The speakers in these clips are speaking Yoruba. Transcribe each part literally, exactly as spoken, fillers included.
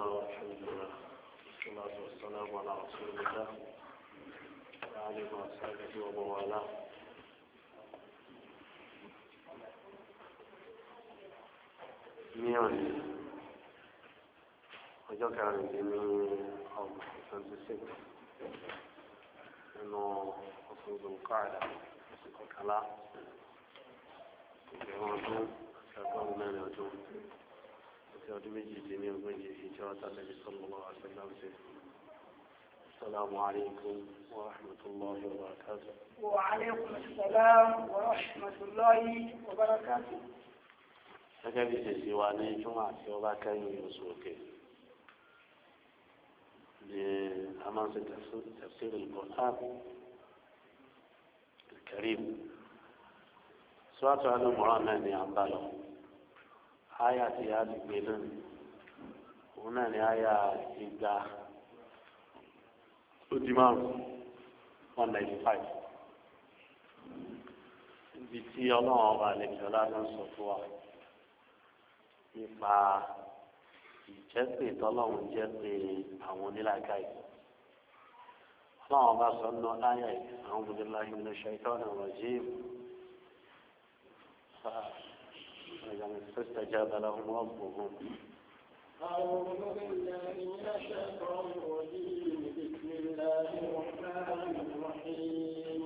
الله والحمد لله والصلاة والسلام على رسول الله وعلى آله وصحبه ومن والاه. ميوني ọjọ́ kẹrìndínlẹ́ ọgbọ̀n twenty six nínú oṣù Dhul-Qa'dah oṣù kọkànlá ìgbẹ̀rún ọdún àti ọgọ́rùn-ún mẹ́rin ọdún àti ọdún méjì dín ní ogójì ìjọ Ànábì sallallahu alaihi wasallam. Assalamu alaikum wa rahmatullahi wa barakatuh. Wa alaikum assalam wa rahmatullahi wa barakatuh. Gẹ́gẹ́ bí ṣèṣì wa ní Júmọ̀ àti ọba kẹ́yìn oṣù òkè. أمام تفسير القرآن الكريم سورة آل عمران نحن عمبالو آيات ياد بينن هنا آية إبدا ودمار one ninety-five ibi tí ọlọ́run ọba àlejò ọlọ́run sọ fún wa nípa ìjẹ́pè tọ́lọ́run jẹ́ pé àwọn onílàkà yìí ọlọ́run bá sọ ọ́nà láyà yìí àwọn ọmọdé láyé ní ṣàìtọ́nà rajim فاستجاب لهم ربهم. أعوذ بالله من الشيطان الرجيم بسم الله الرحمن الرحيم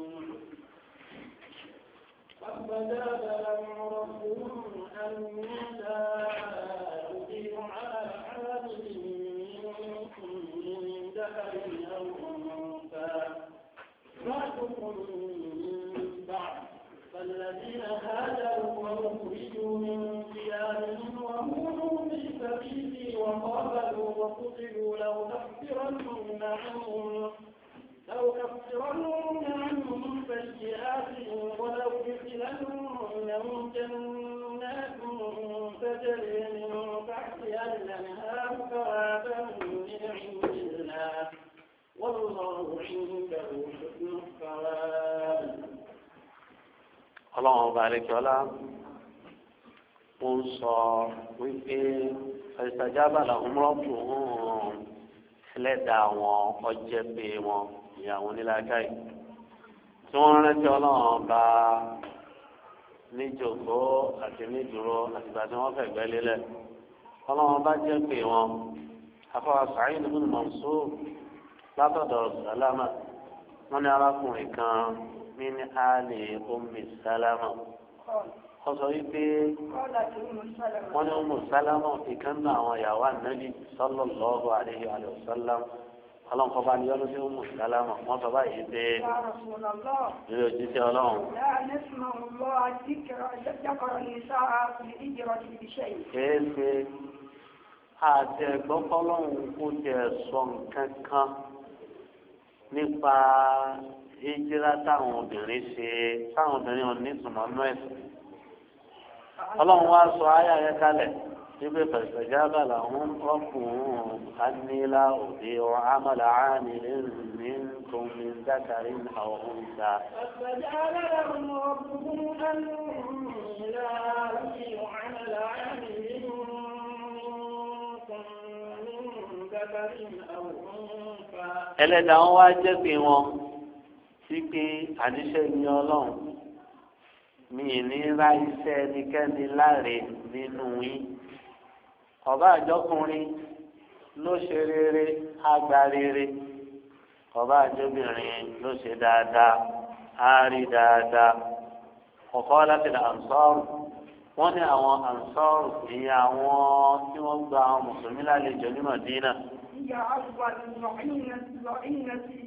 فاستجاب لهم ربهم أني لا أضيع عمل عامل منكم من ذكر أو أنثى بعضكم من بعض فالذين هاجروا وأخرجوا من ديارهم وهونوا في سبيلي وقاتلوا وقتلوا لأكفرن عنهم لأكفرن عنهم سيئاتهم ولأدخلنهم جنات تجري من تحتها الأنهار ثوابا من عند الله والله عنده حسن الثواب. Ọlọ́run ọba àlekíọ́lá ó ń sọ wípé ìsàjábà làwọn rọ́pò ẹlẹ́dàá wọn ọjẹ́ pé wọn ìyàwó níláàkáì tí wọ́n rántí ọlọ́run ọba níjòkó àti nídúró àtìgbà tí wọ́n fẹ̀gbẹ́ lélẹ̀ ọlọ́run ọba jẹ́ pé wọn afọwọ́ Sa'id ibn Mansur látọ̀dọ̀ Sálámà wọ́n ní arákùnrin kan min ali ummi Sálámà wọ́n sọ wípé wọ́n ní Ummu Sálámà ìkan náà àwọn ìyàwó Ànábì sallallahu alaihi wa sallam ọlọ́run kọ́ bá ní ọdún tí Ummu Sálámà wọ́n sọ báyìí pé ilé òjíṣẹ́ ọlọ́run. kìí ṣe àti ẹ̀gbọ́n kọ́lọ́run kó tiẹ̀ sọ nǹkan kan nípa ìjírá táwọn obìnrin ṣe táwọn obìnrin ò ní ìtumọ̀ nú ẹ̀sìn. ọlọ́run wá sọ ayé ayé kalẹ̀ níbi فاستجاب لهم ربهم أني لا أضيع عمل عامل منكم من ذكر أو أنثى. فاستجاب لهم ربهم أني لا أضيع عمل عامل منكم من ذكر أو أنثى. ẹlẹ́dàá wọn wá jẹ́ pé wọn sí pé àníṣe ní ọlọ́run mi ní ra iṣẹ́ ẹnikẹ́ni láre nínú yín ọba àjọkùnrin ló ṣe rere àgbà rere ọba àjọbìnrin ló ṣe dáadáa á rí dáadáa ọ̀kọ́ láti lè ànsọ́ọ̀rù wọ́n ní àwọn ànsọ́ọ̀rù ìyẹn àwọn tí wọ́n gba àwọn mùsùlùmí lálejò ní Mádínà. ìyá àgbà lọ́ọ̀ìnà lọ́ọ̀ìnà sí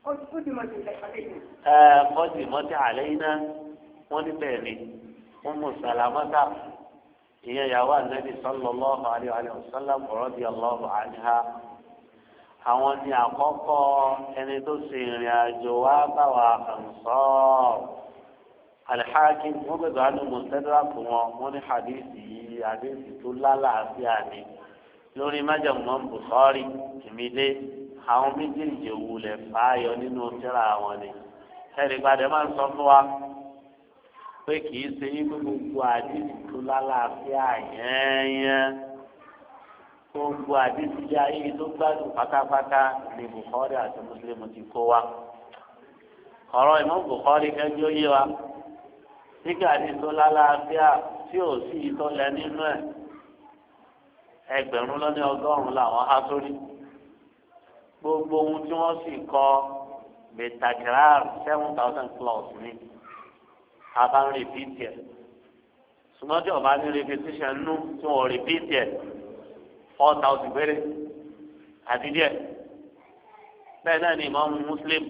kọ́dì mọ́tì àlẹ́yìnà wọ́n ní bẹ́ẹ̀ ni Ummu Salamata ìyẹn ìyàwó Ànábì sallallahu alaihi wa sallam radiyallahu anha àwọn ní àkọ́kọ́ ẹni tó ṣe ìrìn àjò wá báwa Ansar Al-Hakim wọ́n gbẹ̀dọ̀ àánú Mustadrak wọn wọ́n ní hadithi yìí hadithi tó lálàáfíà ni lórí májàmú Bukhari ìmídé àwọn méjèèjì wulẹ̀ fàáyọ nínú tírà wọn ni ẹ̀rí padà máa ń sọ fún wa pé kì í ṣe yí gbogbo àdìsí tó lálàáfíà yẹ́nyẹ́ gbogbo àdìsí ayé tó gbádùn pátápátá ní Bukhari àti Muslim ti kó wa ọ̀rọ̀ Imam Bukhari kẹjọ yé wa nígbà tí tó lálàáfíà tí ò sí ìtọ́lẹ̀ nínú ẹ̀ ẹgbẹ̀rún lọ́ní ọgọ́rùn-ún làwọn há sórí gbogbo ohun tí wọ́n sì kọ betagram seven thousand plus ní abá ń rìpíìtì ẹ̀ ṣùgbọ́n tí ọba ní repetition nú tí wọ́n rìpíìtì ẹ̀ four thousand péré àti díẹ̀ bẹ́ẹ̀ náà ni Imam Muslim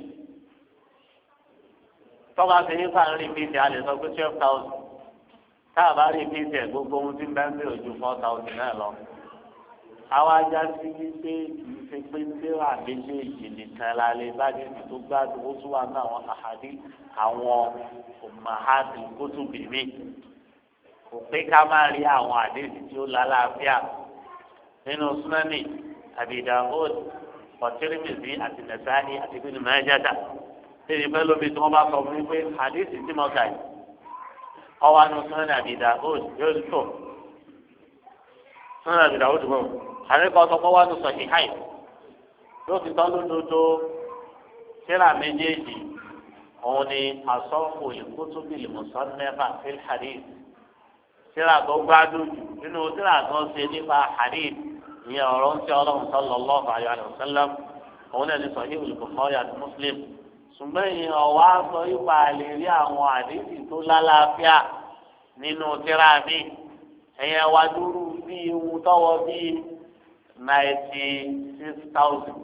tọ́ba fi ní fà ń rìpíìtì a lè sọ pé twelve thousand tá a bá rìpíìtì ẹ̀ gbogbo ohun tí ń bá ń bẹ ojú four thousand náà lọ. Àwọn ajá sí wípé kì í ṣe pé tíra méjèèjì nìkan la lè bá débi tó gbádùn ó tún wà ní àwọn àhàdí àwọn òmàhàdì kótóbì mi kò pé ká má rí àwọn àdéhùn tí ó lálàáfíà nínú súnámì Abi Dawud Tirmidhi àti Nasa'i àti Ibn Majah tẹ̀lé pẹ́ lóbi tí wọ́n bá sọ fún mi pé àdéhùn tí mo kà yìí ọwọ́ àánú súnámì Abi Dawud yóò tó súnámì Abi Dawud mọ́ àríkọ́ ọ̀sọ́kọ́ wà ní Sahihai yóò ti tọ́ lódodo tíra méjèèjì òun ni asọ́kù ìkútùbí al-musannafa fil hadith tíra tó gbádùn jù nínú tíra tó ṣe nípa hadith ìyẹn ọ̀rọ̀ ń ṣe ọlọ́run sallallahu alaihi wa sallam òun náà ní Sahih al-Bukhari àti Muslim ṣùgbọ́n ìyẹn ọ̀wá sọ ipa lè rí àwọn àdéhì tó lálàáfíà nínú tíra mi ẹ̀yẹn wá dúró bí ewu tọ́wọ́ bíi ninety six thousand.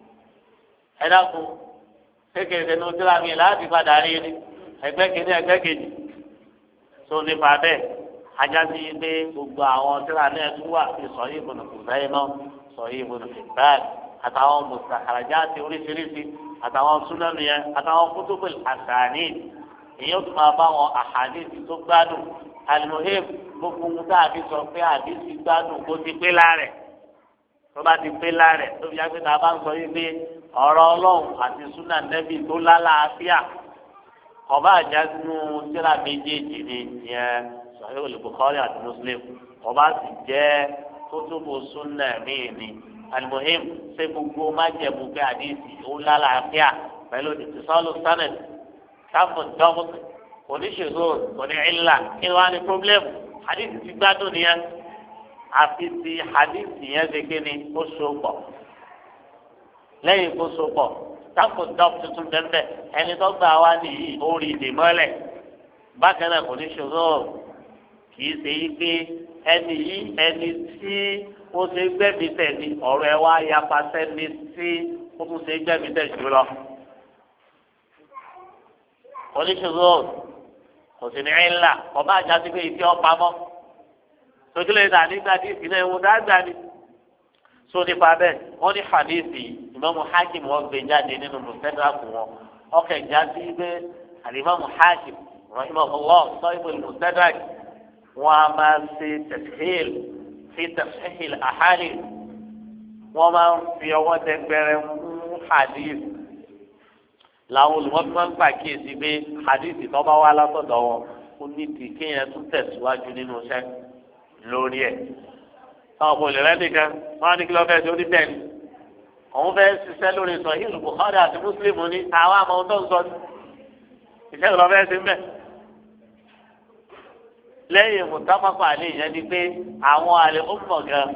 ẹ dákun kékeré ní ojú àmì láti padà rí ni ẹgbẹ́ kejì ẹgbẹ́ kejì tó nípa bẹ́ẹ̀ ajá sí pé gbogbo àwọn tíra náà tún wà sí Sahih Ibn Khuzaimah Sahih Ibn Hibban àtàwọn mustakhrajat oríṣiríṣi àtàwọn súnámì yẹn àtàwọn kutubul asanid èyí tó máa bá wọn àhàdìsì tó gbádùn al-muhim gbogbo ohun tá a fi sọ pé àdìsì gbádùn kó ti pé láàrẹ̀ tó bá ti pé láàrẹ̀ tó fi jágbé tá a bá ń sọ yìí pé ọ̀rọ̀ ọlọ́run àti súnà nẹ́bì tó lálàáfíà ọba àjásínú tíra méjèèjì ni ìyẹn Sahih al-Bukhari àti Muslim ọba sì jẹ́ kútùbù súnà míì ni al-muhim ṣé gbogbo májẹ̀mú pé àdìsí ó lálàáfíà pẹ̀lú ìtìsọ́lù sanad káfù dọ́mùtì oníṣègùn òní ìlà kí wọ́n á ní pọ́blẹ́mù àdìsí ti gbádùn nìyẹn àfi ti àdìsí yẹn ṣe kí ni ó so pọ̀ lẹ́yìn kó so pọ̀ káfù dọ́mù tuntun dẹ́ndẹ́ ẹni tó gbà wá nìyí ó rí ìdè mọ́lẹ̀ bákan náà oníṣègùn kì í ṣe yí pé ẹni yìí ẹni tí ó ṣe gbẹ́mí tẹ̀ ní ọ̀rọ̀ ẹ wá yapa sẹ́ni tí ó tún ṣe gbẹ́mí tẹ̀ jù lọ. oníṣòro kò sí ní ńlá ọba àjàsí pé ìfi ọ̀pá mọ́ tókìlẹ̀ ìdá nígbà tí ìfìlẹ̀ ìwọ̀n dáadáa ni. sọ nípa bẹ́ẹ̀ wọ́n ní hadithi Imam Hakim wọ́n gbé jáde nínú mustadrak wọn ọkọ̀ ìjásí pé Imam Hakim rahimahullah sahibul mustadrak wọn a máa ṣe tashil fi tashil ahadith wọn máa ń fi ọwọ́ tẹgbẹrẹ mú hadith làwọn olùmọ̀tò máa ń pàkíyèsí pé hadith tó bá wá látọ̀dọ̀ wọn ó ní ti kéèyàn tún tẹ̀síwájú nínú iṣẹ́ lórí ẹ̀. táwọn kò lè rẹ́ nìkan wọn á ní kí lọ́ọ́ fẹ́ẹ́ tó ní bẹ́ẹ̀ ni òun fẹ́ẹ́ ṣiṣẹ́ lórí Sahih Bukhari àti Muslim ní àwọn àmọ́ tó ń sọ ní iṣẹ́ ìlọ́ fẹ́ẹ́ ṣe ń bẹ̀. lẹ́yìn mùtáfàfà àlẹ́ yẹn ni pé àwọn àlẹ́ ọmọ gan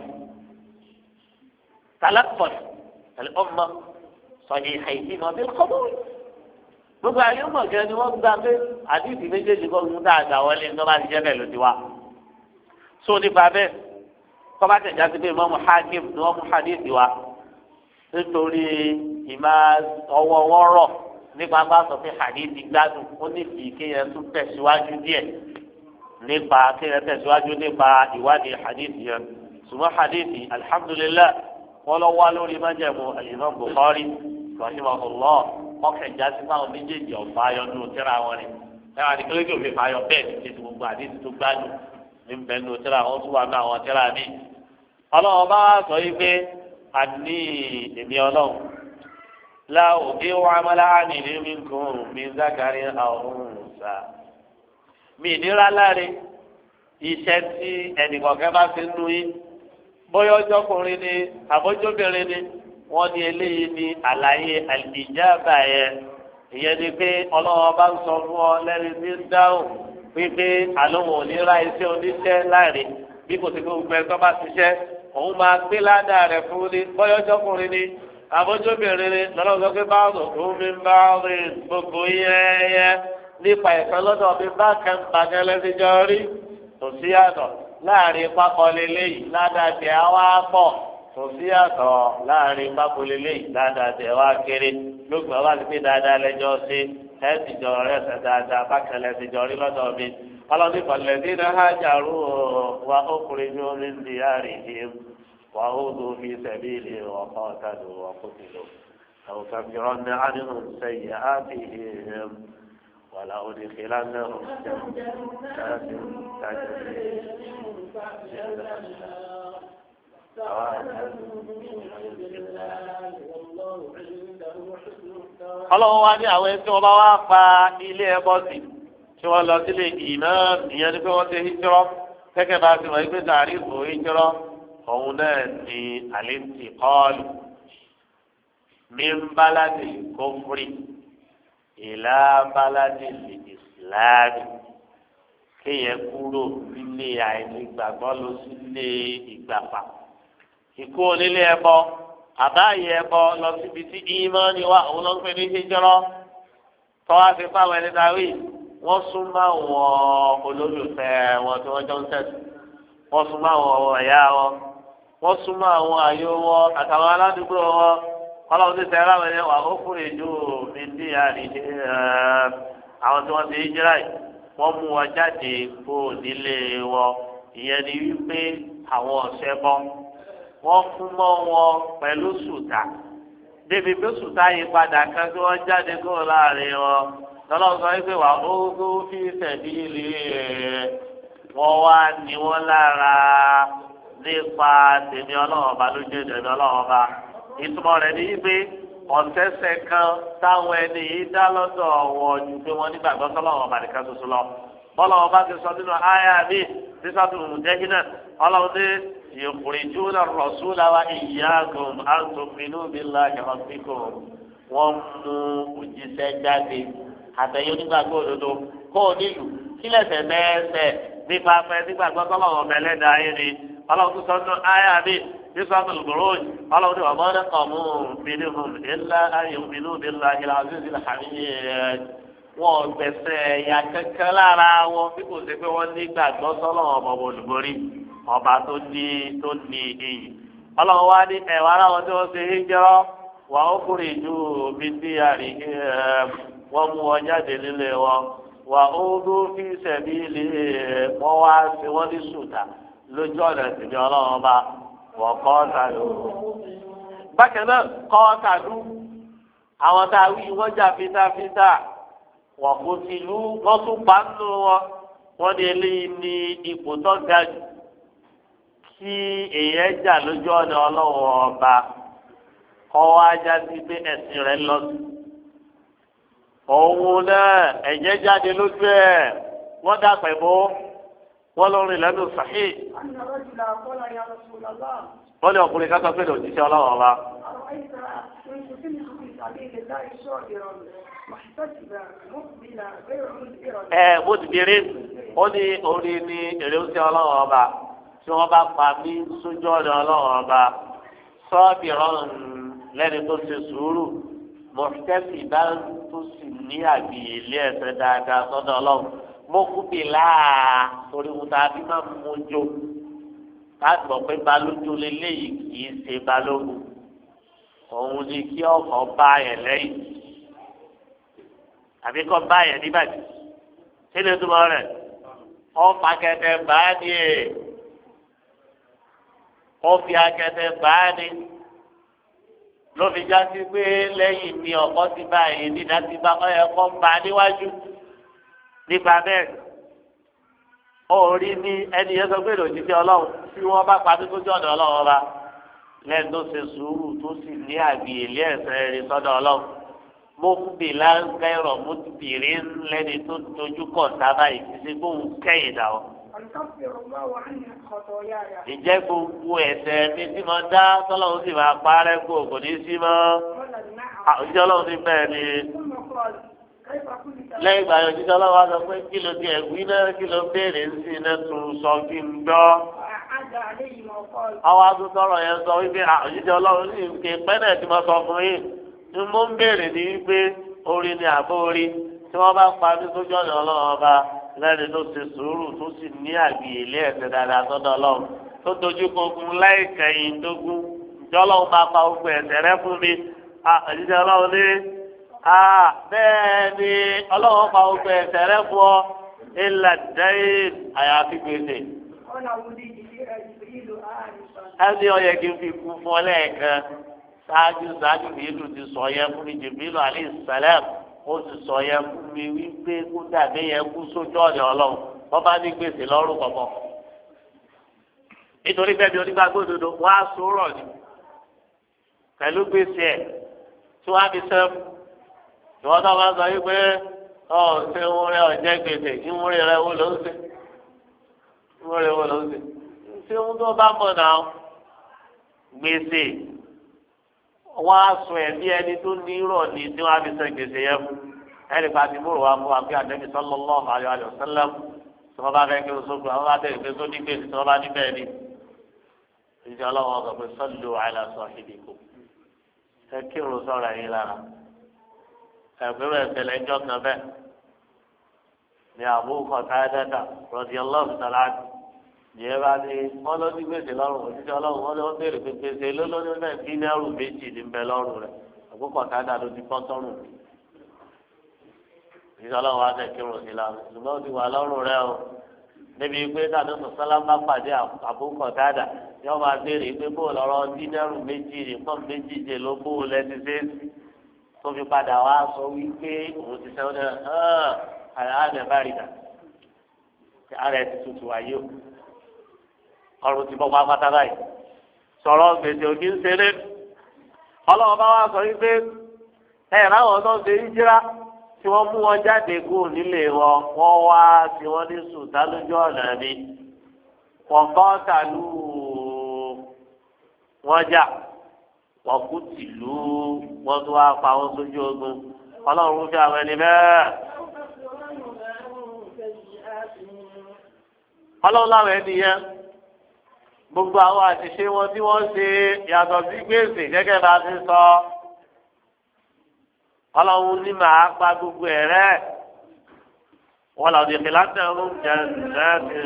talakpọ̀t àlẹ́ ọmọ sọ̀yìn àìsí mọ́ bí kọ́ bóyá gbogbo àlẹ́ ọmọ gan ni wọ́n gbà pé àdìsí méjèèjì kọ́ ń dáadáa wọlé ní ọba àtijọ́ bẹ́ẹ̀ ló ti wá. so nípa bẹ́ẹ̀ kọ́ba tẹ̀já sí pé Imam Hakim ni wọ́n mú hadith wa nítorí ìmá ọwọ́ wọ́rọ̀ nípa bá sọ pé hadith gbádùn ó ní kì í kéèyàn tún tẹ̀síwájú díẹ̀ nípa kéèyàn tẹ̀síwájú nípa ìwádìí hadith yẹn ṣùgbọ́n hadith alhamdulillah wọ́n lọ wá lórí májẹ̀mú al-Imam Bukhari rahimahullah ọkẹ̀ jásí fáwọn méjèèjì ọ̀fà ayọ́nù tíra wọn ni ẹ̀rọ àdìgbélé kí òfin fàáyọ bẹ́ẹ̀ ní ti gbogbo hadith tó gbádùn ní bẹ́ẹ̀nu tíra wọn tún wà ní àwọn tíra mi. ọlọ́run bá wá sọ yìí pé àní èmi ọlọ́run la òbí wa amálàánì ní mi kún mi zákàrí àwọn ọ̀sà mi ìnira láre iṣẹ́ tí ẹnìkọ̀ọ̀kẹ́ bá fi ń nu yín bóyá ọjọ́kùnrin ni àbójóbìnrin ni wọ́n ní eléyìí ní àlàyé àlìjáàbà yẹn ìyẹn ni pé ọlọ́wọ́ bá ń sọ fún ọ lẹ́ni tí ń dáhùn wípé àlóhùn ò ní ra iṣẹ́ oníṣẹ́ láàrin bí kò sí gbogbo ẹ̀ tó bá ṣiṣẹ́ òun máa gbé ládàá rẹ̀ fún ní bóyá ọjọ́kùnrin ni àbójóbìnrin ni lọ́lọ́sọ pé báwọn tó mi ń bá rìn gbogbo yẹ́yẹ́ nípa ìfẹ́ lọ́dọ̀ mi bá kẹ́ ń bàgẹ́ lẹ́sìjọ́ rí kò sí àtọ̀ láàrin pápọ̀ lélẹ́yìí ládàá tẹ̀ á wá pọ̀ kò sí àtọ̀ láàrin pápọ̀ lélẹ́yìí ládàá tẹ̀ wá kéré lóògùn ọba ti pé dáadáa lẹ́jọ́ sí ẹ̀sìn jọ rẹ̀ ṣẹ̀ dáadáa bákan lẹ́sìjọ́ rí lọ́dọ̀ mi ọlọ́dún pàlẹ́dín náà hájàrú wa ọkùnrin ní orí ń di àríyìn wa ó dùn fi sẹ̀bíìlì ọkọ̀ ọ̀tàdù ọkùnrin أو كفرن عنهم سيئاتهم ولا أدخلنهم جنات تجري ọlọ́run wá ní àwọn ẹni tí wọ́n bá wá pa ilé ẹbọ sí tí wọ́n lọ sílé ìná ìyẹn ni pé wọ́n ti hijrọ́ gẹ́gẹ́ bá ti wọ́n gbé sàárì ìbò hijrọ́ òun náà ní àlẹ́ǹtì kọ́ọ̀lù min baladi kófúrì ìlà baladi ìsìláàmì kéèyàn kúrò nílé àìnígbàgbọ́ lọ sílé ìgbàpá ìkó onílé ẹbọ àbáyé ẹbọ lọ síbi tí ìmọ̀ọ́nì wà òun ló ń pè ní hijrọ́ tọ́wá fi fáwọn ẹni darí wọ́n súnmọ́ àwọn olólùfẹ́ wọn tí wọ́n jọ ń tẹ̀sí wọ́n súnmọ́ àwọn ẹ̀yà wọn wọ́n súnmọ́ àwọn àyò wọn àtàwọn aládùúgbò wọn ọlọ́run ti sẹ́ra wọn yẹn wà ó kúrò ìjọ mi ní àrídé àwọn tí wọ́n ti hijrá yìí wọ́n mú wọn jáde kó nílé wọn ìyẹn ni wípé àwọn ọ̀sẹ̀ bọ́ wọ́n fún mọ́ wọn pẹ̀lú sùtà débi pé sùtà yìí padà kan tí wọ́n jáde kúrò láàrin wọn lọ́lọ́run sọ wípé wà ó tó fi sẹ̀dí ilé wọn wá ní wọn lára nípa tèmi ọlọ́run ọba lójú ìdẹ̀mí ọlọ́run ọba ìtumọ̀ rẹ̀ ní wípé ọ̀sẹ̀sẹ̀ kan táwọn ẹni yìí dá lọ́dọ̀ wọn ju pé wọ́n nígbàgbọ́ sọ́lọ́run ọba nìkan ṣoṣo lọ bọ́lá ọba ti sọ nínú àyà mi sísọ́tù jẹ́gínà ọlọ́run ní yukhrijuna ar-rasula wa iyyakum an tu'minu billahi rabbikum wọ́n mú òjíṣẹ́ jáde àtẹ̀yẹ onígbàgbọ́ òdodo kó o nílùú kílẹ̀sẹ̀ mẹ́ẹ̀sẹ̀ nípa pẹ́ nígbàgbọ́ sọ́lọ́run ọba ẹlẹ́dàá yìí ni ọlọ́run tó sọ nínú àyà mi sísọ́tù al-Buruj ọlọ́run ní wàmọ́ ní kọ̀ọ̀mù minhum illa an yu'minu billahi al-azizil hamid wọn gbẹ̀sẹ̀ ya kankan lára wọn bí kò sí pé wọ́n ní gbàgbọ́ sọ́lọ́run ọba olùborí ọba tó ní tó ní iyì ọlọ́run wá ní ẹ̀wà ara wọn tí wọ́n ṣe hijrọ́ wà ó kúrò ìjú bí tí àrí wọ́n mú wọn jáde nílé wọn wà ó dó fi sẹ̀bílì wọ́n wá sí wọ́n ní sùtà lójú ọ̀nà ìsìnkú ọlọ́run ọba wọ́n kọ́ ọ̀tàlù. bákan náà kọ́ ọ̀tàlù àwọn tá a wí wọ́n jà fitafita wọ́n kò sí ìlú wọ́n tún pa nínú wọn wọ́n ní eléyìí ní ipò tó ga jù kí èèyàn jà lójú ọ̀nà ọlọ́run ọba kọ́ wá já sí pé ẹ̀sìn rẹ̀ lọ sí. òun náà ẹ̀jẹ̀ jáde lójú ẹ̀ wọ́n dà pẹ̀bú wọ́n lọ rìn lẹ́nu sàhí. wọ́n ní ọkùnrin ká sọ pé lòdìsí ọlọ́run ọba. ẹ bó ti di eré ó ní orí ní èrè ń ṣe ọlọ́run ọba tí wọ́n bá pa mí sójú ọ̀dọ̀ ọlọ́run ọba sọ́ọ̀bì rọrùn lẹ́ni tó ṣe sùúrù mọ̀tẹ́sì bá tó sì ní àgbìyèlé ẹ̀sẹ̀ dáadáa sọ́dọ̀ ọlọ́run mọ́kúbìlà torí wọn tàbí máa ń mójó láti mọ̀ pé balójú lélẹ́yìí kì í ṣe balógun òun ni kí ọkọ̀ bá yẹn lẹ́yìn àbí kọ́ bá yẹn níbàdí kí ni túmọ̀ rẹ̀ ọ̀pá kẹtẹ bá ní ẹ̀ ọ̀fi akẹtẹ bá ní ló fi já sí pé lẹ́yìn ni ọkọ̀ ti bá yẹn nígbà tí bá ẹ̀kọ́ bá níwájú nípa bẹ́ẹ̀ orí ní ẹni yẹn sọ pé lòdìsí ọlọ́run tí wọ́n bá pa tó jọ ọ̀dọ̀ ọlọ́run ọba lẹ́nu tó ṣe sùúrù tó sì ní àgbìyèlé ẹ̀sẹ̀ rẹ̀ sọ́dọ̀ ọlọ́run mọ́kúbi láńkẹ́rọ̀ mọ́tìbìrì lẹ́ni tó dojú kọ̀ sábà ìfisí kóhun kẹ́yìn dà ọ́. ìjẹ́ gbogbo ẹ̀ṣẹ̀ mi tí mo dá tọ́lọ́run sì máa parẹ́ kó kò ní sí mọ́. òjíṣẹ́ ọlọ́run ní bẹ́ẹ̀ ni. lẹ́yìn ìgbà yẹn òjíṣẹ́ ọlọ́run wá sọ pé kí ló di ẹ̀gbí náà kí ló béèrè sí iná tún sọ kí n gbọ́. àwọn agbótọ́rọ̀ yẹn sọ wípé òjíṣẹ́ ọlọ́run ní ìké pẹ́ẹ́nẹ̀ tí mo sọ fún yín ni mo ń béèrè ní wípé orí ni àbó orí tí wọ́n bá pa mí sójú ọ̀nà ọlọ́run ọba lẹ́ni tó ṣe sùúrù tó sì ní àgbìyèlé ẹ̀sẹ̀ dáadáa sọ́dọ̀ ọlọ́run tó dojú kogun láìkẹyìn dógún ìjọlọ́run máa pa ogun ẹ̀sẹ̀ rẹ fún mi àjíjẹ ọlọ́run ní bẹ́ẹ̀ ni ọlọ́run pa ogun ẹ̀sẹ̀ rẹ fún ọ ilẹ̀ dẹ́yìn àyàfi gbèsè. ẹni ọyẹ kí n fi kú fún ọ lẹ́ẹ̀kan ṣáájú ṣáájú ìlú ti sọ yẹn fún mi Jibril alayhi salam ó ti sọ yẹn fún mi wípé kó dàbí yẹn kú sójú ọ̀nà ọlọ́run wọ́n bá ní gbèsè lọ́rùn kọ̀ọ̀kan. nítorí bẹ́ẹ̀ ni onígbàgbọ́ òdodo wọ́n á sọ̀rọ̀ ni pẹ̀lú gbèsè ẹ̀ tí wọ́n á fi sẹ́fù. ìwọ́n tó máa ń sọ wípé ọ̀ ṣé ìwúrẹ́ ọ̀jẹ́ gbèsè ìwúrẹ́ rẹ wo ló ń ṣe ìwúrẹ́ wo ló ń ṣe. ṣé ohun tó bá mọ̀ náà gbèsè wọ́n á sọ ẹ̀mí ẹni tó ní irọ́ ni tí wọ́n á fi sọ gbèsè yẹn fún ẹnì kan ti múrò wá fún wa pé Ànábì sallallahu alaihi wa sallam tí wọ́n bá fẹ́ kí o sókè àwọn bá tẹ̀lé pé tó ní gbèsè tí wọ́n bá ní bẹ́ẹ̀ ni ìjọ ọlọ́wọ́ sọ pé sallu ala sahibikum ẹ kírun sọ̀rọ̀ yín lára ẹ̀gbẹ́rún ẹ̀sẹ̀lẹ̀ ẹjọ́ kan bẹ́ẹ̀ ni Abu Qatada radiyallahu ta'ala yẹ bá ní wọn lọ ní gbèsè lọ́rùn òṣìṣẹ́ Ọlọ́run wọn lọ béèrè pé gbèsè lólórí náà kí náírà méjì ní bẹ lọ́rùn rẹ̀ àkókò káàdà ló ti pọ́n sọ́rùn mi òṣìṣẹ́ Ọlọ́run wa tẹ̀ kírun sí la ṣùgbọ́n ó ti wà lọ́rùn rẹ̀ o níbi pé tàbí sọ̀sálà bá pàdé àkókò káàdà yọ máa béèrè pé bó lọ́rọ́ dínẹ́rù méjì ní pọ́n méjì jẹ ló bó lẹ́ni séèsì tó fi padà wá sọ wípé òun ti sẹ́wọ́n náà ọrùn ti bọ́ pápátá báyìí sọ̀rọ̀ gbèsè òkè ń ṣeré ọlọ́run bá wá sọ wípé ẹ̀ ráwọn tó ń ṣe ìjírá tí wọ́n mú wọn jáde kú nílé wọn wọ́n wá tí wọ́n ní sùtá lójú ọ̀nà ni wọ́n kọ́ tàlú wọ́n jà wọ́n kú tìlú wọ́n tún wá pa wọn sójú ogun ọlọ́run fi àwọn ẹni bẹ́ẹ̀ ọlọ́run láwọn ẹni yẹn gbogbo àwọn àṣìṣe wọn tí wọ́n ṣe yàtọ̀ sí gbèsè gẹ́gẹ́ bá ti sọ ọlọ́run ní màá pa gbogbo ẹ̀ rẹ́ wọ́n lọ́ọ́ di ìpìlẹ̀ ọ̀hún jẹ́ ẹ̀ẹ́dì.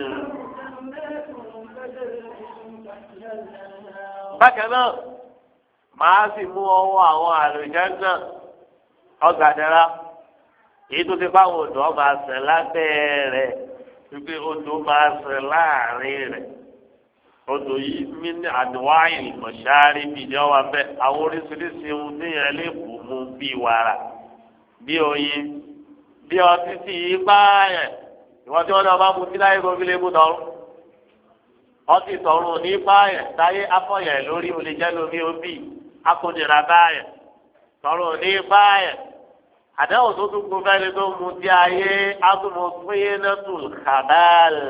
bákan náà màá sì mú ọwọ́ àwọn àlùjẹ́ náà ọgbàdẹ́ra èyí tó ti báwọn odò ọba sẹ̀ lábẹ́ rẹ̀ wípé odò máa sẹ̀ láàrin rẹ̀ odò yìí mí ní àdúwáyé ìmọ̀ṣáárì bíi ní ọwọ́ abẹ́ àwọn oríṣiríṣi ohun téèyàn lè bù mú bíi wàrà bíi oyin bíi ọtí tí yìí báyẹn ìwọ́n tí wọ́n náà bá mu sí láyé gbogbo ilé mú tọrún ọtí tọrún ní báyẹn táyé afọyẹ̀ lórí olèjẹ́ lómi òbí akónira báyẹn tọrún ní báyẹn àdáwò tó tún gbọ́ fẹ́ẹ́ lé tó mu sí ayé átúmọ̀ péye náà tún kàdáàlì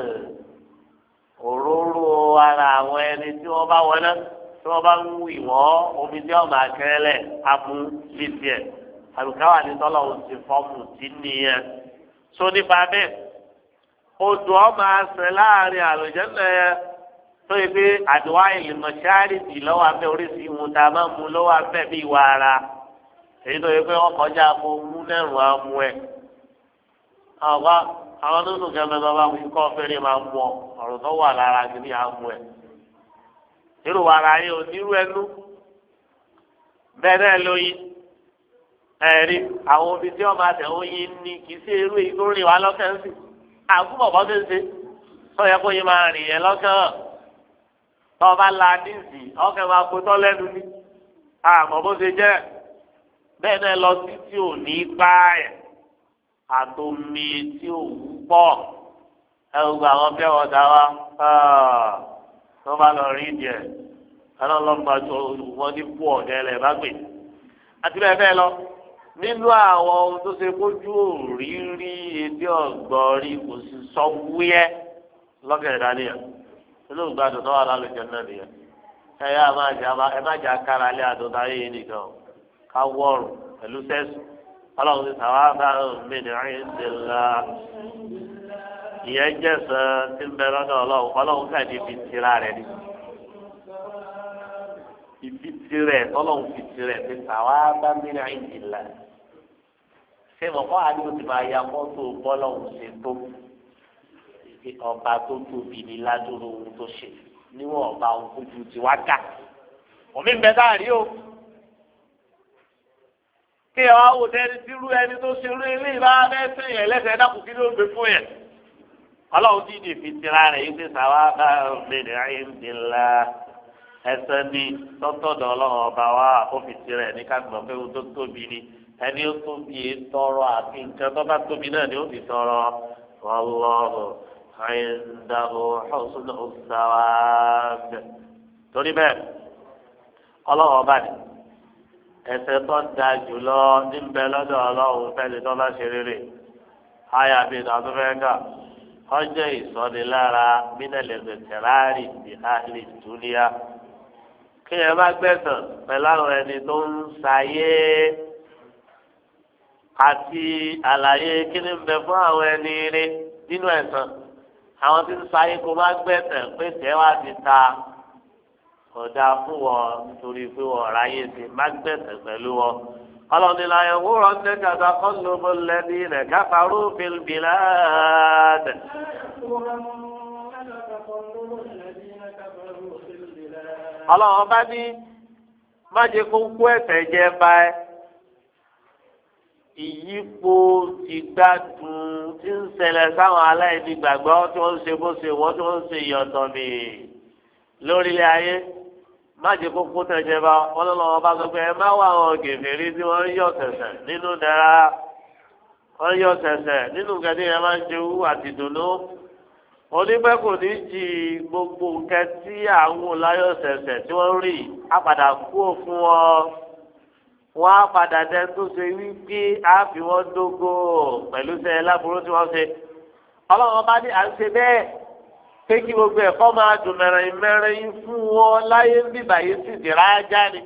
òróró ara àwọn ẹni tí wọ́n bá wọlé tí wọ́n bá ń wù wọ́n omi tí wọ́n máa kẹ́lẹ̀ amú bíi tiẹ̀ àlùkáwà ní tọ́lọ̀ ń ti fọ́ọ̀mù tí nìyẹn. so nípa bẹ́ẹ̀ odò ọmọ àṣẹ láàrin àlùjẹ́lẹ̀ yẹn tó yẹ pé àdúrà ìlìmọ̀ sáárì bì lọ́wọ́ abẹ́ oríṣi ìwọ̀n tá a máa mú lọ́wọ́ abẹ́ bíi wàrà èyí tó yẹ pé wọ́n kọjá kó mú nẹ́rù amú ẹ̀. àwọn àwọn nínú kẹfẹ bá wà wípé ọfẹrẹ máa mú ọ ọ̀rọ̀ tó wà lára kìíní àmú ẹ irú wàrà yìí ò nírú ẹnu bẹ́ẹ̀ náà lóyún ẹ̀rí àwọn omi tí wọ́n máa tẹ̀ oyin ní kì í sí irú èyí tó rìn wá lọ́kàn sí àgùnbọ̀ bọ́ tó ń ṣe tó yẹ kó yín máa rìn yẹn lọ́kàn tó bá la díìsì ọkàn máa kó tọ́ lẹ́nu ní àmọ́ bó ṣe jẹ́ bẹ́ẹ̀ náà lọ sí tí ò ní pààyàn àtomi tí ò pọ̀ ẹ gbogbo àwọn bẹ́ẹ̀ wọ́n dá wa tó bá lọ rí díẹ̀ ọlọ́lọ́gba tó wọ́n ní pọ̀ ọ̀dẹ́lẹ̀ bá gbé àti bẹ́ẹ̀ bẹ́ẹ̀ lọ nínú àwọn ohun tó ṣe kójú òrírí etí ọ̀gbọ́n rí kò sì sọ wúyẹ́ lọ́kẹ̀ ìdánìyàn inú gbàdùn tó wà lálùjọ náà nìyẹn ẹ yá máa jà ẹ má jà kára lé àdúrà yìí nìkan ká wọ́ọ̀rù pẹ̀lú sẹ́sù ọlọ́run ti sàwá bá mi ní ìdílá ìyẹn jẹ́sán tí ń bẹ lọ́dọ̀ ọlọ́run ọlọ́run káàdì fi tira rẹ̀ ni ibi tirẹ̀ ọlọ́run fi tirẹ̀ ti sàwá bá mi ní ìdílá ṣé mo kọ́ àdúgbò ti máa ya mọ́tò bọ́lọ́run ṣe tó ọba tó tóbi ní ládùúró ohun tó ṣe níwọ̀n ọba ohun kójú ti wá ká omi ń bẹ dáàrí o kí ẹ wá wò tẹ́ni tí irú ẹni tó ṣe irú ilé ìbá bẹ́ẹ̀ sẹ́yìn ẹlẹ́sẹ̀ dákun kí ló gbé fún yẹn ọlọ́run tí ní fi tira rẹ̀ yìí ti sàwá bá ọ̀gbìn àìndínlá ẹsẹ̀ ní tọ́tọ̀dọ̀ ọlọ́run ọba wa ó fi tirẹ̀ ní kágbọ̀n pé ohun tó tóbi ni ẹni ó tóbi tọrọ àti nǹkan tó bá tóbi náà ni ó fi tọrọ wallahu indahu husnul thawab torí bẹ́ẹ̀ ọlọ́run ọba ni ẹsẹ̀ tó da jùlọ níbẹ̀ lọ́dọ̀ ọlọ́run fẹ́ni tó bá ṣe rere àyà bíi àtúfẹ́ńgà ọjọ́ ìsọnilára mínàlẹ́sẹ̀ tẹ̀ráàrì ní àhìlì dúníà kí ẹ bá gbẹ̀sán pẹ̀lú àwọn ẹni tó ń ṣayé àti àlàyé kíni ń bẹ fún àwọn ẹni rí nínú ẹ̀san àwọn tí ń ṣayé kó má gbẹ̀sán pé tẹ́wàá ti ta ọ̀dà fún wọn nítorí pé wọn ráyè sí má gbẹ̀sán pẹ̀lú wọn. ọlọ́ni la yẹn wúrọ̀ ń dẹ́kàtà kọ́ńdọ̀bọ̀ lẹ́ni rẹ̀ káfàrú fìlbìláàdì. ọlọ́run bá ní má jẹ́ kó kú ẹ̀ṣẹ̀ jẹ báyìí ìyípo ìgbádùn tí ń ṣẹlẹ̀ sáwọn aláìní gbàgbọ́ tí wọ́n ń ṣe bó ṣe wọ́n tí wọ́n ń ṣe ìyọ̀tọ̀ mi lórílẹ̀ ayé má jẹ́ kó kú tẹ̀jẹ̀ bá wọn lọ́wọ́ bá sọ pé ẹ má wá àwọn gèfèrí tí wọ́n ń yọ̀ sẹ̀sẹ̀ nínú dára wọ́n ń yọ̀ sẹ̀sẹ̀ nínú gẹ̀dí yẹn máa ń ṣe wú àti dùnú onípẹ́ kò ní jí gbogbo nǹkan tí àwọn láyọ̀ sẹ̀sẹ̀ tí wọ́n rí á padà kú òfin wọn wọ́n á padà dẹ tó ṣe wípé á fi wọ́n dógó pẹ̀lú sẹ́ láburú tí wọ́n ṣe ọlọ́run bá ní à ń ṣe bẹ́ẹ̀ pé kí gbogbo ẹ̀kọ́ máa dùn mẹ́rin mẹ́rin fún wọn láyé ń bíbà yìí sì dì rájá ni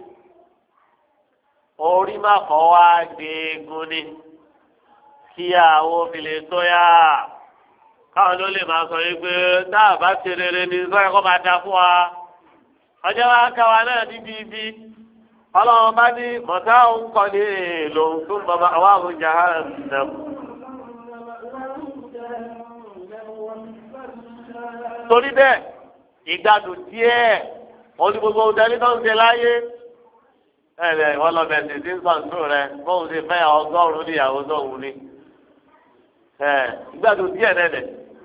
orí má kọ́ wá gbé egun ni kí àwọn òfìlè tó yá káwọn ló lè máa sọ yìí pé tá a bá ṣe rere ni sọ́yìn kọ́ máa da fún wa ọjọ́ wa káwa náà níbi ibi ọlọ́run bá ní mọ̀tá òun kọ́ ní lòun tún bàbá àwọn àwọn jahannam. torí bẹ́ẹ̀ ìgbádùn díẹ̀ wọ́n ní gbogbo ọ̀dẹ́ni tó ń ṣe láyé ẹ̀rẹ̀ ìwọ́n lọ bẹ̀rẹ̀ sí sọ̀tún rẹ̀ bóun ṣe fẹ́ ọgọ́rùn-ún níyàwó tóun ní ìgbádùn díẹ̀ nẹ́nẹ̀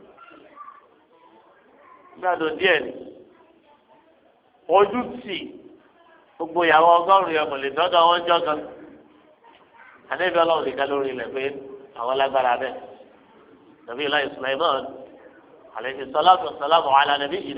ìgbádùn díẹ̀ ni ojú tì gbogbo ìyàwó ọgọ́rùn-ún yẹn kò lè dọ́dọ̀ wọn jọ kan àdébí ọlọ́run nìkan lórí ilẹ̀ pé àwọn lágbára bẹ́ẹ̀ nàbí ilayi Sulaiman alayhi salatu wassalamu ala nabiyyina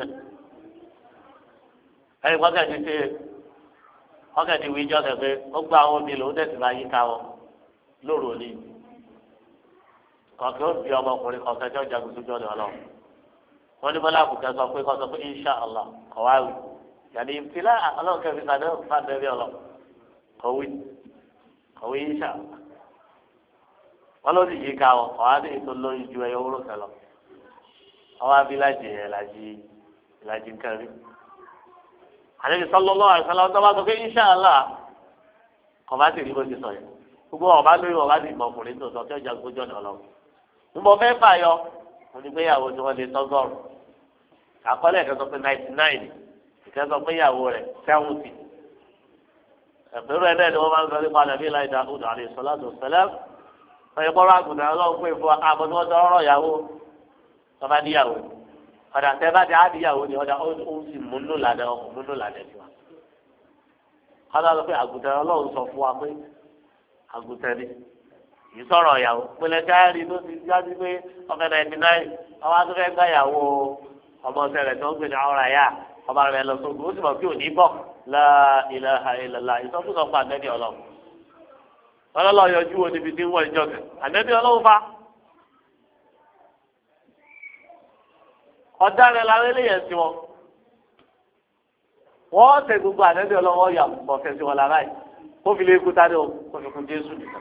ẹ̀rí wákàtí ṣe wákàtí wíjọ́ kẹfẹ́ ó gba àwọn omi lòún tẹ̀sí máa yí ká wọn lóru òní kọ̀ọ̀kẹ́ ó bí ọmọkùnrin kọ̀ọ̀kẹ́ tí ó jagun sójú ọ̀nà ọlọ́run wọ́n ní bọ́lá àbùkẹ́ sọ pé kọ́ sọ pé insha Allah kọ̀wáwì yàní ìfìlà ọlọ́run kẹfì sàdé fàdébí ọlọ́ kọ̀wé kọ̀wé insha Allah wọ́n ló sì yí ká wọn ọ̀hán ní ètò lóyún ju ẹyọ wúrò kẹlọ ọwọ́ abilájì yẹn làjì ìlàjì nǹkan rí àlejò sallallahu alaihi wasallam tó bá sọ pé insha Allah kọ̀ọ̀bá sì rí bó ti sọ yẹn gbogbo ọba lóyún ọba sì mọ ọkùnrin tó sọ tí ọjà gbójú ọ̀nà ọlọ́run níbo fẹ́ fàyọ onígbéyàwó tí wọ́n lè tọ́gọ́rùn àkọọ́lẹ̀ kan sọ pé ninety nine ìkẹ́ sọ pé ìyàwó rẹ̀ seventy ẹ̀pẹ̀rú ẹ̀ náà ni wọ́n máa ń sọ nípa nàbí láì dá ọdún àlè sọlá tó ṣẹlẹ̀ ọ̀yẹ́ kọ́rọ́ àgùntàn ọlọ́run pé fún àbọ̀ tí wọ́n tọ́ ọ̀rọ̀ ìyàwó tọ́ba níyàwó ọ̀dà tẹ́ bá ti á níyàwó ni ọ̀dà ó sì múnú làdẹ ọkọ̀ múnú làdẹ tiwa. kọ́dà sọ pé àgùntàn ọlọ́run sọ fún wa pé àgùntàn ni ìsọ̀rọ̀ ìyàwó pẹlẹ káyọ̀rì ló ti jáde pé ọ̀fẹ́ náìtì náì ọba tó fẹ́ gbá ìyàwó ọmọ ọ̀sẹ̀ rẹ̀ tó ń gbé ní àwọn àyà ọba rẹ̀ lọ sógun ó sì mọ̀ pé òní bọ̀ la ilaha illallah ìsọfúnṣọ fún ànẹ́bí ọlọ́run ọlọ́lọ́ yọjú wo níbi tí ń wọ ìjọ kẹ ànẹ́bí ọlọ́run fa ọ̀daràn làwọn eléyẹn sí wọn wọ́n tẹ gbogbo ànẹ́bí ọlọ́wọ́ yà pọ̀ fẹ́ sí wọn lára yìí kó fi lè kú tádé o kó fi kú Jésù nìkan.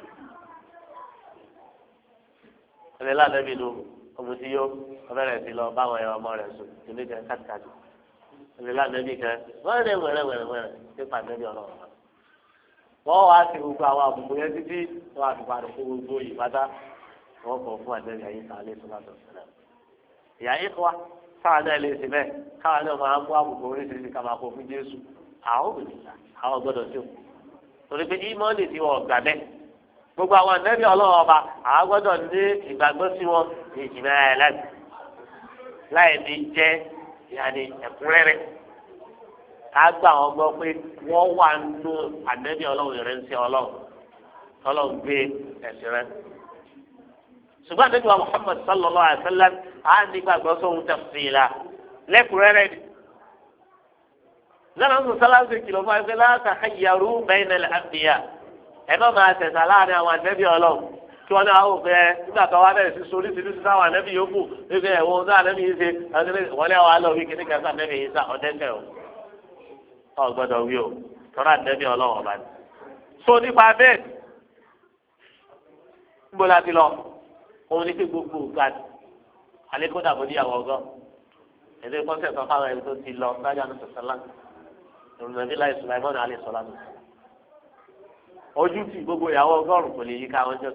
ẹ̀rẹ́ lànẹ́bí ló ọmọ tí yó ọbẹ̀rẹ̀ sí lọ báwọn ẹ̀rọ ọmọ rẹ̀ sùn ìlú ìjẹ káàkiri ẹ̀rẹ́ lànẹ́bí kan wọ́n rẹ̀ wẹ̀rẹ̀ wẹ̀rẹ̀ wẹ̀rẹ̀ sí pànẹ́bí ọlọ́wọ́ wọ́n wá sí gbogbo àwọn àbùkù yẹn títí wọ́n á fi padà fún gbogbo yìí pátá wọ́n kọ̀ fún ànẹ́bí ayé sàlẹ̀ sọ́lá tó ṣẹlẹ̀ ìyá yìí kọ́ wa káwọn náà lè ṣe bẹ́ẹ̀ káwọn náà máa ń mú àbùkù oríṣiríṣi ká máa kó fún Jésù àwọn òbílà àwọn gbọ́dọ̀ sí o torí pé ìmọ̀ọ́nì tí wọ́n gbà bẹ́ẹ̀ gbogbo àwọn ànẹ́bí ọlọ́wọ́ ọba àwọn gbọ́dọ̀ ní ìgbàgbọ́ sí wọn ìjìnlẹ̀ ẹlẹ́dì láì ní jẹ́ ìyàní ẹ̀kúnrẹ́rẹ́ ká gbà wọn gbọ́ pé wọ́n wà nínú ànẹ́bí ọlọ́wọ́ ìrẹsì ọlọ́wọ́ ọlọ́wọ́ gbé ẹ̀sìn rẹ̀ ṣùgbọ́n àdébíwá Muhammad sallallahu alayhi wa sallam á ní gbàgbọ́ sóhun tafsila lẹ́kùnrẹ́rẹ́ ni. lẹ́nu ọ̀sán sálá ń ṣe kìlọ̀ fún ẹgbẹ́ láti hayyaru bayna al-anbiya ẹ má máa tẹ̀sà láàrin àwọn àdébí ọlọ́run kí wọ́n náà ó fẹ́ nígbà tó wá bẹ̀rẹ̀ sí sórí sí lùsí sáwọn àdébí yòókù wípé ẹ̀wọ̀n tó àdébí yìí ṣe wọ́n ní àwọn àlọ́ wí kíní kẹsàn àdébí yìí sá ọ̀dẹ́kẹ̀ o ọ̀ gbọ́dọ̀ wí o tọ́ra àdébí ọlọ́run ọ̀bá ni. so nípa bẹ́ẹ̀ ń bọ́ láti lọ òun ní kí gbogbo gbà àlékún dàbò níyàwó ọgọ ẹdẹ kọsẹ tó fáwọn ẹni tó ti lọ sájà ní sọsọlá ìrùnàbí láì sùláìmọ́n ní alẹ́ sọlá nù ojú tí gbogbo ìyàwó ọgọ́rùn kò lè yí ká wọn jọ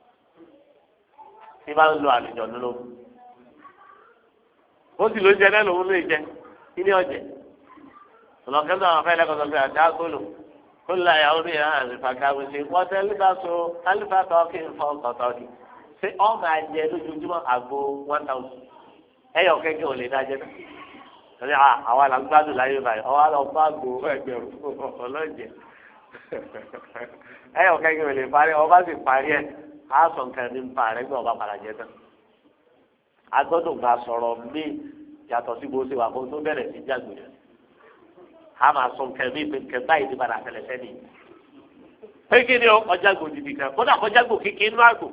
tí bá ń lo àlùjọ nínú ó sì ló jẹ náà lòun lè jẹ kí ni ọjẹ ọlọkẹtọ àwọn afẹlẹ kọsọ pé àti àgọlò kó lè àyàwó ní ìhàn àti fàkàwé ṣe wọ́n tẹ́ lífàṣọ alífàtọ́ kí n fọ́ kọ̀tọ́ kì ṣé ọ máa jẹ lójoojúmọ́ àgbo one thousand ẹyọ kẹkẹ ò lè dájẹ náà torí àwa là ń gbádùn láyé báyìí ọwọ́ àlọ́ fún àgbo ẹgbẹ̀rún ọlọ́jẹ ẹyọ kẹkẹ ò lè parí ọba sì parí ẹ á sọ nǹkan ní npa rẹ gbé ọba padà jẹ tán agbọ́dọ̀ gba sọ̀rọ̀ mí yàtọ̀ sí bó ṣe wà kó tó bẹ̀rẹ̀ sí jágbe rẹ a máa sọ nǹkan mí pé nǹkan báyìí ti padà tẹ́lẹ̀ sẹ́ni pé kí ni ọjà gbòdìdì kan kódà kọjá gbò kékeré nínú àgbò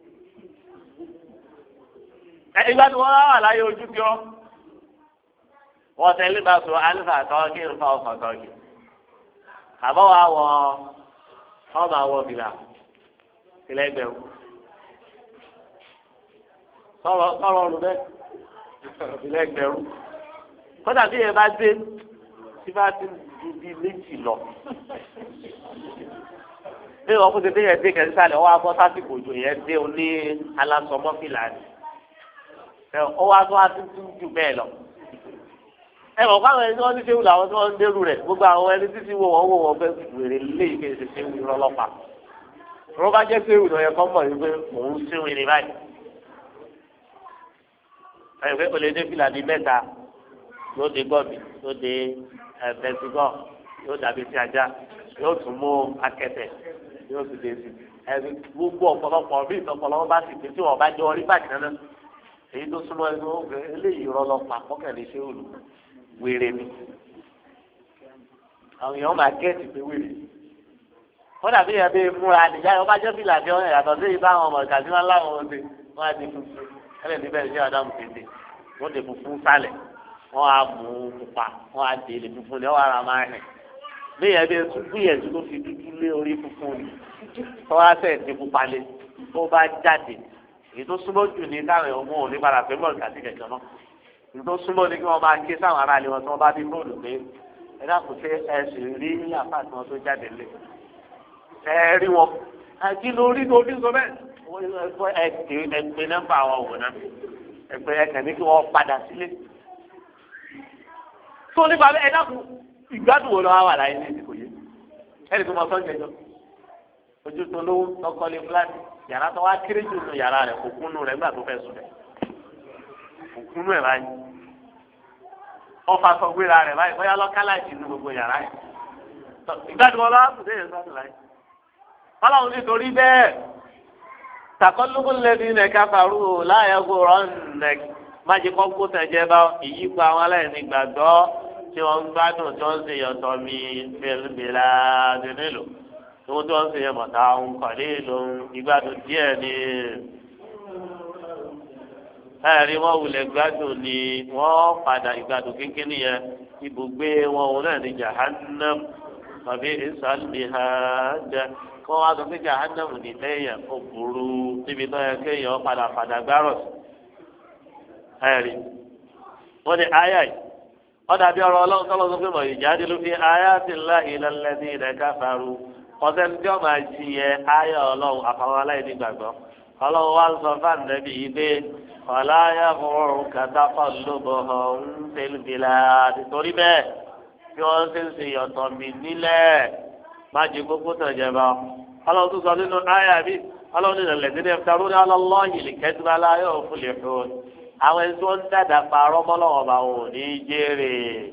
ìgbà tí wọ́n wà láyé ojú bí ọ́ wọ́n tẹ́lẹ̀ bá sọ alifa tọ́kì nfa ọkọ̀ tọ́kì àbọ̀ wà wọ ọmọ àwọ̀ bìlà ìlẹ̀ ẹgbẹ̀rún sọ̀rọ̀ ọ̀rùn bẹ́ẹ̀ ìlẹ̀ ẹgbẹ̀rún kódà bí ẹ bá dé tí bá ti di bí méjì lọ bí wọ́n kó tètè yẹn dé kẹ́sísàlẹ̀ wọ́n á bọ́ sásìkò òjò yẹn dé oní alásọmọ́fìlà ni ẹ ọ wá tó wá tuntun jù bẹ́ẹ̀ lọ ẹ mọ̀ fáwọn ẹni tí wọ́n ti ṣe wù làwọn tí wọ́n ń dérú rẹ̀ gbogbo àwọn ẹni títí wo wọ́n wò wọ́n fẹ́ wèrè léyìí kí ẹ ṣe ṣe wù lọ́lọ́pàá wọ́n bá jẹ́ pé wù lọ́yẹ kọ́ mọ̀ wípé òun ṣe wèrè báyìí ẹ pé olè dé fìlà ní mẹ́ta yóò dé gọ́ọ̀bì yóò dé ẹ̀ẹ́dẹ́sígọ́ yóò dàbí sí ajá yóò tún mú akẹ́tẹ̀ yóò tún dé sí ẹ gbogbo ọ̀pọ̀lọpọ̀ bí ìtọ́pọ̀lọpọ̀ bá sì pé tí wọ́n bá jẹ́ orí bàjẹ́ náà èyí tó súnmọ́ ẹni wọ́n gbé eléyìí rọlọ pàpọ́kẹ̀lé ṣé òòlù wèrè ni àwọn èèyàn máa gẹ́ẹ̀tì pé wèrè wọ́n dàbí yẹn bí múra nìyá yẹn wọ́n bá jẹ́ fìlà tí wọ́n yàtọ̀ sí ibà àwọn ọmọ ìkàtí wọn láwọn ọdẹ wọ́n á di funfun ẹlẹ́ níbẹ̀ ní ọ̀dàmù tètè wọ́n di funfun sálẹ̀ wọ́n á mú pupa wọ́n á di èlé funfun ní wọ́n ara máa hẹ̀ bí yẹn bí tún yẹn tó fi dúdú lé orí funfun ni wọ́n á sẹ̀ di pupa lé tó bá jáde èyí tó súnmọ́ jù ní káwọn ọmọ òní padà pé bọ́ọ̀lù àti kẹ̀kẹ́ náà èyí tó súnmọ́ ní kí wọ́n máa ké sáwọn ará ilé wọn tí wọ́n bá bí bọ́ọ̀lù pé ẹ dákun ṣe ẹ sì rí àpá tí wọ́n tó jáde lé ẹ rí wọn àti lórí lórí sọ bẹ́ẹ̀ ẹ ẹ pé nọ́mbà àwọn òwò náà ẹ pé ẹ kàn ní kí wọ́n padà sílé tó nípa ẹ dákun ìgbádùn wo lọ́wọ́ wà láyé ní ìsìnkú yìí ẹnì tó mọ sọ́njẹ́ jọ ojú tó lówó tọkọlé fúláàtì yàrá tó wá kéré jù nù yàrá rẹ̀ kò kúnnú rẹ̀ nígbà tó fẹ́ sùn rẹ̀ kò kúnnú ẹ̀ báyìí ọfà sọ gbéra rẹ̀ báyìí bóyá lọ́kálá ìdí gbogbo yàrá yẹn ìgbádùn ọlọ́wà kò dé yẹn gbádùn láyé fọláwọn nítorí bẹ́ẹ̀ takọ́lùkù lẹ́ni ilẹ̀ káfàrú láyẹ̀kú rọ́ọ̀nẹ̀k májè kọ́kú tẹ̀jẹ̀ bá ìyípo àwọn aláìní gbàgbọ́ tí wọ́n ń gbádùn tí wọ́n ń ṣe yọ̀tọ̀ mi bèlà nílò tí wọ́n tí wọ́n ń ṣe yọ̀mọ̀ta ń kọ̀lé lòun ìgbádùn díẹ̀ ni. ẹ̀rí wọn wulẹ̀ gbádùn ni wọ́n padà ìgbádùn kékeré yẹn ibùgbé wọn òun náà ní jahannam tàbí ìsàlùmíhàjà kí wọ́n wá sọ pé jahannam ní lẹ́yìn ó burú níbi tó yẹ kéèyàn padà padà gbárò sí. ẹ̀rí wọ́n ní àyà yìí wọ́n dàbí ọ̀rọ̀ ọlọ́run tọ́lọ́ sọ pé mọ̀ ìjáde ló fi ayati llahi ilal ladina kafaru ọ̀sẹ̀ tí wọ́n máa jí yẹ àyà ọlọ́run àfàwọn aláìní gbàgbọ́ ọlọ́run wá ń sọ fáànù nẹ́bí yìí pé ọ̀la yàgòrò kàtàkọ̀ lóbò ọ̀hún tẹlifíla nítorí bẹ́ẹ̀ tí wọ́n ṣe ń ṣe ìyọ̀tọ̀ mi nílẹ̀ má jí gbogbo tàn jẹba ọlọ́run tó sọ nínú àyà mi ọlọ́run nínú lẹ́dínlẹ́ fẹ́rù ní alọ́lọ́yìn lè kẹ́tùbá láyọ̀ fún lè fún àwọn ẹni tó ń dàda parọ́ mọ́lọ́wọ́ bá wọn ò ní jèrè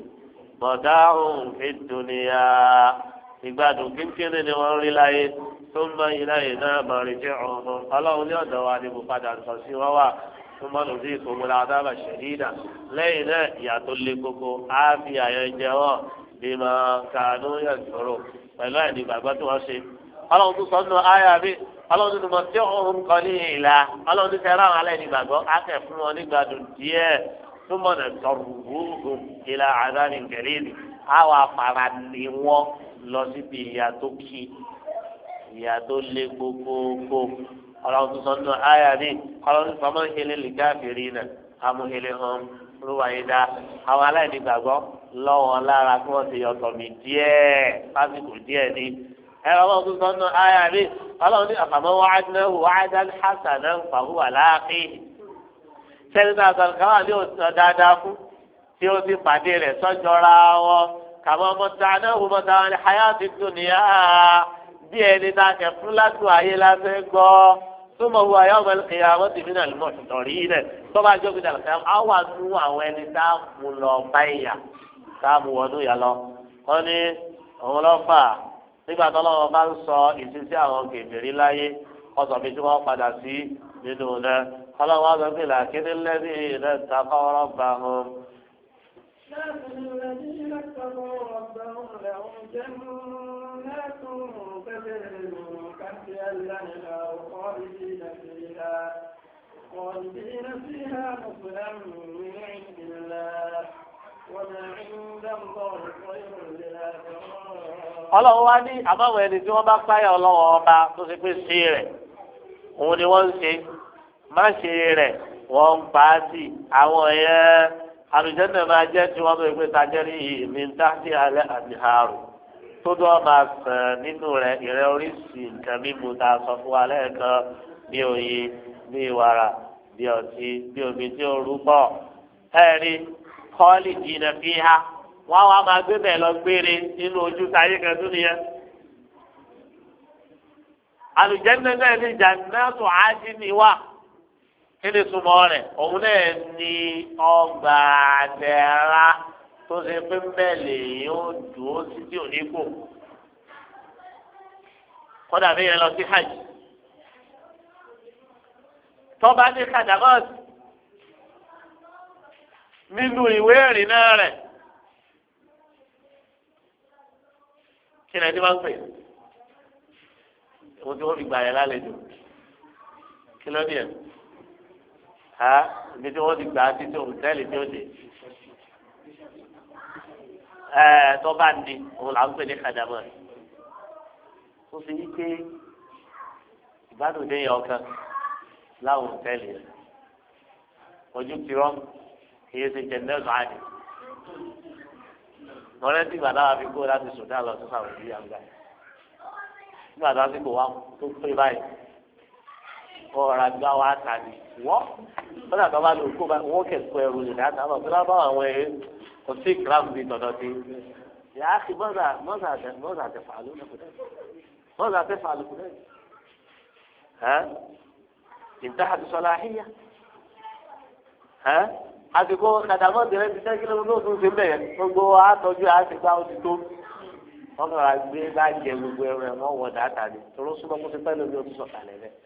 mọ̀dáhùn fìdúnìyà ìgbádùn kékeré ni wọ́n rí láyé tó ń bá yìí láyé náà mọ̀rin jẹ́ ọ̀hún ọlọ́run ní ọ̀dọ̀ wa ni mo padà sọ sí wọ́n wà tó mọ́ lòdì ìfowópamọ́ adábà ṣẹ̀dídà lẹ́yìn náà ìyá tó lé gbogbo á fi àyànjẹ wọn bí máa kàánú yẹn sọ̀rọ̀ pẹ̀lú ẹ̀ní gbàgbọ́ tí wọ́n ṣe ọlọ́run tó sọ nínú àyà mi ọlọ́run tó mọ̀ tí òun kọ́ ní ìlà ọlọ́run tó fẹ́ràn àwọn aláìní gbàgbọ́ á kẹ́ fún wọn nígbàdùn díẹ̀ tó mọ̀ nà sọ̀rọ̀ ìlà àdáni kẹrìnì àwọn afárá ni wọ́n lọ síbi ìyá tó kí ìyá tó lé gbogbogbò ọlọ́run tó sọ nínú àyà mi ọlọ́run tó fọmọ́ ìhẹ́lẹ́ lè káfíìrì náà amúhẹ́lẹ́ hàn lówàyé dá àwọn aláìní gbàgbọ́ lọ́wọ́ lára kí wọ́n ti yọtọ̀ mi díẹ̀ lásìkò díẹ̀ ní. ẹ̀rọ ọlọ́run tó sọ nínú àyà mi ọlọ́run ní àfàmọ́ wa'adnahu wa'dan hasanan fahuwa laqihi. sẹ́yìn náà sọ̀rọ̀ káwá ní òtún dáadáa fún tí ó ti pàdé rẹ̀ sọ́jọ́ra wọn kàmọ́ mọ́tànáhù mọ́tàwọn ní hayati dunya bí ẹni náà kẹ fún látò ayé lásẹ̀ gbọ́ súnmọ́ wo àyà ọmọ ẹlẹ́kẹ̀yà wọ́n ti fi náà lùmọ̀ tọ̀rí rẹ̀ tó bá jókòó dàlọ́ kẹ́ á wà nú àwọn ẹni tá a mú lọ báyà tá a mú wọnú yà lọ. wọ́n ní òun lọ fà nígbà tó lọ́wọ́ bá ń sọ ìṣesí àwọn kèfèrí láyé wọ́n sọ pé tí wọ́n padà sí nínú náà ọlọ́wọ́ sọ pé làkínní lẹ́bí rẹ̀ takọ́rọ́ bá wọn. لكن الذين اتقوا ربهم لهم جنات تجري من تحتها الأنهار خالدين فيها خالدين فيها نزلا من عند الله وما عند الله خير للآخرين. ọlọ́run wá ní àbáwọn ẹni tí wọ́n bá páyà ọlọ́wọ́ ọba tó ṣe pé sí rẹ̀ òun ni wọ́n ń ṣe má ṣe rẹ̀ wọ́n ń pa á sí àwọn ẹ̀yẹ àlùjànnà máa jẹ́ tí wọ́n tó gbé tajẹ́rì mi ń dá sí alẹ́ àdìhàrù tó dọ́ máa sàn nínú rẹ̀ ìrẹ́ oríṣi nǹkan mímu tá a sọ fún wa lẹ́ẹ̀kan bí oyin bí wàrà bí ọtí bí omi tí ó rú pọ̀ ẹ̀rí kọ́ọ̀lì jìnnà fi ha wọ́n wá máa gbé bẹ́ẹ̀ lọ gbére nínú ojú táyé kan tó nìyẹn. àlùjànnà náà ní jannatu adni wà kíni súnmọ́ rẹ̀ òun náà ní ọgbà àdẹ̀ra tó ṣe pé bẹ́ẹ̀lì yóò dùn ó sí tí ò ní kù. kódà bí yẹn lọ sí hajj tọ́ba ní kàdàmọ́sì nínú ìwé ìrìnnà rẹ̀ kí ni ẹni máa ń pè ohun tí wọ́n fi gbà yẹn lálejò kí ló dé ẹ̀ ha ibi tí wọ́n ti gbà á títí òtẹ́ẹ̀lì tí ó dé ẹ̀ tó bá ní òun là ń pè ní kàdàmọ́ ẹ̀ tó fi yí pé ìbádùn dé yẹ ọkàn láwọn òtẹ́ẹ̀lì rẹ̀ ojú ti rọ́ kìí ṣe jẹ̀ndẹ́sọ̀ àdì lọ́rẹ́ tí gbàdá wa fi kó láti sùdá lọ sí sàwọn ìdí àgbà nígbà tó àsìkò wa tó pé báyìí ọ̀rọ̀ àgbà wa tàbí wọ́n wọ́n dàgbà bá lò kó bá wọ́n kẹ̀kọ́ ẹrù lè dáta lọ sí lábọ́ àwọn ẹ̀ kò sí ìkìlámù bíi tọ̀dọ̀ sí yà á sì mọ́sà mọ́sà tẹ mọ́sà tẹ fàálù lẹ́kùnrin mọ́sà tẹ fàálù kùnrin ẹ̀ ìdáhàtú sọlá àhíyá ẹ̀ àsìkò kàdàmọ́ tẹ̀lé ti sẹ́kí lọ́wọ́ tó tún ṣe bẹ́ẹ̀ gbogbo àtọ́jú àsìkò àwọn ti tó wọ́n kàn á gbé bá jẹ gbogbo ẹrù ẹ̀ wọ́n wọ̀ dáta ni tòró súnmọ́ kó ti pẹ́ lómi oṣù sọ̀kalẹ̀ rẹ̀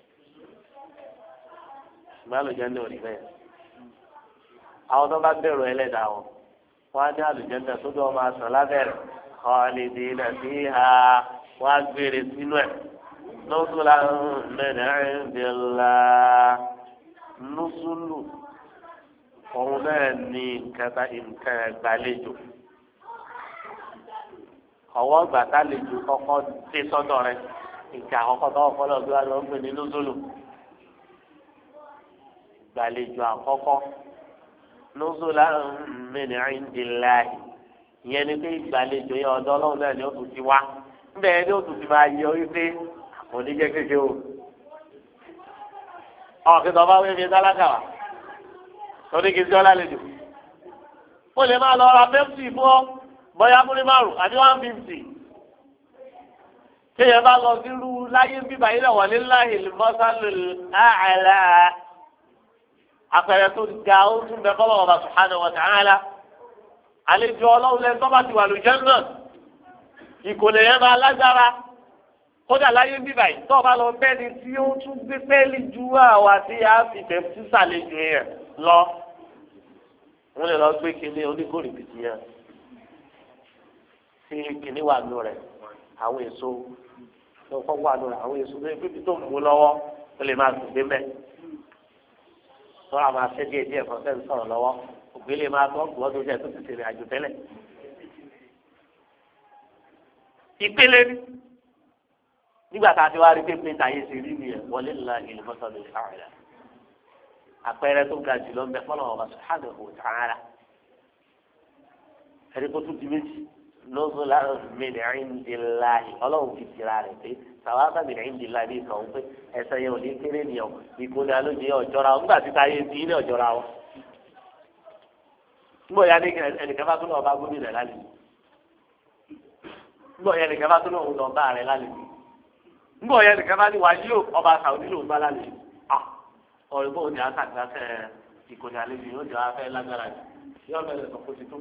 ìgbàlódé ní òní bẹ́ẹ̀ àwọn tó bá bẹ̀rù ẹlẹ́dàá wọn wọ́n á ní àlùjẹ́ńdà tó dọ́ máa sàn lábẹ́rẹ̀ khalidina fiha wọ́n á gbére sínú ẹ̀ nuzulan min indillah nusulu òun náà ní nǹkan nǹkan ìgbàlejò ọwọ́ gbàtàlejò kọ́kọ́ dé sọ́dọ̀ rẹ̀ nǹkan àkọ́kọ́ tó kọ́ lọ́ọ́ bí wàá lọ́ọ́ gbé ní nùzúlù ìgbàlejò àkọ́kọ́ nùzúlù min indillahi ìyẹn ni pé ìgbàlejò yẹn ọ̀dọ̀ Ọlọ́run náà ni ó tún ti wá bẹ́ẹ̀ ni ó tún ti máa yẹ orí pé oníjẹ́ kékeré o ọ̀kẹ́ tó bá wí fi tálákà wá torí kìí jọ́ lálejò ó lè máa lọ ra pepsi fún ọ bóyá múrí márùn àti one fifty kéèyàn bá lọ sí irú láyé bíbá yìí lọ wọlé láyé lùmọ́sálù àlà àpẹẹrẹ tó ga ó tún bẹ fọlọ́ ọba subhanahu wa ta'ala àlejò ọlọ́run lẹ́nu tó bá ti wà lójẹ́ náà ìkòlè yẹn máa lágbára kódà láyé bíbá yìí tó bá lọ bẹ́ni tí ó tún gbé pẹ́ẹ́lí ju àwa tí a fi fẹ́ sísàlejò yẹn lọ wọ́n lè lọ gbé kíní onígòrì bìtì yẹn tí kíní wà nù rẹ̀ àwọn èso tó kọ́ wà nù rẹ̀ àwọn èso tó bíbí tó mú lọ́wọ́ ó lè máa gbé mẹ́ tó a máa fẹ́ díẹ̀ díẹ̀ fún sẹ́ni sọ̀rọ̀ lọ́wọ́ ògbé lè máa tọ́ gbọ́ tó jẹ́ tó ti tẹ̀lé àjò tẹ́lẹ̀. ìpele ni nígbà tá a ti wá rí pépé táyé ṣe rí nìyẹn wọlé ńlá ìlú mọ́tò lè ṣàwẹ̀dá àpẹẹrẹ tó ga jùlọ ń bẹ fọlọ ọba subhanahu wa ta'ala ẹni kó tún di méjì nuzula min indillahi Ọlọ́run fi tira rẹ̀ pé sàwáàbà min indillahi ní ìkànnì pé ẹsẹ yẹn ò ní kéré nìyẹn ìkóni alóde ọjọra wọn nígbà tí táyé ti ní ọjọra wọn nbọ ya ní ẹnìkan bá tún lọ bá gómìnà lálẹ́ nbọ ya ẹnìkan bá tún lọ lọ bá rẹ lálẹ́ nbọ ya ẹnìkan bá ní wájú ọba sàwùdí lòún bá lálẹ́ ọ̀rẹ́ bóun ni àtàkùn afẹ́ ìkòní àlejò yóò jẹ́ afẹ́ lágbára yìí yóò bẹ̀rẹ̀ sọ̀kò ti tó.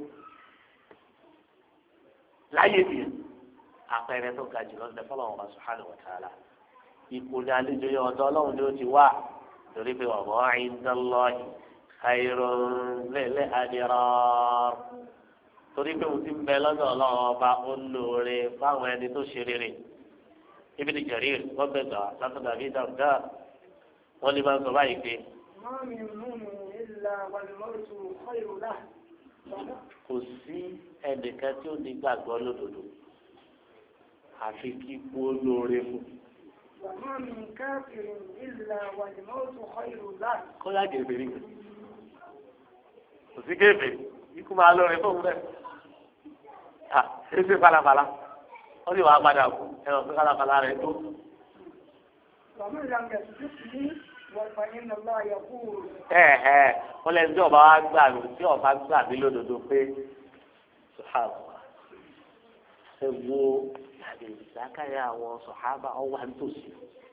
láyé bìí àpẹẹrẹ tó ga jùlọ ní fọlọ́wọ́n bá subhanahu wa ta'ala ìkòní àlejò yóò ọ̀dọ́ ọlọ́run ni ó ti wá torí pé wa ma indallahi khayrun lil abrar torí pé òun ti ń bẹ lọ́dọ̀ ọlọ́run ọba ó lóore fáwọn ẹni tó ṣe rere Ibn Jarir wọ́n bẹ̀ gbà látọ̀dọ̀ àbí dàrúdà wọ́n lè máa sọ báyìí pé kò sí ẹnìkan tí ó ní gbàgbọ́ lódodo àfi kí kú ó lóore fún. kọ́lá gèbèrè kò sí gèbèrè ikú máa lóore fún bẹ́ẹ̀. à ṣé ṣe falafala wọ́n sì wá padà kú ẹ̀rọ pé falafala rẹ̀ tó. ẹ ẹ wọn lẹni tí ọba wa gbà mí tí ọba gbà mí lódodo pé ṣe wo ìdákàyà àwọn sọ̀hábà ọwọ́ àǹtòsí.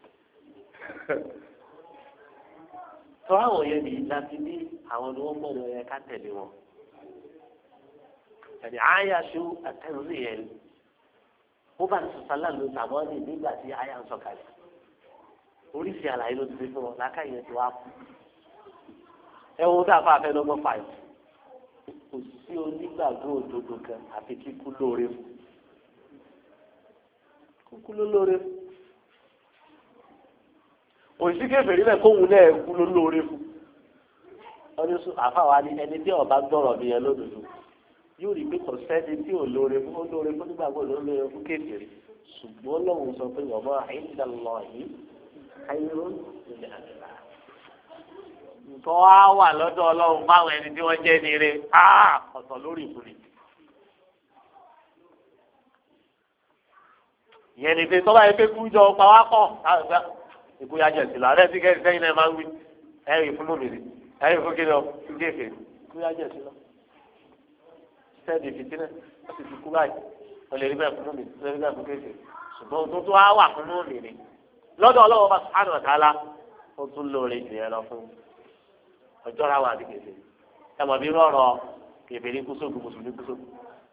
tó àwọn yẹn ní láti ní àwọn ni wọ́n gbọ́dọ̀ yẹ ká tẹ̀lé wọn. ẹ̀dẹ̀ àyàṣu àtẹ̀wé yẹn wọ́n bá ti sọ̀tà lánàá tàbọ̀ ní nígbà tí àyà ń sọ̀kalẹ̀. oríṣi àlàyé ló ti fi fún wọn lákàyè yẹn ti wá kú. ẹ wo tá a fà fẹ́ lọ́gbọ́n fà yìí. kò sí onígbàgbọ́ òdodo kan àfi kíkú lóore fún. kúkú ló lóore fún. òsì kèfèrí bẹ́ẹ̀ kóhun náà kú ló lóore fún. wọ́n ní sùn àfàwà ni ẹni tí ọba gbọ́rọ̀ mi yẹn lódodo yóò rí pé kò sẹ́ni tí ò lóore fún ó lóore fún nígbàgbọ́ ló lóore fún kèfèrí ṣùgbọ́n lọ́hùn sọ pé ọmọ àyíǹda lọ yìí ayéró ìjà àgbà. nǹkan wá wà lọ́dọ̀ ọlọ́run báwọn ẹni tí wọ́n jẹ́ ní ire ọ̀tọ̀ lórí ìfúnni. ìyẹn ní pé tọ́ba yẹn pé kú jọ pa wá kọ́ ikú yájọ sí lọ àrẹ sí kẹ́sì sẹ́yìn náà máa ń wí ẹ̀rì fún lómìnir ẹ̀rì fún kíni ọ kéèké ikú yájọ sí lọ. sẹ́ẹ̀dì fìtínẹ̀ wọ́n sì fi kú báyìí wọ́n lè rí bẹ́ẹ̀ fún lómìnir wọ́n lè rí bẹ́ẹ̀ fún kéèké ṣùgbọ́n tó tó wá wà fún lómìnir lọ́dọ̀ ọlọ́wọ́ bá sùpánù ọ̀tàlá ó tún lóore jù yẹn lọ fún ọjọ́ ra wà ní kéèké ẹ mọ̀ bí rọ̀rọ̀ kéèké ní kúsóògùn mùsùlùmí kúsóògùn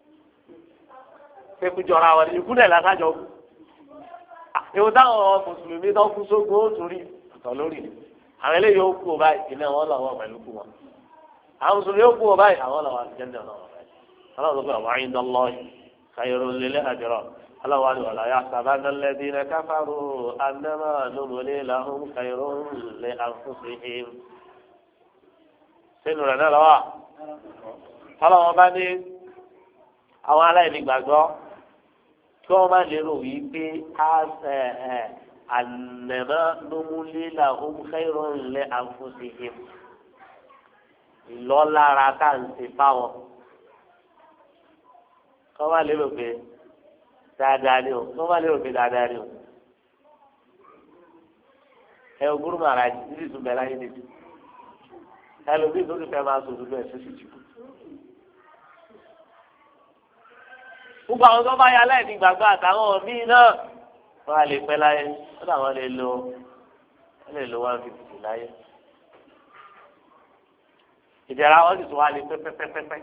pé kújọra wọn ikú náà lásájọ kú ewu táwọn mùsùlùmí tó kú sógun ó tún rí ọ̀tọ̀ lórí àwọn eléyìí ó kú ọ báyìí iná wọn lọ́wọ́ pẹ̀lú kú wọn àwọn mùsùlùmí ó kú ọ báyìí àwọn lọ́wọ́ àti jẹ́ndẹ̀ ọ̀nà wọn báyìí ọlọ́run tó fẹ́ wà ní dánlọ́ọ̀yì káyọ̀rọ̀ lélẹ̀ àjọrọ̀ ọlọ́run wà ní wàlá yà sábàánà lẹ́dí ní káfáró anámà lómọlé làhùn káyọ̀rọ̀ lé àfúnṣe sínú rẹ̀ náà lọ́wọ́ ọlọ́wọ́n bá ní àwọn aláìní gbàgbọ́ kí wọ́n má lérò wí pé ànàmọ́ lómúlélà òmùkẹ́rọ̀ ńlẹ̀ àǹfọ̀sìhìm ìlọ́lára tá à ń ṣe fáwọn kọ́ má lérò pé dáadáa ni o kọ́ má lérò pé dáadáa ni o ẹ ogúrú màrà jíjí tún bẹ láyé nìyí ẹlòmíì tó ti fẹ́ máa sòdò bẹ́ẹ̀ sí síjú. gbogbo àwọn tó bá yà láìní gbàgbọ́ àtàwọn míì náà wọ́n á lè pẹ́ láyé wọ́n làwọn lè lo wọ́n lè lo one fifty láyé. ìdẹ̀ra wọn sì tún wá lè pẹ́pẹ́pẹ́pẹ́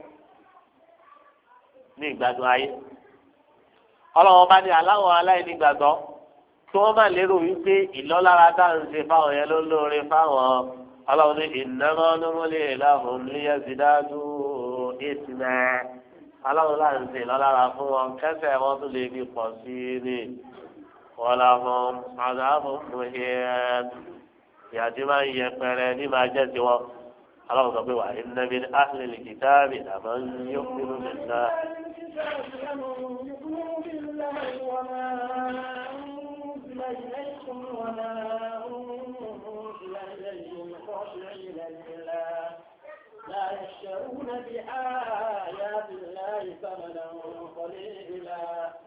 ní ìgbádùn ayé. ọlọ́wọ́n bá ní aláwọ̀ aláìní gbàgbọ́ tí wọ́n máa lérò wípé ìlọ́lára dáhùn ṣe fáwọn yẹn ló lóore fáwọn ọlọ́run ní ìnáwó lómọlé ìlàhùn níyàzídájú ìsìnà ọlọ́run láti ṣe ìlọ́lára fún wọn kẹsẹ̀ wọn tún lè fi pọ̀ sí i ní wọláhùn àdáhùn mùhìn ìyàtí máa ń yẹ pẹrẹ ní máa jẹ́ tiwọn ọlọ́run sọ pé wà ní nàbí áhìlì kìtàbì àmọ́ yóò fi lù mí náà. إليكم وما أنزل إليهم خاشعين لله لا يشترون بآيات الله ثمنا قليلا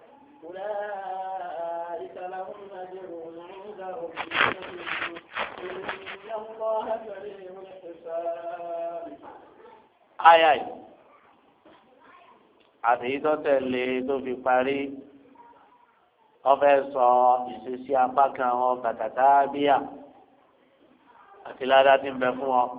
أولئك لهم أجرهم عند ربهم إن الله سريع الحساب. آي آي àtẹ̀yí tó tẹ̀lé tó fi parí wọ́n fẹ́ sọ ìṣesí apá kan àwọn bàtàtà bíyà àti ládàá tí ń bẹ fún wọn.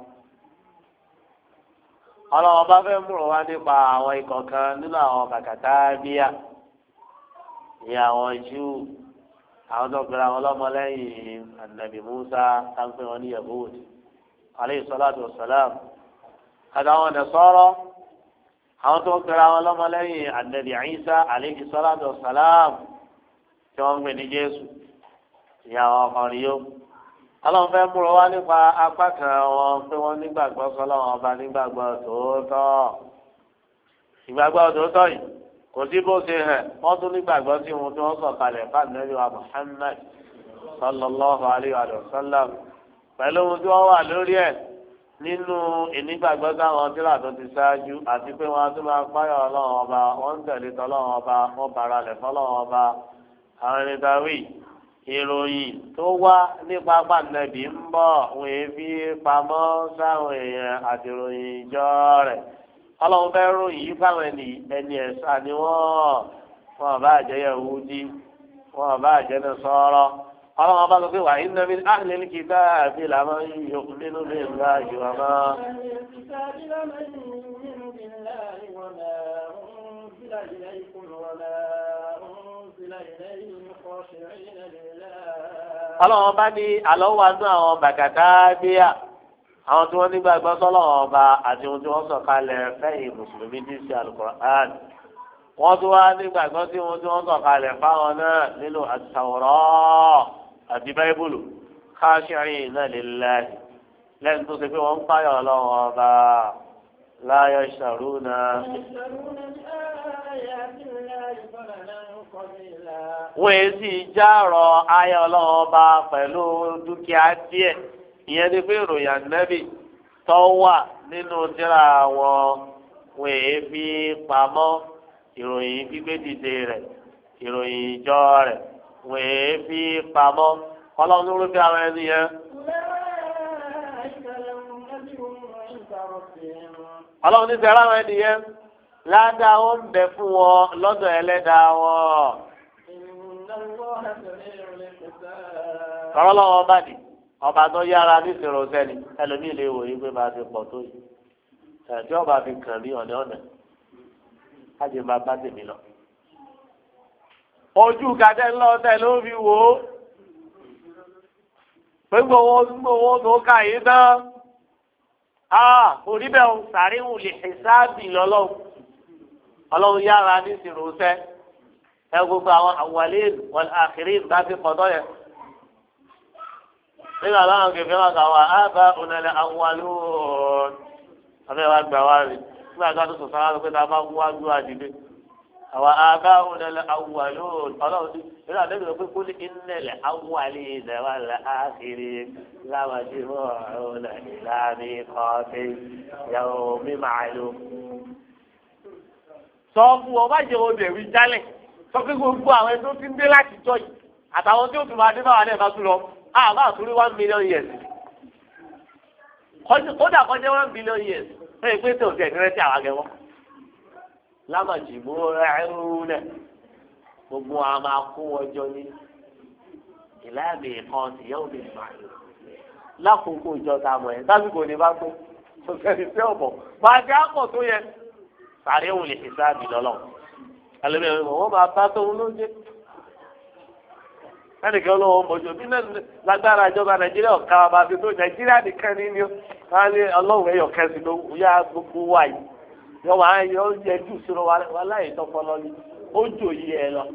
ọlọ́wọ́n bá fẹ́ múrò wá nípa àwọn ikọ̀ kan nínú àwọn bàtàtà bíyà ní àwọn Júù àwọn tó gbéra wọn lọ́mọlẹ́yìn ànàbì Musa táǹpẹ́ wọn ní Yahud alayhi salatu wassalam àtàwọn Nasara àwọn tó gbéra wọn lọ́mọlẹ́yìn ànàbì Isa alayhi salatu wassalam tí wọ́n ń gbé ní Jésù ìyàwó ọkùnrin yó. Ọlọ́run fẹ́ múra wá nípa apá kan wọn pé wọ́n nígbàgbọ́ sọ́lọ́run ọba nígbàgbọ́ tòótọ́. ìgbàgbọ́ tòótọ́ yìí kò sí bó ṣe hàn wọ́n tún nígbàgbọ́ sí ohun tí wọ́n sọ kalẹ̀ fún Ànábì wa Muhammad sallallahu alayhi wa sallam pẹ̀lú ohun tí wọ́n wà lórí ẹ̀ nínú ìnígbàgbọ́ táwọn tíra tó ti ṣáájú àti pé wọ́n á tún máa páyọ̀ Ọlọ́run ọba wọ́n ń tẹ̀lé tọ́lọ́run ọba wọ́n bára lẹ̀ fọ́lọ́run ọba àwọn ẹni dáwì ìròyìn tó wá nípa pàǹdẹ̀bì ń bọ̀ wọ́n èéfì pamọ́ sáwọn èèyàn àti ìròyìn ìjọ rẹ̀ ọlọ́run fẹ́ ròyìn yìí fáwọn ẹni ẹni ẹ̀sà ni wọ́n wọ́n bá jẹ́ Yahudi wọ́n bá jẹ́ Nasara ọlọ́run bá sọ pé wà inna min ahlil kitabi laman yu'minu billahi wa ma. ọlọ́run bá ní àlọ́ wa nú àwọn bàkàtà bíyà àwọn tí wọ́n nígbàgbọ́ sọ́lọ́run ọba àti ohun tí wọ́n sọ kalẹ̀ fẹ́yìn mùsùlùmí ní sí Al-Qur'an wọ́n tún wá nígbàgbọ́ sí ohun tí wọ́n sọ kalẹ̀ fáwọn náà nínú At-Tawrah àti Báíbùlù khashi'ina lillahi lẹ́yìn tó ṣe pé wọ́n ń pààyà ọlọ́run ọba la yashtaruna. wọ́n yé sì járọ̀ ayé ọlọ́run ọba pẹ̀lú dúkìá díẹ̀ ìyẹn ni pé ìròyìn ànábì tó wà nínú tírà wọn wọ́n yé fi pamọ́ ìròyìn gbígbé dìde rẹ̀ ìròyìn ìjọ rẹ̀ wọ́n yé fi pamọ́ ọlọ́run ló fi àwọn ẹni yẹn. ọlọ́run ní sẹ́ra àwọn ẹni yẹn ládàá wọn bẹ fún wọn lọ́dọ̀ ẹlẹ́dàá wọn. ọ̀rọ̀ lọ́wọ́ bá dì ọba tó yára nísìnyí sẹ́ni ẹlòmíì lè wò yí pé bá a ti pọ̀ tó yìí ẹ̀jẹ̀ tí ọba fi kàn mí ọ̀nà ọ̀nà kájí máa bá tèmi lọ. ojú kàdé ńlọ tẹ ló fi wò ó pé gbowó gbowó tó kà yín tán orí bẹ́ẹ̀ o sàríwù lè ṣèṣáàbì lọ́lọ́wọ́ ọlọ́run yára nísìnyí sẹ́ ẹ gbogbo àwọn awwalin wal akhirin bá fi pọ̀tọ́ yẹn. nígbà láwọn kẹfẹ́ wọn kà wá ábá ònàlẹ̀ awwalun afẹ́ wa gbà wá rí nígbà tó a tó sọ̀tàn á pé tá a bá wá gbó àdìdé àwọn àbá ònàlẹ̀ awùwàlú ọlọ́run ní ìlú àdébìrì pé kó ní ìnẹ̀lẹ̀ awùwàlì ìdẹ̀wàlẹ̀ àkìrí láwàjì mọ́ọ̀rún ìlànà kọ́ọ̀tì yàwó mímàlú. sọ fún ọ má jẹ obìnrin jálẹ̀ sọ pé gbogbo àwọn ẹni tó ti ń dé láti jọ yìí àtàwọn tí ó tún máa dé báwa náà bá tún lọ àbá àtúrí one million years kódà kọjá one billion years ẹ pé tó tẹ̀ ní rẹ́tí àwọn akẹ́wọ́ lámàjì mú ẹrú náà gbogbo àwọn máa kó ọjọ́ ní ìlànà ìkan tìyẹ́wò lè máa lò lákòókò ìjọba àmọ́ ẹ̀ lásìkò ní bá tó kò sẹ́ni tí ọ̀bọ̀ máa jẹ́ àpọ̀ tó yẹ sàrí òun lè fi sáàbì lọ́lọ́ ẹlẹ́mìíràn wọ́n máa bá tóun ló jẹ́ ẹnìkan ló wọ́n mọ̀jọ́ bí náà lágbára ìjọba nàìjíríà ọ̀ka wa máa fi tó nàìjíríà nìkan ní ni wọ́n á ní ọlọ́run ẹ̀yọ̀ kẹsì ló yá gbogbo wa yìí yọ wàá yọ yẹ jù sínú wa láyé tọpọlọ ni ó jò yí ẹ lọ.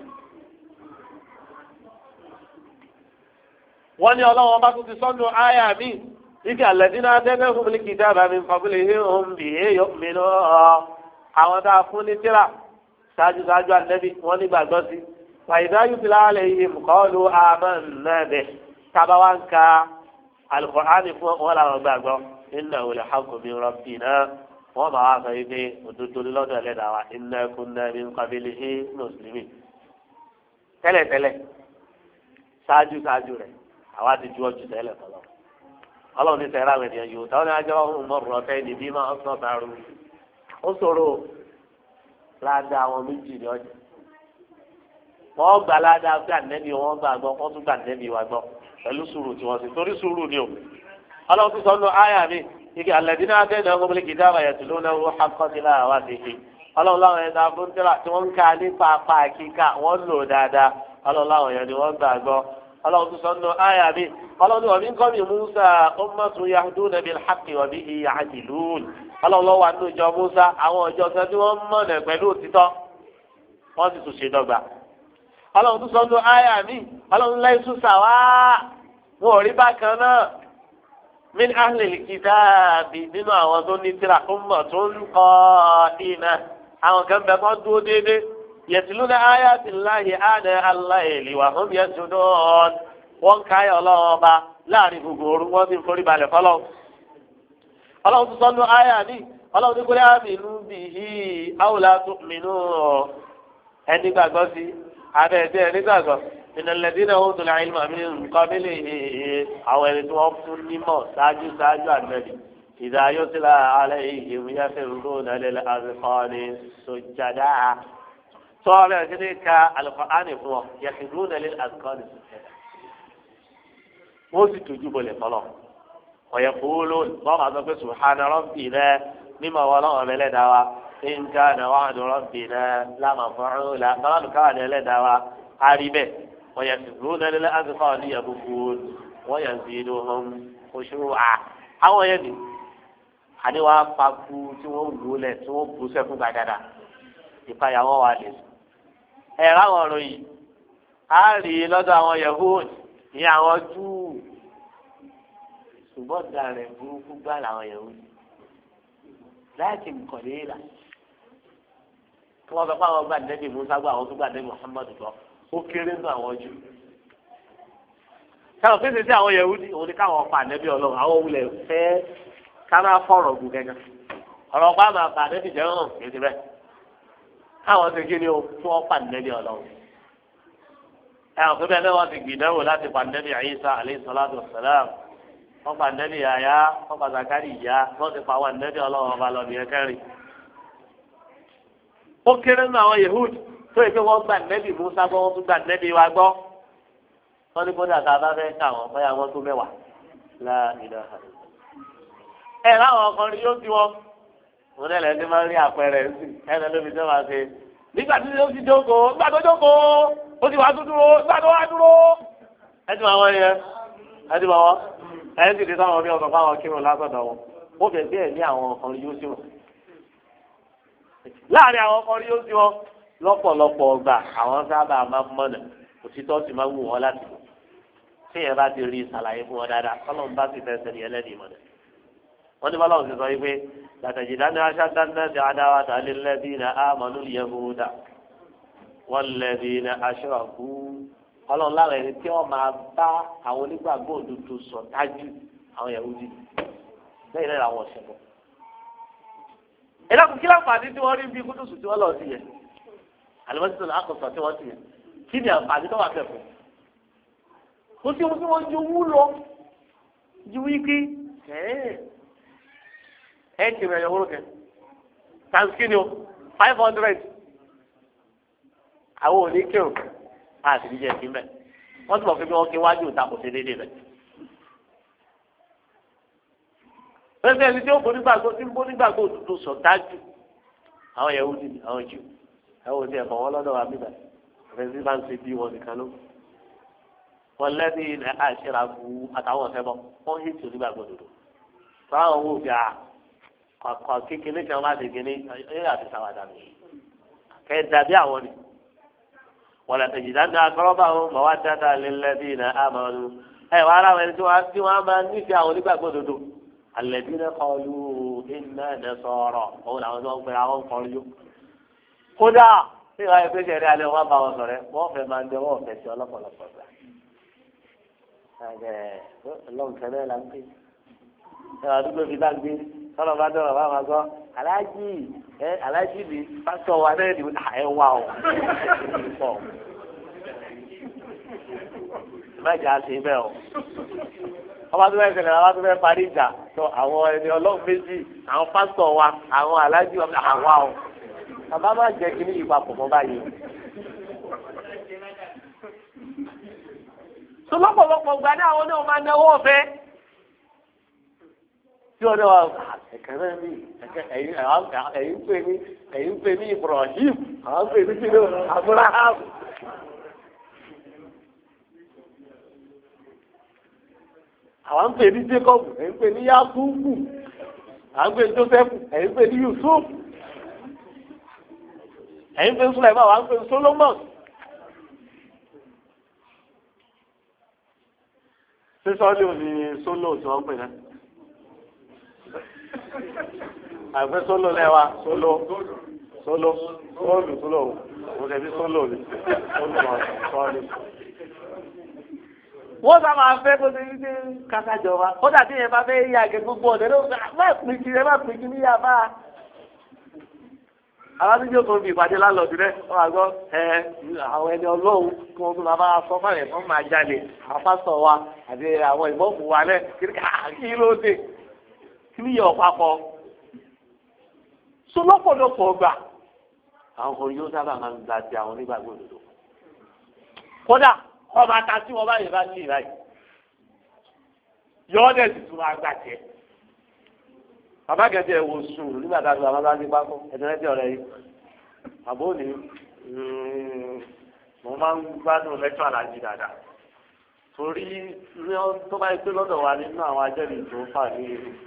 wọ́n ní ọlọ́run ọba tó ti sọ́nù áyà mi ike àlẹ́dínà adẹ́gbẹ́ fún mi kìí dábàá mi fàbílẹ̀ yìí òun bì í yọ mí lọ àwọn tá a fún ní tíra ṣáájú ṣáájú ànẹ́bí wọ́n ní gbàgbọ́ sí fàyídájú ti láàlẹ̀ yìí kọ́ọ̀lù àmọ́nàbẹ̀ tábà wá ń ka alukọ̀ránì fún wọn làwọn gbàgbọ́ nínú ìwòlẹ̀ haqqu min rabbina wọ́n bá wá sọ yìí pé òdodo lọ́dọ̀ ẹlẹ́dàá wa inna kunna min qablihi muslimin tẹ́lẹ̀tẹ́lẹ̀ ṣáájú ṣáájú rẹ̀ àwa ti ju ọjọ́ tẹ́lẹ̀ tọ́lọ́ ọlọ́run ní sẹ́yìn láwọn ènìyàn yòó táwọn ní ajọ́ ọ̀hún mọ̀rọ̀ ọ̀tẹ́ ní bí máa ń sọ bàrù ó ṣòro ládàá àwọn méjì ní ọjọ́ wọ́n gbà ládàá gbà nẹ́bí wọ́n gbà gbọ́ wọ́n tún gbà nẹ́bí wa gbọ́ pẹ̀lú sùúrù tí wọ́n sì torí sùúrù ni o ọlọ́run tún sọ nù áyà mi ike alẹ́dínà akẹ́kọ̀ọ́ ọmọ mílíkì dábà yẹtù ló náwó akọ́sílẹ̀ àwọn àtẹ̀kẹ́ ọlọ́run láwọn ẹ̀dá fúntẹ́rà tí wọ́n ń ka nípa apá kíkà wọ́n lò dáadáa ọlọ́run láwọn ẹ̀yàn ni wọ́n gbàgbọ́ ọlọ́run tún sọ nù áyà mi ọlọ́run wọ̀mí ń kọ́mi Musa ummatun yahduna bil haqqi wa bihi ya'dilun ọlọ́run lọ́wọ́ àánú ìjọ Musa àwọn ìjọ sọ tí wọ́n mọ̀nà pẹ̀lú òtítọ́ wọ́n sì tún ṣe dọ́gba ọlọ́run tún sọ nù áyà mi ọlọ́run laysu sawa wọn ò rí bákan náà min ahlil kitaabi nínú àwọn tó ní tírà ummatun qa'imah àwọn kan bẹ kọ́ dúró déédéé yatluna ayati llahi ana al-layli wa hum yasjudun wọ́n ká ayọ̀ ọlọ́run ọba láàrin gbogbo ooru wọ́n ti ń forí balẹ̀ fọlọ́ ọlọ́run tó sọ́nù ayà ní ọlọ́run tó kúlẹ̀ aminu bihi aw la tu'minu ẹni gbàgbọ́ sí abẹ́ ẹ̀dẹ́ ẹni gbàgbọ́ ìnàlẹ́dínà ó tó láyé màmí nǹkan mílẹ̀ àwọn ẹni tí wọ́n fún nímọ̀ ṣáájú ṣáájú àgbẹ̀dì ìdá yóò ti la alẹ́ ìhìmù yá fẹ́ rúró nàlẹ́ àzùkọ́ni sojàdá tọ́ọ̀rẹ́ ẹ̀kíní ka alùpàánì fún ọ yẹ kí rúró nàlẹ́ àzùkọ́ni sojàdá wọ́n sì tójú bọ̀lẹ̀ fọlọ́ ọ̀yẹ̀ kúló wọ́n máa sọ pé subhana rabbina mímọ̀ wọn lọ́wọ́ mẹ́lẹ́dàá wa in kana wa'du rabbina lamaf'ula báwọn káwọn ẹlẹ́dàá wa á rí bẹ́ẹ̀ wọ́n yẹ kúló nàlẹ́ àzùkọ́ni yẹ bukun wọ́n yẹ ziduhum khushu'a àwọn yẹn ni àníwá paku tí wọ́n wù lẹ̀ tí wọ́n bu sẹ́kù gbàgàdà ìpayà wọn wà lè sùn. ẹ̀rọ àwọn ọ̀rọ̀ yìí á rí lọ́dọ̀ àwọn Yahud ní àwọn Júù ṣùgbọ́n dàrẹ̀ burúkú gbà làwọn Yahud láti nkọ̀lé là kí wọ́n sọ pé àwọn gbàdébì Musa gbọ́ àwọn tó gbàdébì Muhammad gbọ́ ó kéré nù àwọn Júù. sáwọn fèsì sí àwọn Yahudi òun ni káwọn pa ànẹ́bí Ọlọ́run àwọn wulẹ̀ fẹ́ ká máa fọ̀rọ̀ gùn gẹ́gẹ́ ọ̀rọ̀ pa máa pa ànẹ́bí jẹ́ hàn kéde bẹ́ẹ̀ káwọn ti kí ni o tí wọ́n pa ànẹ́bí Ọlọ́run ẹ̀hàn pé bẹ́ẹ̀ wọ́n ti gbìdánwò láti pa ànẹ́bí Ìsá alayhi salatu wassalam wọ́n pa ànẹ́bí Yahya wọ́n pa Zakariya wọ́n ti pa àwọn ànẹ́bí Ọlọ́run ọba lọ nìyẹn kẹrin. ó kéré nínú àwọn Yahudi tó yẹ pé wọ́n gba ànẹ́bí Musa gbọ́ wọ́n tún gba ànẹ́bí wa gbọ́ wọ́n ní kódà tá a bá fẹ́ ká wọn bóyá wọ́n tó mẹ́wàá la ilaha. ẹ láwọn ọkùnrin yóò ti wọn wọn náà lẹ́ni máa ń rí àpẹẹrẹ sí ẹnì lóbi tó máa ṣe nígbà tí ó ti jókòó nígbà tó jókòó ó ti wá tó dúró nígbà tó wá dúró. ẹ ti máa wọ́n yẹn ẹ ti máa wọ́n ẹ ti di sáwọn bí ọkọ̀ fáwọn kírun lásọ̀dọ̀ wọn ó fẹ́ bẹ́ẹ̀ ní àwọn ọkùnrin yóò ti wọn. láàárín àwọn ọkùnrin yóò ti wọn lọ́pọ̀lọpọ̀ ọgbà àwọn sábà máa ń mọ̀nà òtítọ́ sì máa ń wù wọn láti tí yẹn bá ti rí ìsàlàyé fún wọn dáadáa kọ́lọ́n bá sì fẹ́ sẹ́ni ẹlẹ́dìí mọ̀nà. wọ́n ní bọ́lá òsì sọ yìí pé làtàjìdáni aṣáájú adáwàtà lilladhina amanu yahuda walladhina ashraku ọlọ́run lára ẹni tí wọ́n máa bá àwọn onígbàgbọ́ òdodo sọ tájú àwọn yahudi lẹ́yìn náà làwọn ọ̀sẹ̀ bọ̀. ẹ dákun kí láǹfààní tí wọ́n rí bí kúndùsù tí wọ́n lọ sí yẹn àlùmọ́sí tó àkọsọ tí wọ́n sì yẹn kí ni àǹfààní tó wà fẹ́ fún un. kò sí ohun tí wọ́n ju wú lọ ju wípé ẹ ti rẹ̀ yọ̀wọ́rọ̀ kẹ́ thanksgiving o five hundred àwọn òní kírun àti ìdíje ẹ̀sìn bẹ́ẹ̀ wọ́n ti mọ̀ pé bí wọ́n kí wájú ìta kò sí déédéé bẹ́ẹ̀. pẹ̀lú ẹni tí ó bonígbàgbọ́ tí ń bonígbàgbọ́ òdodo sọ dájú àwọn Yahudi àwọn Júù àwọn òní ẹ̀fọ́ wọn lọ́dọ̀ wa bíbẹ̀ ẹ̀fẹ́ sí bá ń ṣe bí wọn nìkan ló. wọn lẹ́ni àṣírà fún àtàwọn ọ̀sẹ̀ bọ́ wọ́n yé tí onígbàgbọ́ òdodo. báwọn owó bí a kọ̀ kékeré kan bá ti kékeré ẹ̀ àti sàwádà mi kẹ́ dàbí àwọn ni. ولتجدن أقربهم مودة للذين آمنوا أي وعلى من تؤدي ما نفع ولبا قددوا الذين قالوا إنا نصارى هو العظام فرعون قالوا خدا في غاية بشري عليه وما وصره ما في من ده ما في شيء الله ولا قدر هذا الله كمان لانكي هذا دو في ذاك بي صلى الله عليه وسلم aláàjì ẹ aláàjì mi pásítọ̀ wa náà ni ẹ wá o mẹ́jọ àti bẹ́ẹ̀ o ọba tó bẹ́ẹ̀ ṣẹlẹ̀ ọba tó bẹ́ẹ̀ parí ìjà tó àwọn ẹni ọlọ́run méjì àwọn pásítọ̀ wa àwọn aláàjì wa àwa o bàbá má jẹ́ kí ní ìgbà pọ̀ mọ́ báyìí. tó lọ́pọ̀lọpọ̀ gbà ní àwọn oníwọ̀n máa ń náwó ọ̀fẹ́ tí wọ́n ní wa ẹ̀kẹ́ náà ní ẹ̀kẹ́ ẹ̀yìn ẹ̀yìn pè ní ẹ̀yìn pè ní Ibrahim àwọn pè ní kíló Abraham. àwọn ń pè ní Jacob ẹ̀yìn pè ní Yakubu àwọn ń pè ní Joseph ẹ̀yìn pè ní Yusuf ẹ̀yìn pè ní Sulaiman àwọn ń pè ní Solomon. sísọ́ọ́lì ò ní sólò tí wọ́n pè náà. àgbẹ̀ sólò lẹ́wà sólò sólò sólò sólò mo tẹ̀lé sólò ni sólò sọ́ọ́lì. wọ́n sá máa fẹ́ kó ṣe wípé kásájọba kódà tí yẹn bá fẹ́ yí àgẹ̀ gbogbo ọ̀dẹ́ ló má pín kiri ẹ má pín kiri yá bá a. àwọn tó jókòó bí ìpàdé lálọ́ọ̀dù rẹ̀ wọ́n máa gbọ́ ẹ àwọn ẹni ọlọ́run kí wọ́n tún máa bá a sọ fún ẹ̀ wọ́n máa jalè àwọn pásítọ̀ wa àti àwọn ìmọ̀ọ́mù wa lẹ̀ kí ló dé kí ni yọ̀ papọ̀. so lọ́pọ̀lọpọ̀ gbà àwọn kan yóò sábà máa ń gba ti àwọn onígbàgbọ́ òdodo. kódà ọba ta tí wọ́n bá yẹ bá ní ìráyè yọ ọ́ dẹ̀ sì tún máa gbà tiẹ̀. bàbá kẹtẹ wò sùn nígbà tá a fi àwọn bá ní pákó ẹ̀dẹ́rẹ́dẹ́ ọ̀rẹ́ yìí àbó ni mo máa ń gbádùn lẹ́tọ̀ àlàjì dáadáa torí tó bá yẹ pé lọ́dọ̀ wa nínú àwọn ajẹ́rìí tó fà ní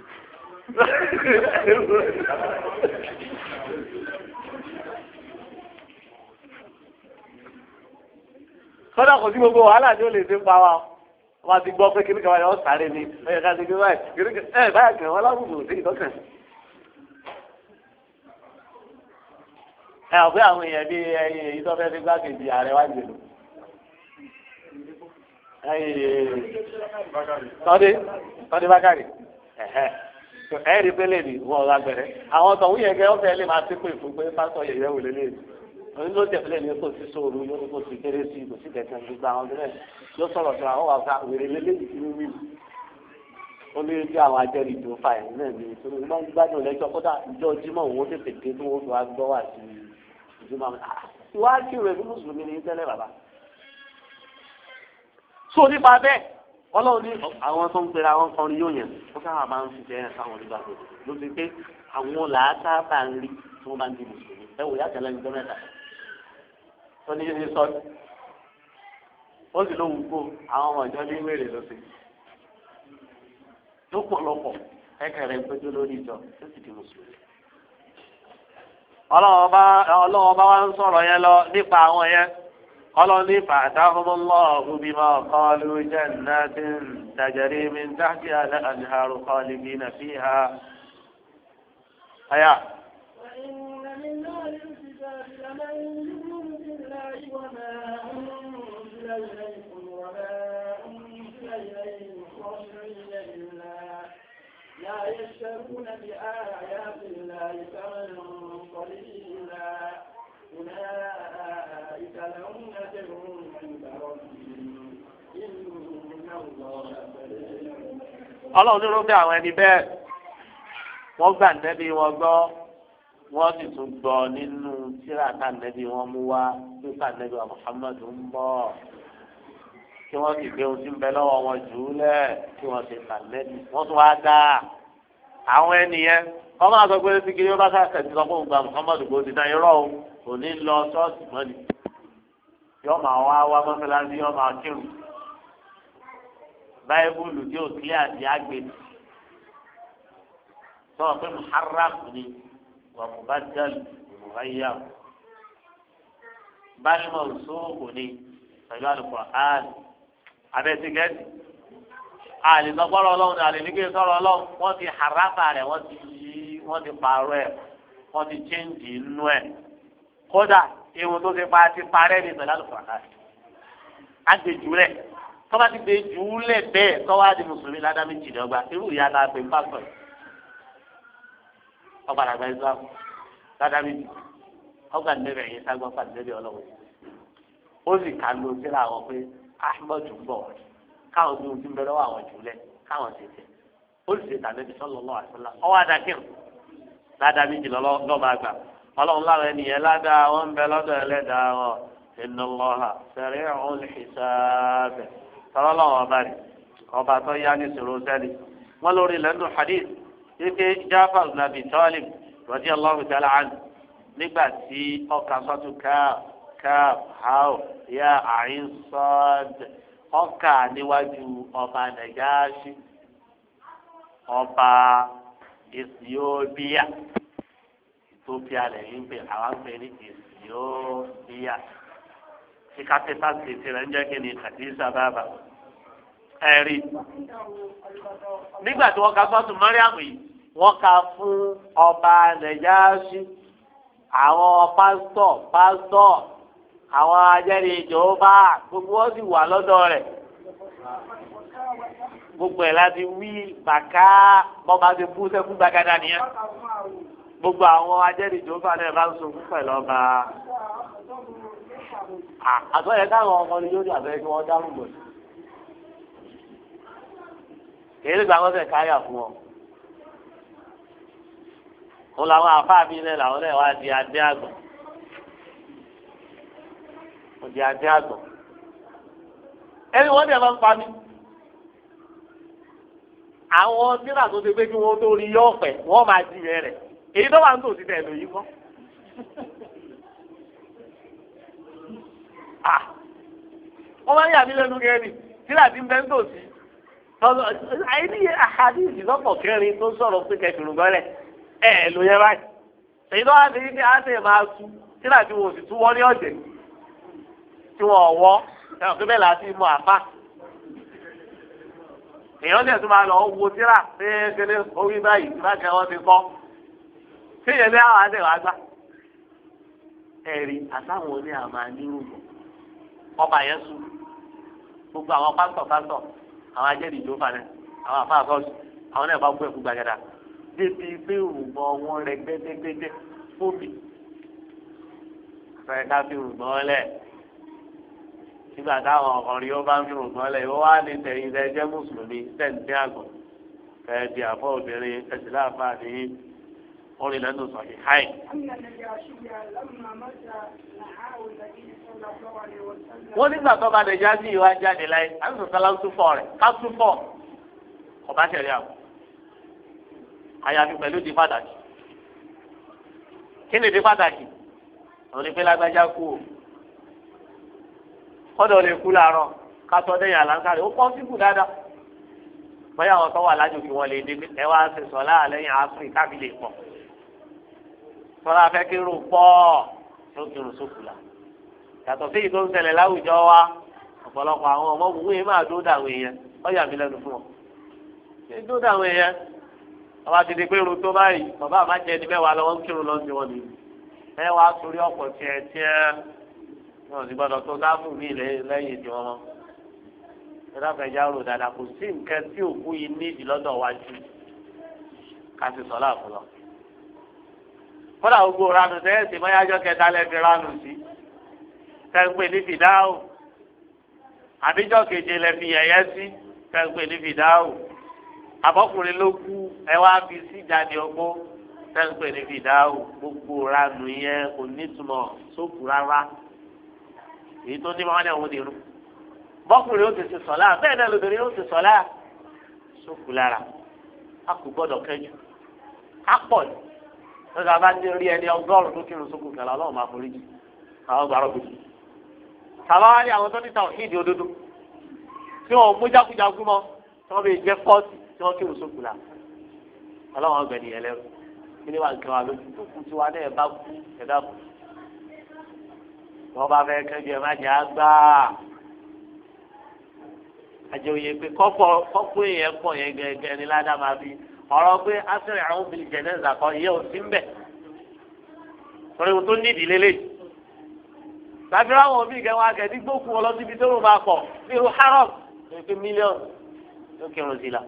kọ́dà kò sí gbogbo wàhálà tí ó lè dé pa wa wọ́n ti gbọ́ pé kí ní kí wọ́n yọ sáré ni ẹ̀yẹ ká ti gbé báyìí ẹ̀ báyà kàn wọ́n lábùkù sí ìtọ́kàn. ẹ ọ̀pẹ́ àwọn èèyàn bíi ẹyin èyí tó fẹ́ fi gbákejì ààrẹ wá jèlò. tọ́dé tọ́dé bákàrí ẹ̀ rí pélé ni wọ́n ọ̀rọ̀ agbẹ̀rẹ̀ àwọn tọ̀hún yẹn kẹ́ ọ́fẹ́ lè máa ti pè fún pé pásítọ̀ yẹ̀yẹ́ wò lélẹ̀ òun ló tẹ̀lé ní kò sí sóoru yóò ní kò sí kéré sí kò sí kẹ̀kẹ́ gbogbo àwọn ọdún rẹ̀ ló sọ̀rọ̀ sọ àwọn wà fún wèrè lélẹ́yìí tí wíwí ó ní bí àwọn ajẹ́rìí tó fà ẹ̀ náà ní ìṣòro ìmọ̀ gbádùn lẹ́jọ́ kódà ìjọ jímọ̀ òun tètè dé tó wọ́n fi wá gbọ́ wà sí ìjọba ìwádìí rẹ̀ ní mùsùlùmí ní tẹ́lẹ̀ bàbá. so nípa bẹ́ẹ̀ ọlọ́run ní àwọn tó ń pera àwọn kan ní yóò yẹn ó sábà máa ń fi jẹ́ sáwọn onígbà tó ló ti pé àwọn làásà bá ń rí tí wọ́n bá ń di mùsùlùmí ẹ wò yá tẹ́lẹ̀ ní gọ́mẹ̀ntà tó ní yéé sọ́ọ̀tì ó sì lóhùn kó àwọn ọmọ ìjọ ní wèrè ló ti lọ́pọ̀lọpọ̀ ẹ̀kẹ́rẹ́ péjú lórí ìjọ tó sì di mùsùlùmí. ọlọ́run ọba wa ń sọ̀rọ̀ yẹn lọ nípa àwọn yẹn قالوا لي فأتاهم الله بما قالوا جنات تجري من تحتها الأنهار خالدين فيها. أيا وإن من أهل الكتاب لمن يؤمن بالله وما أنزل إليكم وما أنزل إليهم خاشعين لله لا يشترون بآيات الله ثمنا قليلا أولئك لهم أجرهم عند ربهم إن الله سريع. Ọlọ́run ló bí àwọn ẹni bẹ́ẹ̀ wọ́n gbà nẹ́bí wọn gbọ́ wọ́n sì tún gbọ́ nínú tírà tá nẹ́bí wọn mú wá pípa nẹ́bí wa Muhammad ń bọ̀ kí wọ́n sì gbé ohun tí ń bẹ lọ́wọ́ wọn jù ú lẹ̀ kí wọ́n sì tà nẹ́bí wọ́n tún wá dá àwọn ẹnìyẹn wọ́n máa sọ pé tí kí yóò bá ká kẹ̀sì lọ fún gba Muhammad kò ti dán irọ́ o kò ní lọ ṣọ́ọ̀ṣì mọ́ni yóò máa wá wá mọ́sálásí yóò máa kírun báyìbùlù tí ò kílẹ̀ àti àgbè sọ pé muharram ni wà mubaddal mughayyar báyìí mọ̀ sóògùn ni pẹ̀lú Al-Qur'an abẹ́sígẹ́sì àlìsọ́gbọ́rọ̀ ọlọ́run àlìníkè sọ̀rọ̀ ọlọ́run wọ́n ti harafa rẹ̀ wọ́n ti yí wọ́n ti pààrọ̀ ẹ̀ wọ́n ti chéǹjì inú ẹ̀ kódà ìwọ̀n tó ti pa ti parẹ́ ní pẹ̀lú Al-Qur'an àgbèjú rẹ̀ tọ́ba ti gbé jù ú lẹ̀ bẹ́ẹ̀ tọ́wá di mùsùlùmí ládàá méjì lọ́gbà irú ìyá náà pè ń bá sọ̀rọ̀ ọba àgbà Islam ládàá méjì ọgbà nẹ́bẹ̀ yẹn ságbọ́n pàdé nẹ́bẹ̀ ọlọ́wọ́ ó sì ká ló síra àwọn pé Ahmed ń bọ̀ káwọn tó ń ti bẹ̀rẹ̀ àwọn jùlẹ̀ káwọn ti tẹ̀ ó sì ṣe tàbí sallallahu alaihi wasallam ọwọ́ adákẹ́rù ládàá méjì lọ́ba àgbà ọlọ́run láwọn ènìyàn ládàá wọn ń bẹ lọ́dọ̀ ẹlẹ́dàá wọn inna Allaha sari'ul hisab tọ́lọ́ lọ́wọ́ ọba rẹ̀ ọba tó yá ní sòrò sẹ́ni wọ́n lórí lẹ́nu hadith wípé Jafar ibn Abi Talib radiyallahu ta'ala anhu nígbà tí ọkà sọ́tún káà káà háò yá àyín sọ́ọ̀d ọkà níwájú ọba Nàjáṣì ọba Ethiopia Ethiopia lẹ́yìn pé àwọn ń pè ní Ethiopia tí kápẹ́tà tètè rẹ̀ ń jẹ́ kí ni Addis Ababa ẹ̀rí nígbà tí wọ́n ka sọ́tún Mọ́ríàmù yìí wọ́n ka fún ọba Nàjáṣì àwọn pásítọ̀ pásítọ̀ àwọn ajẹ́rìí ìjọba gbogbo wọn sì wà lọ́dọ̀ rẹ̀ gbogbo ẹ̀ láti wí bàká bọ́ba ti kú sẹ́kú gbàgádà nìyẹn gbogbo àwọn ajẹ́rìí ìjọba náà bá ń sọ fún pẹ̀lú ọba àtọ́yẹ káwọn ọmọ ni yóò ní àbẹ̀rẹ̀ kí wọ́n dárúgbò èyí gbà wọ́n fẹ́ káyà fún ọ. wọn làwọn àfáà mi lẹ làwọn lẹ wá di adé àgbọn wọn di adé àgbọn ẹni wọn dẹ̀ máa ń pa mí àwọn tíra tó ti pé kí wọn tó rí yọ ọ̀fẹ́ wọn máa di yẹn rẹ èyí tó wà ń tòsí tẹ lóyún kọ ah wọn máa ń yà mí lẹ́nu kẹrin tíra ti ń bẹ ń tòsí àìní àhàdìsì lọ́pọ̀ kẹrin tó sọ̀rọ̀ pé kẹfìrún gbọ́lẹ̀ ẹ̀ ló yẹ báyìí èyí tó wá sí ní àṣẹ máa tú tíra tí wọn ò sì tú wọ́n ní ọ̀jẹ̀ tí wọn ò wọ́ ẹ̀rọ pé bẹ́ẹ̀ láti mú àpá èèyàn dẹ̀ tún máa lọ wo tíra pé kéde orí báyìí tí báyìí wọ́n ti kọ́ tí èèyàn ní àwọn àṣẹ wàá gbà ẹ̀rí àtàwọn oní àmà nírúbọ ọba yẹn sùn gbogbo àwọn pásítọ̀ pásítọ̀ àwọn ajẹ́rìí ìjọ fàlẹ́ àwọn àfa àkọ́sù àwọn náà bá gbọ́ ẹ̀kú gbàgàdà débi pé òrùngbọ̀n wọn rẹ gbẹ́dẹ́gbẹ́dẹ́ fóbi fẹ́ẹ́ ká fi òrùngbọ̀n lẹ̀ nígbà táwọn ọkùnrin yóò bá ń fi òrùngbọ̀n lẹ̀ wọ́n wá ní tẹ̀yìn tẹ̀ jẹ́ mùsùlùmí tẹ̀ǹtì àgọ̀ fẹ́ẹ́ di àfọ obìnrin ẹ̀sìn láàfáà ní orin lẹ́nu sọ̀yìn háì. wọ́n nígbà tó bá dẹ̀já sí ìwà jáde láyé àti sọ̀tàlá ń túfọ̀ rẹ̀ ká túfọ̀ ọba tẹ̀lé àwọn àyàfi pẹ̀lú di pàtàkì kí ni di pàtàkì àwọn onípe lágbájá kú o kọ́dọ̀ lè kú láàárọ̀ kátó dẹ́yìn àlàǹkárì ó pọ́n síkù dáadáa bóyá àwọn tó wà lájò kí wọ́n lè dé ẹ wá ṣe sọ̀lá lẹ́yìn àásùn kábí lè pọ̀ tọ́lá fẹ́ kí irun pọ̀ tó kí irun sókù la yàtọ̀ sí ìtò ń ṣẹlẹ̀ láwùjọ wa ọ̀pọ̀lọpọ̀ àwọn ọmọ òwú yẹn máa dó dàwọn èèyàn ó yà mí lẹ́nu fún wọn. ṣé dó dàwọn èèyàn ọba ti di pé irun tó báyìí bàbá àmàjẹ ẹni mẹ́wàá lọ́wọ́ ń kírun lọ́sí wọn ni mẹ́wàá torí ọ̀pọ̀ tiẹ̀ tiẹ̀ wọn sì gbọ́dọ̀ tó dáàbò mí lẹ́yìn tí wọ́n mọ́. ẹ dábàá ẹja rò dáadáa kò sí nǹkan tí òkú yìí ní ìdílọ́dọ̀ wájú ká sì sọ láàfin lọ. kódà gbogbo ranù tẹ́yẹ̀sì mọ́yájọ́ kẹta lẹ́fi ranù sí kẹ́ńpé ní fìdáhù àbíjọ́ keje lẹ́fi yẹ̀yẹ́ sí kẹ́ńpé ní fìdáhù àbọ̀kùnrin ló kú ẹ wá fi sí jáde ọgbó kẹ́ńpé ní fìdáhù gbogbo ranù yẹn kò nítumọ̀ sókù rárá èyí tó ní wọn ní àwọn onírú bọ́kùnrin ó ti ti sọ̀lá bẹ́ẹ̀ náà lóbìnrin ó ti sọ̀lá sókù lára a kò gbọ́dọ̀ kẹ́jú a pọ̀ ní lọ́sọ̀ bá ní orí ẹni ọgọ́rùn-ún tó kírun sókù kẹlẹ́ ọlọ́run máa forí jù àwọn gbàrọ̀ bìí. Tàbá wá ní àwọn tó ní tàwhídì òdodo tí wọn mú jákujáku mọ tí wọn bẹ jẹ fọọtì tí wọn kírun sókù la Ọlọ́run ọgbẹni yẹn lẹrú kí ni wàá ń kẹwàá lójú tó kù tí wàá náà bá kú ẹ̀dá kù wọn bá fẹ́ kẹjọ ẹ má jẹ àgbà àjòyè pé kọpọ kọpọ èèyàn pọ yẹn gẹ́gẹ́ ní ládàá máa fi ọ̀rọ̀ pé asẹrẹ àwọn obìnrin jẹ náà zàkọ yẹ ò sí ń bẹ torí wọn tó nídìí lélẹyìí tàbí àwọn òbí kẹwọn akẹ́dí gbókùn wọn lọ síbi tó ló máa pọ̀ ní irú haram ní pé mílíọ̀nù ló kírun sí la.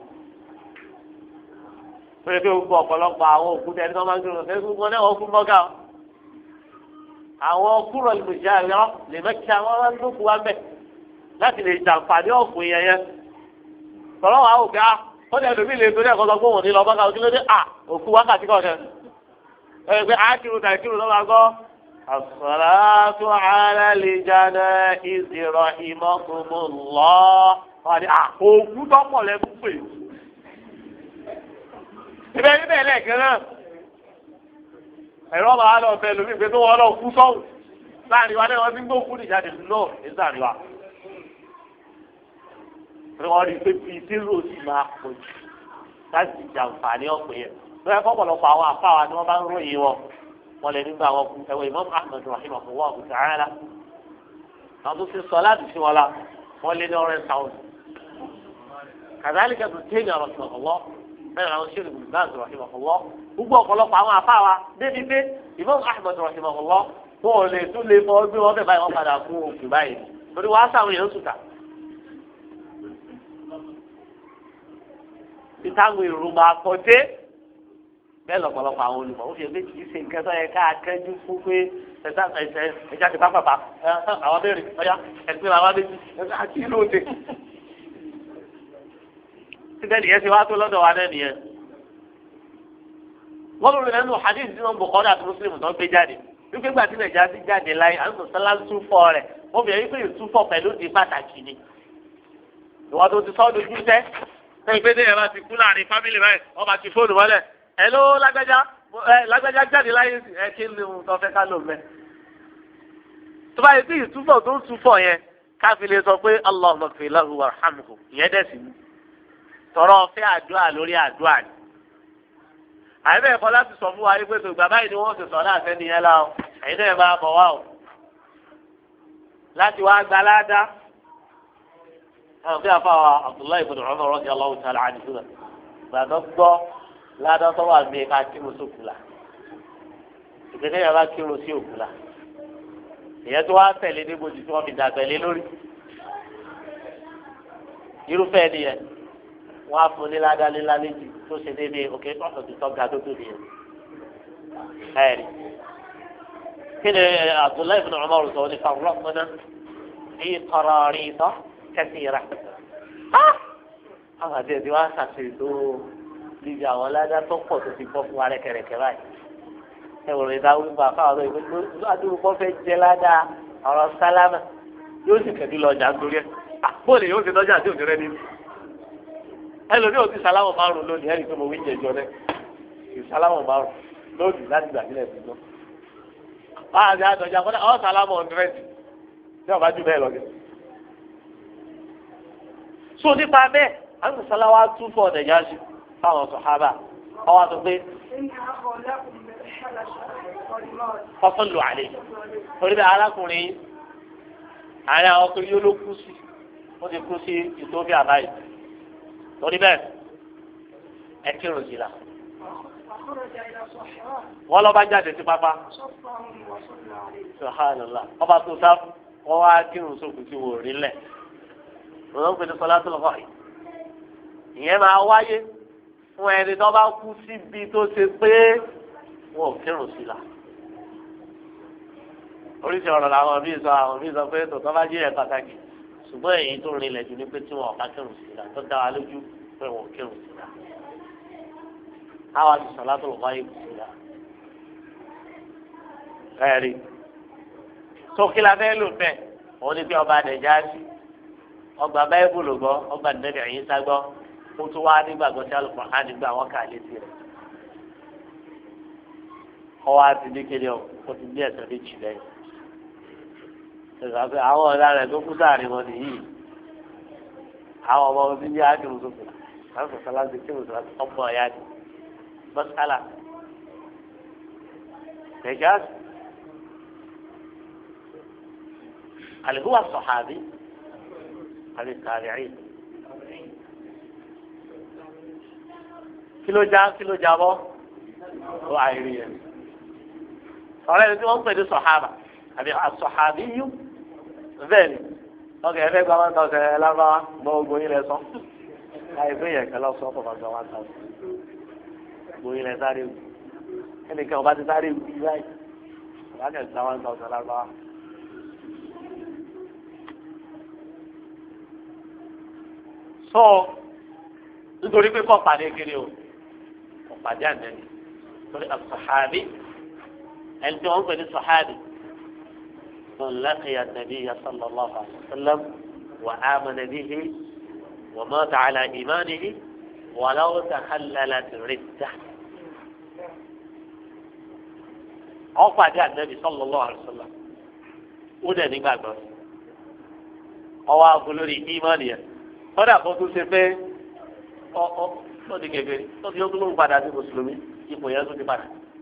pé pé gbogbo ọ̀pọ̀lọpọ̀ àwọn òkúta ẹni tó máa ń kírun sí gbogbo náà wọ́n fún mọ́gà ọ́. àwọn kúrò lùjà yọ lè mẹ́kí àwọn máa ń gbókùn wa mẹ́ láti lè jàǹfààní ọ̀fun yẹn yẹn. tọ́lọ́ wa ò ga ó dẹ̀ lómi lè torí ẹ̀kọ́ sọ pé òun ní lọ mọ́gà kí ló dé à òkú wákàtí kọ̀ọ̀kan. ẹ pé àákìrún tàbí kírun lọ́wọ́ àgọ́ الصلاة على الجنائز رحمكم الله wọ́n ní àkókò tọ́pọ̀ lẹ́kún pè. ibẹ̀ níbẹ̀ lẹ́ẹ̀kẹ́ náà ẹ̀rọ máa lọ fẹ́ lómi pé tó wọ́n lọ kú sọ́hùn láàrin wa náà wọ́n ti ń gbókú nìjáde lọ ní sàrin wa. wọ́n rí i pé bíi zero sì máa pọ̀ jù láti jàǹfààní ọ̀pẹ̀ yẹn. lọ́yẹ̀ fọ́pọ̀lọpọ̀ àwọn àfáwà ni wọ́n bá ń ròyìn wọn. wọ́n lè nígbà wọn kú ẹ̀wọ̀ Imam Ahmad rahimahullah ta'ala àwọn tó ti sọ láti fi wọn la wọ́n lé ní ọ̀rẹ́ sáwọn. kàdálíkà tó tẹ́lẹ̀ rahimahullah bẹ́ẹ̀ àwọn ṣẹ́lẹ̀ gbùgbàz rahimahullah gbogbo ọ̀pọ̀lọpọ̀ àwọn afáwa débi pé Imam Ahmad rahimahullah wọn ò lè tún lè fọ gbé wọn bẹ̀ báyìí wọ́n padà fún òkú báyìí torí wàá sàwọn èèyàn sùtà. ìtàwọn èrò máa kọ dé bẹ́ẹ̀ lọ́pọ̀lọpọ̀ àwọn olùmọ̀ ó fi ẹgbẹ́ kìí ṣe nǹkan tó yẹ ká kẹ́jú fún pé ẹ̀sà ẹ̀sẹ̀ ẹ̀já ti bá pàpà àwọn abẹ́rẹ́ ọ̀yá ẹ̀sìn àwọn abẹ́rẹ́ àti ìlú òde. síbẹ̀ nìyẹn ti wá tó lọ́dọ̀ wa náà nìyẹn. wọ́n lórí lẹ́nu hadith tí wọ́n Bukhari àti Muslim tó gbé jáde wípé gbà tí nàìjíríà ti jáde láyé àwọn sọ̀sálà ń túfọ̀ rẹ̀ wọ́n fi ẹ̀yìn pé ìtúfọ̀ pẹ̀lú di pàtàkì ni. ìwọ́n tó ti sọ́ dojú sẹ́ sẹ́yìn pé déyẹ̀ bá ti kú láàrin fámìlì báyìí wọ́n bá ti fóònù mọ́lẹ̀ hello lágbájá ẹ lágbájá jáde láyé ẹ kí ni mo tọ́ fẹ́ ká lò mẹ́. tó bá yẹ kí ìtúfọ̀ tó ń túfọ̀ yẹn káfí lè sọ pé Allahumma ighfir lahu warhamhu ìyẹn dẹ̀ sí mi. tọrọ fẹ́ àdúrà lórí àdúrà ni. àyẹ̀bẹ̀ ẹ̀kọ́ láti sọ fún wa pé tó gbà báyìí ni wọ́n ti sọ láàfẹ́ nìyẹn la o ẹ̀yin náà máa bọ̀ wá o. láti wá gba ládàá. àwọn bí afáwa Abdullahi ibn Umar radiyallahu ta'ala anhu gbàdọ́ gbọ́ ládàá tó wà ní ká kírun sókù la ìgbésẹ̀ yẹn bá kírun sí òkú la ìyẹn tó wá tẹ̀lé níbojì tí wọ́n fi dàgbẹ̀lé lórí irúfẹ́ nìyẹn wọ́n á fún ní ládàá lílá léjì tó ṣe déédéé òkè ọ̀sán ti tọ́ga tó tó nìyẹn ẹ̀rí kí ni Abdullahi ibn Umar sọ ní farraqna fi qararita kathira àwọn àti ẹ̀dí wá ṣàṣètò níbi àwọn aládá tó pọ̀ tó ti bọ́ fún wa rẹ́kẹ̀rẹ̀kẹ̀ báyìí. ẹ wò lè dáwọ́ nípa fáwọn ọ̀rọ̀ ìwé tó adúrúkọ fẹ́ jẹ ládàá ọ̀rọ̀ sálámà yóò sì kẹ̀dí lọ ọjà nítorí ẹ̀. bóòlù yóò ti lọ́jà tí òní rẹ nínú. ẹlòmíì ò ti sálámà márùn lónìí ẹ̀rí tó mo wí jẹjọ rẹ kì í sálámà márùn lónìí láti gbà sílẹ̀ sí lọ. báà ní àdọ̀jà kọ́dá ọ̀ sálámà ọ̀ndrẹ́dì tí ọba jù bẹ́ẹ̀ lọ́gẹ̀. so nípa bẹ́ẹ̀ àwọn sáláwá tún fọ ọ̀dẹ̀ yá sí fáwọn sọ̀hábà ọwọ́ àti pé fọ́fọ́lù àlè orí bẹ́ẹ̀ arákùnrin àárẹ̀ àwọn ọkùnrin yóò ló kú sí ó ti kú sí Ethiopia báyìí torí bẹ́ẹ̀ ẹ kírun sí la wọ́n lọ́ bá jáde sí pápá sọ̀hánàlá ọba tó sá wọ́n wá kírun sókùn tí wò rí lẹ̀ wọ́n ń pè ní sọlá tó lọ́kọ̀ yìí ìyẹn máa wáyé fún ẹni tó bá kú síbi tó ṣe pé wọn ò kírun sí la oríṣi ọ̀rọ̀ làwọn míì sọ àwọn míì sọ pé tòótọ́ bá jí ẹ̀ pàtàkì ṣùgbọ́n èyí tó rinlẹ̀ jù ní pé tí wọn ò bá kírun sí la tó dá wa lójú pé wọn ò kírun sí la àwa ti sọlá tó lọ́kọ̀ yìí sí la ẹ̀rí tó kí la fẹ́ lò bẹ́ẹ̀ òun ni pé ọba àdẹ̀já sí ọgbà báyìbùlù gbọ́ ọgbà nẹ́bí ẹ̀yìn sá gbọ́ ó tún wá nígbàgbọ́ sí Al-Qur'an nígbà wọn kà létí rẹ̀ ọwọ́ àti dékèlé ọ ti ní ẹ̀sẹ̀ méjì lẹ́yìn ìgbà pé àwọn ọ̀dà rẹ̀ tó kú sáàrin wọn nìyí àwọn ọmọ ọdún ní àdùn sókè àwọn sọ̀tà láti kí wọ́n ọmọ ọ̀yá ni bọ́sálà ẹ̀já àlùkò sọ̀hábí àbí tàbíìn kí ló já kí ló já bọ́ ó àìrí yẹn ọ̀rẹ́ ẹni tí wọ́n ń pè ní sọ̀hábà àbí sọ̀hábí yú bẹ́ẹ̀ ni ọkẹ́ ẹ̀fẹ́ gba one thousand ẹ̀ lábáwá gbọ́ ogun yín lẹ sọ láì pé yẹn kẹlẹ́ sọ fọ̀fọ̀ gba one thousand ogun yín lẹ sáré wù ẹnìkan ọba ti sáré wù yí báyìí ọba kẹ̀ gba one thousand lábáwá. sọ nítorí pé kọ́ pàdé kiri o kọ́ pàdé ànẹ́ni torí as-sahabi ẹni tí wọ́n ń pè ní sahabi man laqiya an-nabiyya sallallahu alayhi wa sallam wa amana bihi wa mata ala imanihi walaw takhallalat riddah. wọ́n pàdé ànẹ́ni sallallahu alayhi wa sallam ó dẹ̀ nígbàgbọ́ ọwọ́ agolórí ìmánì yẹn kọ́dà kó tún ṣe pé ọ ọ tó di kèfèrí tó ti yọ tó ló ń padà sí mùsùlùmí ipò yẹn tó ti padà.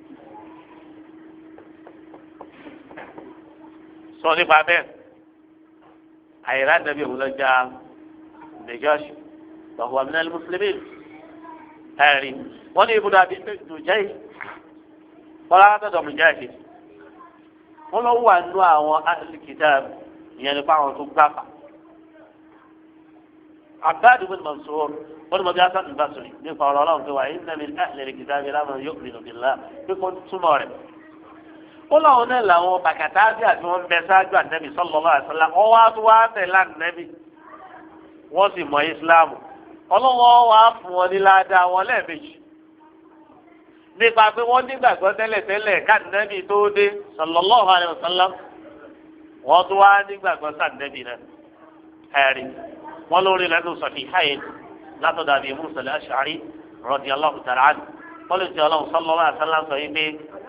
sọ nípa bẹ́ẹ̀ àyèrè àdàbí òun lọ já Najashi lọ́wọ́ minal muslimin ẹ̀rí wọ́n ní ibùdó àbí dùjẹ́ yìí wọ́n lára tọ̀dọ̀ Mujahid wọ́n lọ wà nínú àwọn ahli kitab ìyẹn nípa àwọn tó gbàfà. عباد بن منصور والمجاز البصري يقول الله وإن من أهل الكتاب لمن يؤمن بالله يكون سماره قل هنا له بكتاب يأتون بساج النبي صلى الله عليه وسلم ووات وات النبي وسم إسلام الله وافوا لا دا ولا بيش nípa pé wọ́n nígbàgbọ́ tẹ́lẹ̀tẹ́lẹ̀ káàdínẹ́bì tó dé sallallahu alaihi wasallam wọ́n tún wá nígbàgbọ́ sàdínẹ́bì náà ẹ̀rí wọ́n lórí lẹ́nu Sahihayn látọ̀dọ̀ Abi Musa al-Ash'ari radiyallahu ta'ala anhu wọ́n lè ti ọlọ́run sallallahu alaihi wasallam sọ yìí pé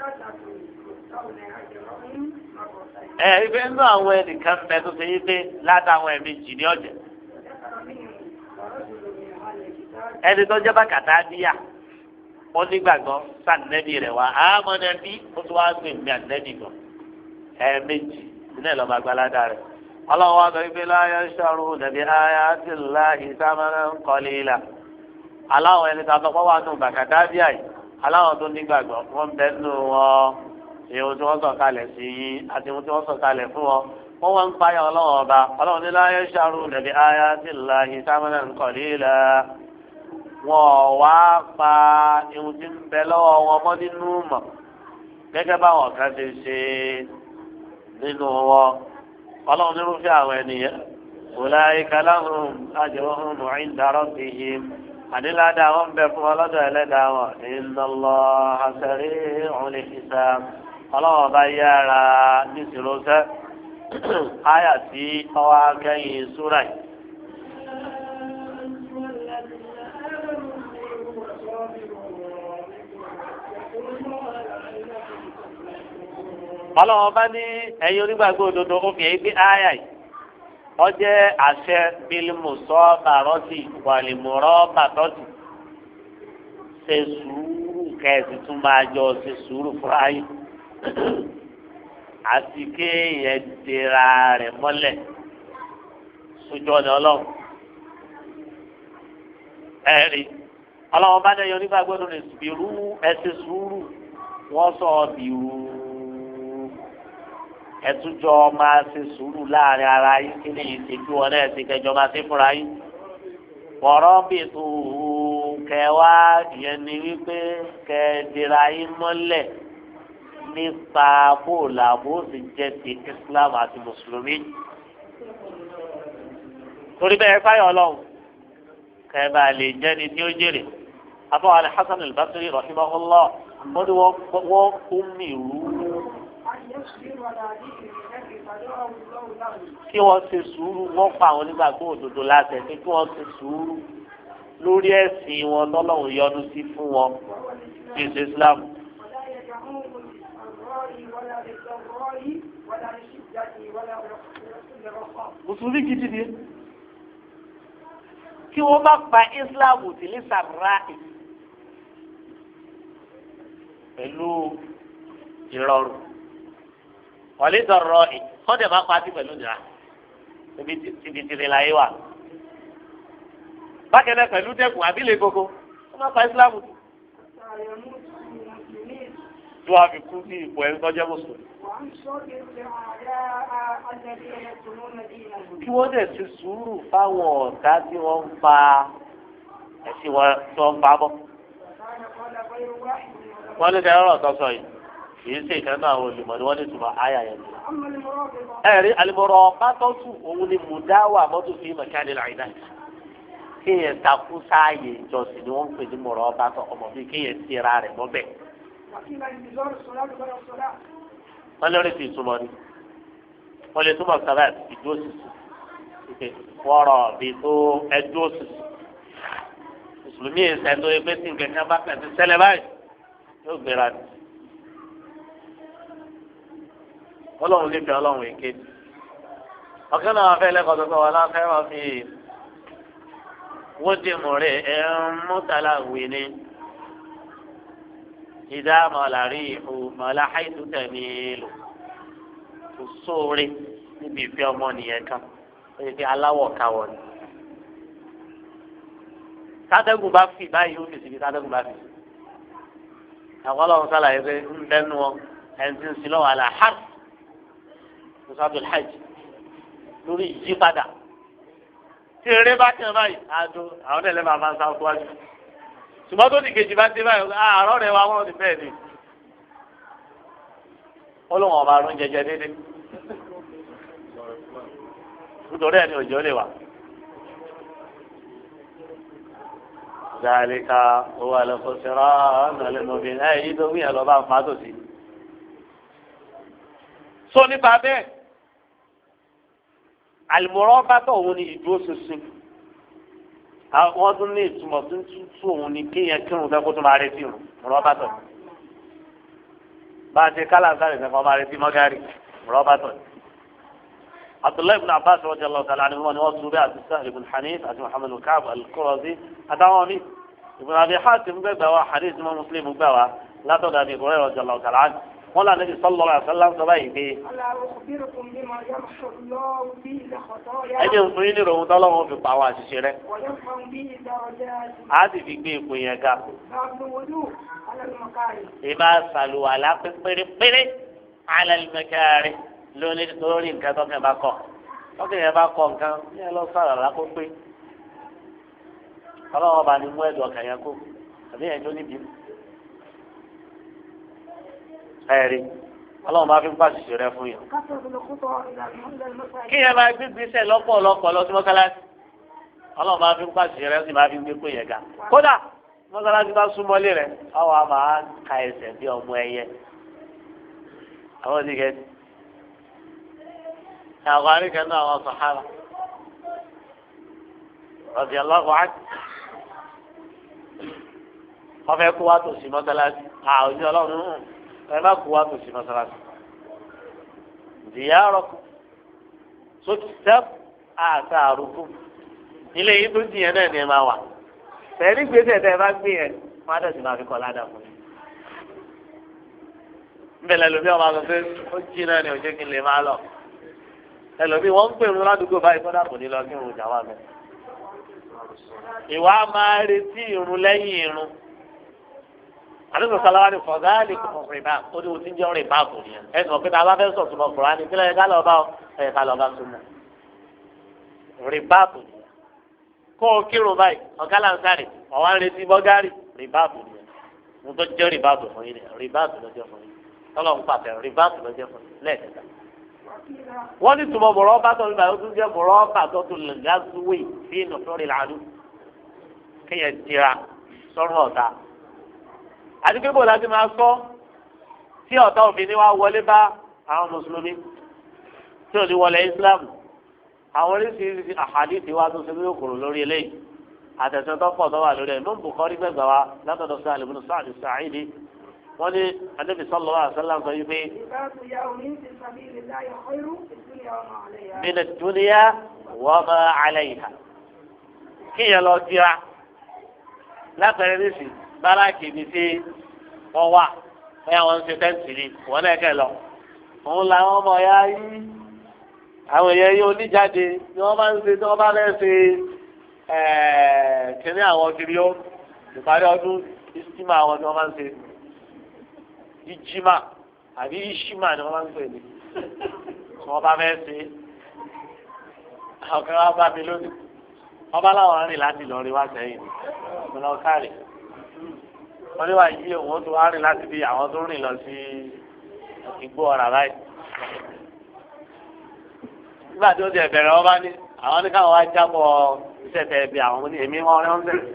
ẹ ibi inú àwọn ẹnìkan bẹ tó ṣe yìí pé ládàá àwọn ẹ̀mí jì ní ọ̀jẹ̀ ẹni tó jẹ́ bàkàtà níyà wọ́n nígbàgbọ́ sànẹ́bí rẹ̀ wá àmọ́nẹ́bí ó tún wá gbé mi ànẹ́bí gan ẹ̀ẹ̀mejì nínú ẹ̀ lọ́ba gbalada rẹ̀. الله وضعف لا يشعرون بآيات الله ثمنا قليلا الله وإن تطبقوا عنهم بكتابي الله وضعف نقبق ومبنوا ìhun tí wọ́n sọ kalẹ̀ sí yín àti ìhun tí wọ́n sọ kalẹ̀ fún wọn wọ́n wọ́n ń payà ọlọ́wọ́ ọba ọlọ́run ní láyé ṣàrù nàbí ayatillahi thamanan qalila wọn wá pa ìhun tí ń bẹ lọ́wọ́ wọn mọ́ nínú mọ̀ gẹ́gẹ́ báwọn kan ti ṣe nínú wọn ọlọ́run nírúfẹ́ àwọn ènìyàn ulaika lahum ajruhum 'inda rabbihim àdínládà wọn bẹ fún ọlọ́dọ̀ ẹlẹ́dàá wọn inna Allaha sari'ul hisab ọlọ́wọ́ bá yára nísìlóṣẹ́ áyà tí ọwọ́ akẹ́yìn súrà yìí. ọlọ́wọ́ bá ní ẹ̀yin onígbàgbọ́ òdodo ó fi èyí pé áyà yìí wọ́n jẹ́ àṣẹ bílímù sọ́ọ̀bàrọ́tì wàlìmùrọ́ bàtọ́tì ṣe sùúrù kẹ́ẹ̀sì tún máa jọ ṣe sùúrù fúnra yìí àti kéèyàn dira rẹ̀ mọ́lẹ̀ sójú ọ̀nà ọlọ́run ẹ̀rí ọlọ́run bá dẹ́yọ nígbà gbọ́dọ̀ lè bìrú ẹsẹ̀ sùúrù wọ́n sọ bìrú ẹtújọ máa ṣe sùúrù láàrin ara yín kí ni ìṣèjú wọn náà ṣe kẹjọ máa ṣe fúnra yín wọ̀rọ̀ bìtú kẹwàá ìyẹn ni wípé kẹdìrà yín mọ́lẹ̀ nípa bóòlù àbóòsì jẹ́ ti Islam àti mùsùlùmí torí bẹ́ẹ̀ fáyọ̀ ọlọ́run kẹba lè jẹ́ni tí ó jèrè afọ Al-Hasan Al-Basri rahimahullah wọ́n ní wọ́n kún mi rú kí wọ́n ṣe sùúrù wọ́n pa àwọn onígbàgbọ́ òdodo láti ẹ̀ kí wọ́n ṣe sùúrù lórí ẹ̀sìn wọn tọ́lọ́run yọ́nú sí fún wọn kí ṣe Islam. mùsùlùmí gidi ni kí wọ́n bá pa Islam tìlí sàrà pẹ̀lú ìrọ̀rùn wọlé dọ̀rọ̀ ẹ̀ kọ́dẹ̀ bá pàtí pẹ̀lú ìdíra ibi tìrì láyé wà. bákẹ́lẹ́ pẹ̀lú dẹ́kun àbílẹ̀ gbogbo wọ́n bá pa Islam tì. tí wọ́n fi kú sí ipò ẹni tó jẹ́ mùsùlùmí. kí wọ́n dẹ̀ ti sùúrù fáwọn ọ̀tá tí wọ́n ń pa ẹ̀sìn wọn tí wọ́n ń pa bọ́. wọ́n ní kẹ́rọ̀ ọ̀tọ̀ sọ yìí kìí ṣe ìkànnì àwọn olùmọ̀ ni wọ́n ní tùmọ̀ àyà yẹn. ẹ̀rí alimọ̀rọ̀ bátọ́tù òun ni mùdáwà mọ́tò fi mẹ̀kánì láìda. kéèyàn takú sáàyè ìjọsìn ni wọ́n ń pè ní mọ̀rọ̀ bátọ̀ ọmọ bíi kéèyàn ti ra rẹ̀ mọ́bẹ̀. wọ́n lórí ti ìtumọ̀ ni wọ́n lè túmọ̀ sábà ìdúró sísè wọ́rọ̀ bíi tó ẹdúró sísè mùsùlùmí ẹ̀sẹ̀ tó yẹ pé tí nǹkan kan bá pẹ̀ sí ṣẹlẹ̀ báyìí yóò gbéra ni. ọlọ́run lè fi ọlọ́run èké ọ̀kẹ́ náà fẹ́ lẹ́kọ̀ọ́ tó kọ́ wọn láfẹ́ wọn fi wọ́n dì múre ẹ̀ ń mútàlá wì ní ìdá mọ̀lárí ìhù mọ̀lá àìsù tẹ̀mí lò kò sóore níbi ìfẹ́ ọmọ nìyẹn kan ó yẹ kí aláwọ̀ káwọ̀ ni. tádẹ́gùn bá fi báyìí ó fi síbi tádẹ́gùn bá fi. àwọn ọlọ́run sálàyé pé ń bẹ́nu ọ ẹni tí ń sin lọ́wọ́ àlà hàr musaadul hajj lórí ìyípadà tí eré bá tẹ̀ báyìí àdó àwọn ẹlẹ́ máa máa ń sáwọ́ síwájú ṣùgbọ́n tó ti kejì bá dé báyìí àárọ̀ rẹ̀ wá wọ́n ti bẹ́ẹ̀ ni ọlọ́run ọba àrùn jẹjẹ déédéé nítorí ẹni òjò lè wà. ذلك هو الخسران المبين أي دومي لو بá fa tó sí. sọ nípa bẹ́ẹ̀ àlùmọ́rọ́ bá tọ̀ òun ni ìdúró ṣinṣin wọ́n tún ní ìtumọ̀ tó ń tútù òun ni kéèyàn kírun fẹ́ kó tó máa retí òun mọ́rọ́ bá tọ̀ bá a ṣe kálá sáré fẹ́ kó máa retí mọ́gárì mọ́rọ́ bá tọ̀. Abdullahi ibn Abbas radiyallahu ta'ala anhu ni wọ́n tún bẹ́ẹ̀ àti Sahl ibn Hanif àti Muhammad ibn Ka'b al-Qurazi àtàwọn mi. Ibn Abi Hatim gbẹgbẹ wa hadith mọ́ Muslim gbẹ wa látọ̀dọ̀ Abi Hurairah radiyallahu ta'ala anhu. wọ́n lànà Nabi sallallahu alaihi wasallam sọ báyìí pé. ẹni òfin yìí ní ìròhùn tọ́lọ́wọ́n fi pa àwọn àṣìṣe rẹ̀. a sì fi gbé ipò yẹn ga. ìbá sàlùwàlá pérépéré ala al-makari lónìí torí nǹkan tó kẹ́ bá kọ̀ ọkẹ́ yẹn bá kọ̀ nǹkan yẹn lọ sọ̀rọ̀ lákó pé ọlọ́wọ́ bá ní mú ẹ̀dùn ọkàn yẹn kó àbí yẹn tó níbi ẹ̀rí ọlọ́wọ́ bá fi ń pàṣẹ rẹ fún yẹn. kí yẹn máa gbé gbèsè lọ́pọ̀lọpọ̀ lọ sí mọ́sálásí ọlọ́wọ́ bá fi ń pàṣẹ rẹ sì máa fi gbé pé yẹn ga kódà mọ́sálásí bá súnmọ́lé rẹ àwọn àmà ka ẹsẹ̀ bí ọmọ ẹyẹ àwọn oníkẹ́sì. àwọn àríkẹ́ náà wọ́n sàhábà radiyallahu anhu wọ́n fẹ́ kó wá tó sí mọ́sálásí àwọn oní ọlọ́run ẹ má kó wá tó sí mọ́sálásí. dìyàrọ̀kù sókè sẹ́pù àtàrùkù ilé yìí tó jìyẹn náà ni ẹ máa wà tẹ̀lé gbèsè tẹ́ ẹ bá gbé yẹn má dẹ̀sí máa fi kọ́ ládàá fún mi. nbẹ̀lẹ̀ lómi ọba sọ pé ó jí náà ni òjé kí n lè máa lọ. ẹlòmíì wọ́n ń pè irun ládùúgbò báyìí kọ́dà kò ní lọ kí irun jà wà mẹ́. ìwà máa retí irun lẹ́yìn irun àdúgbò sáláwá ní fọ̀gáàlì kò rìbá ó ní o ti ń jẹ́ rìbá kò ní ẹ̀ sọ pé tá a bá fẹ́ sọ̀tún ọkùnrin ní kílẹ̀ ká lọ́ọ́ bá ẹ̀ ká lọ́ọ́ bá súnmọ́ rìbá kò ní kó o kírun báyìí ọ̀gá làǹkàrì ọ̀wá ń retí bọ́gárì rìbá kò ní mo tó jẹ́ rìbá kò fún yín rìbá kò lọ́jọ́ fún yín tọ́lọ́ ń pàtẹ rìbá kò lọ́jọ́ fún yín lẹ́ẹ̀kẹta. wọ́n ní tùmọ̀ bọ̀rọ̀ bá tọ́ nígbà tó tún jẹ́ bọ̀rọ̀ bá tọ́ tó lè gásúwì sí ìnùsọ́rì làánú kéèyàn tira sọ́run ọ̀tá àti pé bò láti máa sọ tí ọ̀tá obìnrin wa wọlé bá àwọn mùsùlùmí tí ò ní wọlé Islam àwọn oríṣiríṣi àhàdìsí wa tó ṣe bí òkòrò lórí eléyìí àtẹ̀sẹ̀ tó pọ̀ tó wà lórí ẹ̀ ló ń Bukhari gbẹ̀gbẹ̀ wa látọ̀dọ̀ Sahal ibn Sa'd as-Sa'idi wọ́n ní Ànábì sallallahu alaihi wasallam sọ wípé min ad-dunya wa ma 'alayha kíyàn lọ tira lápẹ̀rẹ̀ nísì báràkì ibi tí wọ́n wà bóyá wọ́n ń ṣe tẹ́ǹtì ni wọ́n náà kẹ́ lọ. òun làwọn ọmọ ya yí àwọn èèyàn yóò níjáde ni wọ́n máa ń ṣe tí wọ́n bá fẹ́ ṣe kíní àwọn kiri ó ìparí ọdún ìsímà àwọn tí wọ́n máa ń ṣe ìjìmà àbí ìṣìmà ni wọ́n máa ń pè ní tí wọ́n bá fẹ́ ṣe ọ̀kẹ́ wa bá mi lónìí wọ́n bá láwọn rìn láti lọ rí wá sẹ́yìn ní lọ káàrí wọ́n ní wàá yí òun tó wá rìn láti bí àwọn tó rìn lọ sí igbó ọ̀rà báyìí nígbà tí ó ti ẹ̀bẹ̀rẹ̀ wọn bá ní àwọn ní káwọn wá jábọ̀ iṣẹ́ tẹ̀ bí àwọn ní èmi wọn rán sẹ́yìn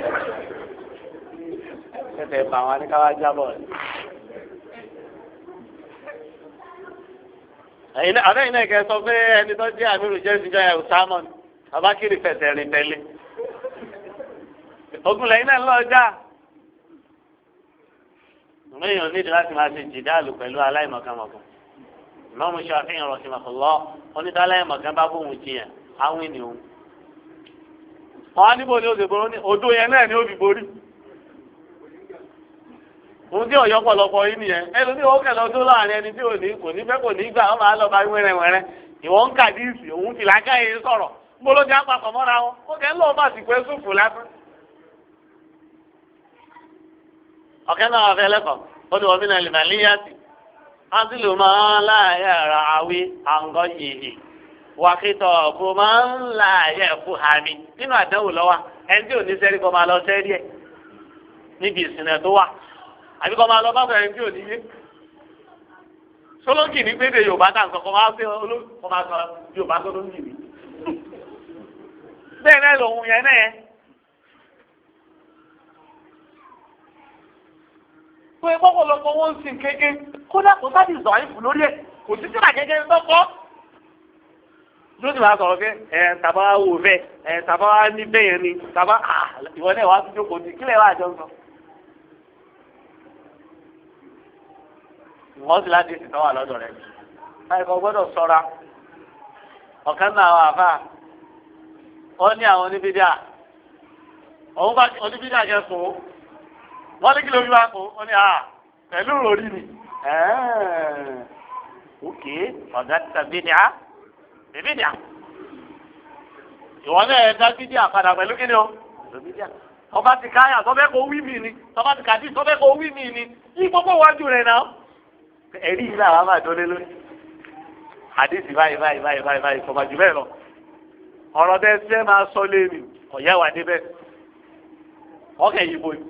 iṣẹ́ tẹ̀ bá àwọn ní káwọn wá jábọ̀ rẹ̀. àbẹ́yìn náà kẹ́ sọ pé ẹni tó jẹ́ àmì rò jẹ́ ìsìnjọ́ ẹ̀ ọ̀sámọ́n abákiri fẹsẹ̀ rìn tẹ́lẹ̀ ogun lẹ́yìn náà lọ́ọ́ já lẹ́yìn onídìí láti máa ṣe jìdáàlù pẹ̀lú aláìmọ̀kànmọ̀kàn ìmọ̀mù Ṣáfi'í rahimahullah onídìí aláìmọ̀kàn bá bóun jiyàn àwọn ènìyàn wọn á níbo ni ó ṣe borí ní odò yẹn náà ni ó fi borí òun tí ọ̀yọ́ pọ̀lọpọ̀ yìí nìyẹn ẹnu tí wọ́n kẹlẹ́ ọdún láàrin ẹni tí ò ní kò ní fẹ́ kò ní gbà wọ́n máa lọ bá wẹ́rẹ́wẹ́rẹ́ ìwọ́n ń kàdíìsì òun ti làákàyè sọ̀rọ̀ gbólójà àpapọ̀ mọ́ra wọn ó kẹ́ ń lọ́ọ́ bá sì pẹ́ sùfù lásán. ọ̀kẹ́ náà wà fẹ́ lẹ́kọ̀ọ́ ó ní wọ́n bí náà lè máa léyàtì á sì lò máa ń láàyè ara àwí àǹgọ́ yìí wàkìtọ̀ kò máa ń láàyè fún hàmì nínú àdánwò lọ́wọ́ ẹni tí ò ní sẹ́rí kọ́ máa lọ sẹ́rí ẹ̀ níbi ìsìn ẹ̀ tó wà àbí kọ́ máa lọ bá fẹ́rẹ̀ tí ò ní yé sọlọ́ǹkì ní gbéde Yorùbá tá nǹkan kọ́ máa fẹ́ kọ́ máa sọ Yorùbá sọlọ́ǹkì ní. bẹ́ẹ̀ náà lòun yẹn náà yẹn. pé pọ́pọ́lọpọ̀ wọ́n ń sin kéke kódà kó sáà ti zọ̀ ayé fún lórí ẹ̀ kò sí síra gẹ́gẹ́ lọ́kọ́. ló ti máa sọ̀rọ̀ pé ẹ̀ tàbá wò fẹ́ ẹ̀ tàbá ní bẹ́yẹn ni tàbá ìwọ náà wàá tún jókòó sí kílẹ̀ wàá jọ ń sọ. wọ́n sì láti ìsìn tó wà lọ́dọ̀ rẹ̀. Àìkọ́ gbọ́dọ̀ sọ́ra. ọ̀kan náà àwọn àfà ó ní àwọn oníbídà òun bá oníbídà jẹ́ fún un wọ́n ní kí ló fi wá fún un ó ní à pẹ̀lú òrí ni. òkè ọ̀gá ti ta bídà bídà ìwọ náà ẹ̀ dá bídà padà pẹ̀lú kí ni o ọba ti káyà tọ́bẹ́ kó wí mi ni tọ́ba ti kàdí tọ́bẹ́ kó wí mi ni yí gbogbo wájú rẹ̀ náà. ẹ̀rí yìí làwọn máa dọ́lé lórí àdìsí báyìí báyìí báyìí báyìí báyìí kọ̀ọ̀bà jù bẹ́ẹ̀ lọ ọ̀rọ̀ bẹ́ẹ̀ ṣe máa sọ léèrè ọ̀yá wà níbẹ̀ ọkẹ́ yìí bóyì.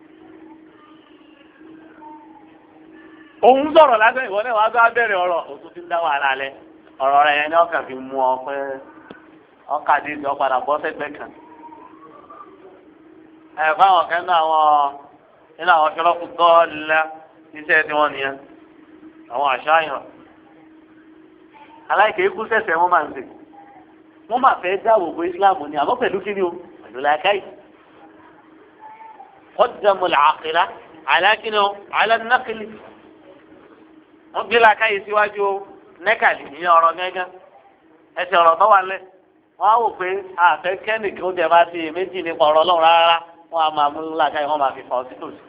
òun sọ̀rọ̀ lásán ìwọ náà wàá bá bẹ̀rẹ̀ ọ̀rọ̀ òtún ti ń dá wàhálà lẹ ọ̀rọ̀ rẹ̀ yẹn ní ọkàn fi mú ọ pé ọkà àdìsí ọ̀padà bọ́ sẹ́gbẹ́ kan. ẹ̀ fáwọn kan náà àwọn nínú àwọn ṣọlọ́kù tọ́ọ̀lá iṣẹ́ tí wọ́n nìyẹn àwọn àṣàyàn aláìkè ikú sẹ̀sẹ̀ wọ́n máa ń sè wọ́n máa fẹ́ dáwò bo Islam ni àmọ́ pẹ̀lú kí ni o pẹ̀lú làákàyè qaddamu al-aqila ala kí ni o ala an-naqli wọ́n gbé làákàyè síwájú nẹ́kàlì ní ọ̀rọ̀ gángan ẹsẹ̀ ọ̀rọ̀ tó wà lẹ̀ wọ́n á wò pé àfẹ́ kẹ́nìkì ó jẹ́ bá ti méjì nípa ọ̀rọ̀ Ọlọ́run rárá wọ́n á máa mú làákàyè wọ́n máa fi fọ́ sí tòsí.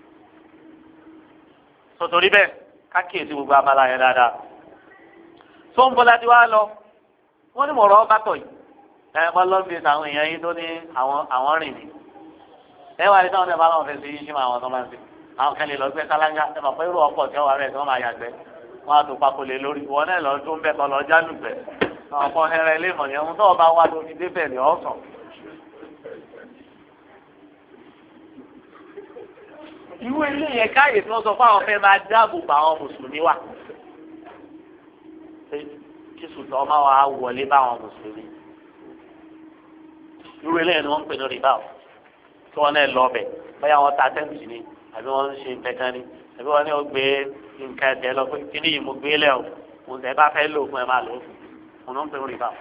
sotori bẹ́ẹ̀ kákìyèsí gbogbo abala yẹn dáadáa tó ń bọ́lá tí wàá lọ wọ́n ní mọ̀rọ̀ ọba tọ̀ yìí ẹ wọ́n lọ bí àwọn èèyàn yìí tó ní àwọn àwọn rìn ní ẹ wà ní táwọn ẹ̀ bá wọn fẹ́ sí yín sí àwọn tó máa ń sè àwọn kan lè lọ gbé kálángá ẹ mọ̀ pé irú ọkọ̀ tí wọ́n wà rẹ̀ tí wọ́n máa yàgbẹ́ wọ́n á tó papò lé lórí wọn náà lọ tó ń bẹ̀ tọ́ lọ jálùbẹ̀ ọkọ̀ hẹrẹ ilé ìmọ̀ yẹn tó bá wà lórí débẹ̀ ní ọ̀sán. ìwé ilé yẹn káyè tí wọ́n sọ fún àwọn fẹ́ máa dáàbò bá àwọn mùsùlùmí wà kí sùtọ́ máa wà wọlé bá àwọn mùsùlùmí irú ilé yẹn ni wọ́n ń pè ní rìbá o tí wọ́n náà lọ bẹ̀ báyà wọ́n ta tẹ́ǹtì ni àbí wọ́n ń ṣe nǹkan ni àbí wọ́n ní ó gbé nǹkan ẹ̀tẹ́ lọ pé kí ni yìí mo gbé lẹ̀ o mo tẹ̀ bá fẹ́ lò fún ẹ máa lò fún un ń pè ní rìbá o.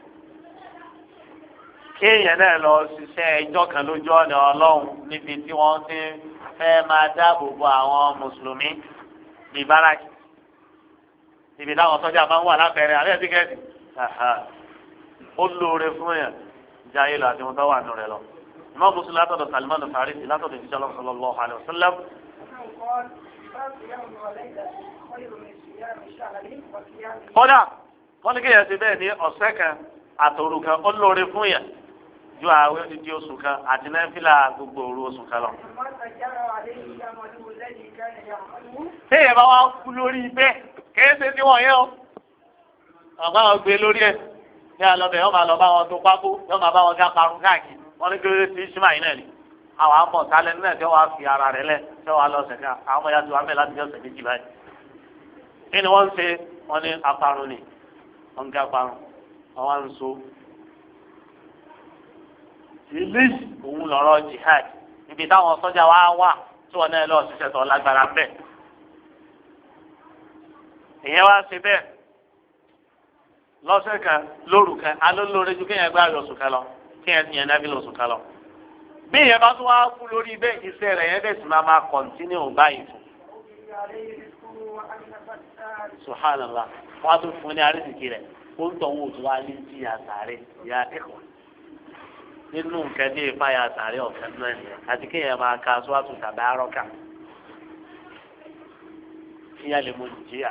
kéèyàn náà lọ ṣiṣẹ́ ẹjọ́ kan lójú ọ̀nà ọlọ́run níbi tí wọ́n ti fẹ́ máa dáàbò bo àwọn mùsùlùmí ní báràkì ibi táwọn sọ́jà máa ń wà lápẹẹrẹ àbẹ́ tíkẹ́ẹ̀tì ó lóore fún yẹn jáyé lọ àti wọn tó wà nù rẹ lọ. ìmọ̀ mùsùlùmí látọ̀dọ̀ Salman Farisi látọ̀dọ̀ ìṣẹ́ lọ́wọ́ sallallahu alaihi wasallam. kódà wọ́n ní kéèyàn ti bẹ́ẹ̀ ní ọ̀sẹ̀ kan àtòrù kan ó lóore fún yẹn ju àwọn ìdí oṣù kan àti nẹ́fìlà gbogbo òru oṣù kan lọ. téèyàn bá wá kú lórí bẹ́ẹ̀ kéèsè tí wọ́n yẹ ọ́ ọ̀gá wọn gbé lórí ẹ̀ ní alọ́bẹ̀ yọ́ máa lọ bá wọn tó pákó yọ́ máa bá wọn gá parun káàkiri wọ́n ní kéré tí ìṣúná yìí náà ni àwọn àmọ̀ sálẹ̀ nílẹ̀ tí wọ́n á fi ara rẹ̀ lẹ̀ tí wọ́n á lọ sẹ̀ká àwọn ọmọ ya ti wà mẹ́ láti jẹ́ ọ̀sẹ̀ méjì báyìí. kí ni wọ́n ń ṣe wọ́n ní aparun ni wọ́n ń gá parun wọ́n wá ń so. ilé òun lọ́rọ̀ jihad ibi táwọn sọ́jà wá wà tí wọ́n náà lọ ṣiṣẹ́ tó lágbára bẹ́ẹ̀. ìyẹn wá ṣe bẹ́ẹ̀ lọ́sẹ̀ kan lóru kan alólórí ju kéèyàn gbá oṣù kan lọ kéèyàn ti yẹn náà fi lọ oṣù kan lọ. bí ìyẹn bá tún wá kú lórí bẹ́ẹ̀ iṣẹ́ rẹ̀ yẹn bẹ́ẹ̀ sì máa máa kọ̀ntínú báyìí fún. subhanallah wọ́n á tún fún ní arísìkí rẹ̀ ó ń tọ̀wọ́ òtún wá ní ti àtàrẹ ìyá ẹ̀kọ́ nínú nǹkan ní ìfáyà àtàrẹ ọ̀fẹ́ náà nìyẹn àti kéèyàn máa ka aṣọ àtúntà bá rọ́kà ìyá lè mọ nìjíríà.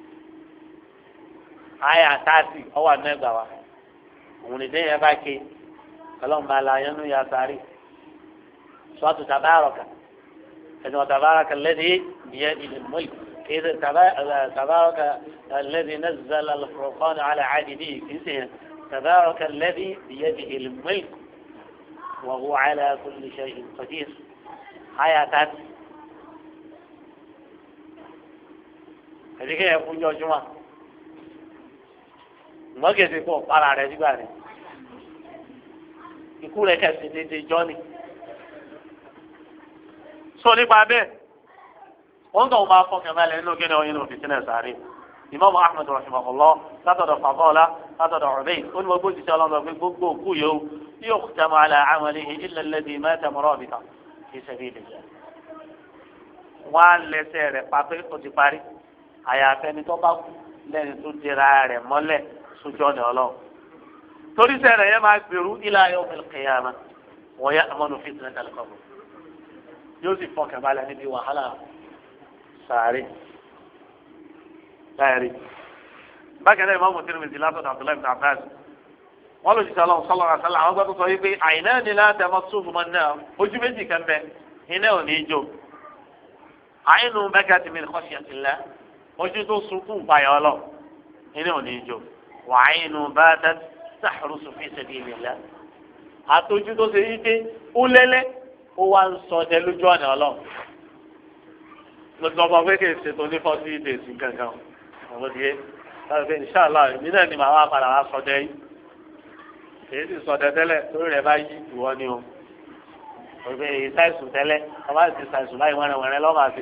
àyà táàtì ọwọ́ àná ẹgbà wa òun ní déyìn bá ké ọlọ́run bá la yẹnu ya sáré sọ́ọ̀tù tàbárọ̀kà ẹ̀sìn wọn tàbárọ̀kà lẹ́dí ìyẹn ìlú mọ́lì kéde tàbárọ̀kà lẹ́dí nàzàlá lọ́fọ̀rọ̀kọ́nù alẹ́ àdìdí kìí sèyàn tàbárọ̀kà lẹ́dí ìyẹn ìlú mọ́lì wàhùn alẹ́ kúlù ṣe ìkọ̀dír àyà táàtì ẹ̀dínkẹ́ yẹn fún jọjúmọ́ mọ́gẹ̀dẹ̀ pọ̀ para rẹ̀ nígbà rẹ̀ ikú rẹ̀ kẹsì dédé jọ́ni. sọ nípa bẹ́ẹ̀ wọ́n tó máa fọkàn balẹ̀ nínú kí ni wọ́n yín lọ fi sílẹ̀ sáré. Imam Ahmad rahimahullah látọ̀dọ̀ Fadala látọ̀dọ̀ ọ̀rẹ́ ó ní gbogbo ìṣiṣẹ́ ọlọ́dọ̀ pé gbogbo òkú yòó yóò kúta ala amalihi illa alladhi mata murabitan fi sabilillah. wọ́n á lẹ́sẹ̀ rẹ̀ pàpẹ́ ó ti parí àyàfẹ́ni tó bá kú lẹ́ni tó dira rẹ̀ mọ́lẹ̀ sójú ọ̀nà ọlọ́run torí sẹ́rẹ̀ yẹn máa gbèrú ila yawmil qiyamah wa ya'manu fitnatal qabr yóò sì fọkàn balẹ̀ níbi wàhálà sàárè láyẹ̀rí. bákan náà Imam Tirmidhi látọ̀dọ̀ Abdullahi ibn Abbas wọ́n lọ sí sọlọ́ sọlọ́ àṣàlà àwọn gbọ́dọ̀ sọ wípé aynani la tamassuhuma an-nar ojú méjì kan bẹ iná ò ní í jó aynun bakat min khashyatillah ojú tó sunkún báyọ̀ ọlọ́ iná ò ní í jó wa aynun batat tahrusu fi sabilillah àtọ́jú tó ṣe yí pé ó lẹ́lẹ́ ó wá ń sọ ọdẹ lójú ọ̀nà ọlọ́run lọ́sọ̀ ọmọ pé kì í ṣètò ní fọ́tí ìdèsí gangan ọ̀gbọ́n ti yé láti pé ìṣàlá èmi náà ni màá wá padà wá sọdẹ yìí kì í sì sọdẹ tẹ́lẹ̀ torí rẹ̀ bá yí ìwọ ni o òfin èyí ṣàìsùn tẹ́lẹ̀ ọba ti ṣàìsùn láì wẹ́rẹ́wẹ́rẹ́ lọ́ba àti.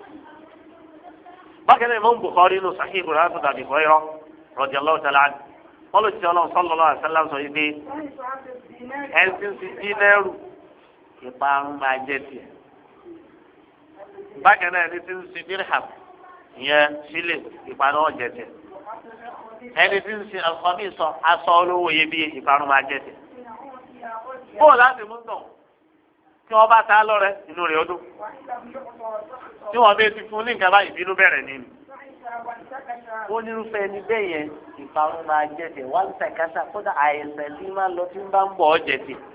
bákan náà Imam Bukhari nínú Sahih ìbùrọ̀lá tàbí ìfọ̀yọ́ radiyallahu ta'ala anhu wọ́n lọ sí ọlọ́run sallallahu alaihi wasallam sọ yìí pé ẹ̀sìn ti dínẹ́rù ìparun máa jẹ́ tiẹ̀. bákan náà ẹni tí ń sin dirham ìyẹn sílẹ̀ ìparun ọ̀jẹ̀ tiẹ̀. ẹni tí ń sin alùpàmì sọ aṣọ olówó iyebíye ìparun máa jẹ́ tiẹ̀. bó láti mú tàn tí wọ́n bá ta lọ́rẹ́ inú rẹ̀ ó dùn. tí wọ́n bẹ ti fún ní nǹkan báyìí bínú bẹ̀rẹ̀ nínú. ó nírúfẹ́ ẹni bẹ́ẹ̀ yẹn ìparun máa jẹ́ tẹ̀ wá ń tẹ̀kásá kódà àìsàn tí máa lọ tí ń bá ń bọ̀ ọ́ jẹ tẹ̀.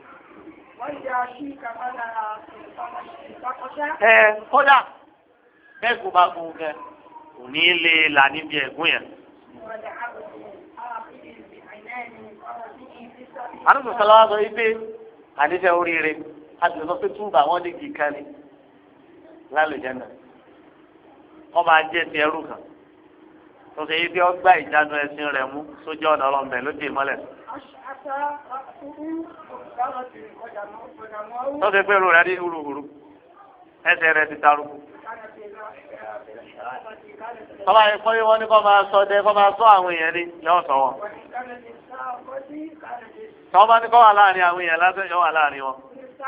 ẹ kódà bẹ́ẹ̀ kó bá gun kẹ kò ní í lè là níbi ẹ̀gún yẹn. àdúgbò sọlá wa sọ yìí pé àdéhùn oríire a ti sọ pé túbà wọn ní kíkan ni lálùjẹ náà wọn máa jẹ ti ẹrú kan tó ṣe yí bí wọn gbá ìjánu ẹsìn rẹ̀ mú sójú ọ̀nà ọlọ́mọbẹ ló dé mọ́lẹ̀. tó ṣe pé irú rẹ̀ ní hurúhurú ẹsẹ̀ rẹ̀ ti tarúkú. tọ́ba yẹn kọ́ yé wọn ní kọ́ máa sọ dé kọ́ máa sọ àwọn èèyàn ní yọ sọ wọn. tọ́ba ní kọ́ wà láàrin àwọn èèyàn lásán yọ wà láàrin wọn.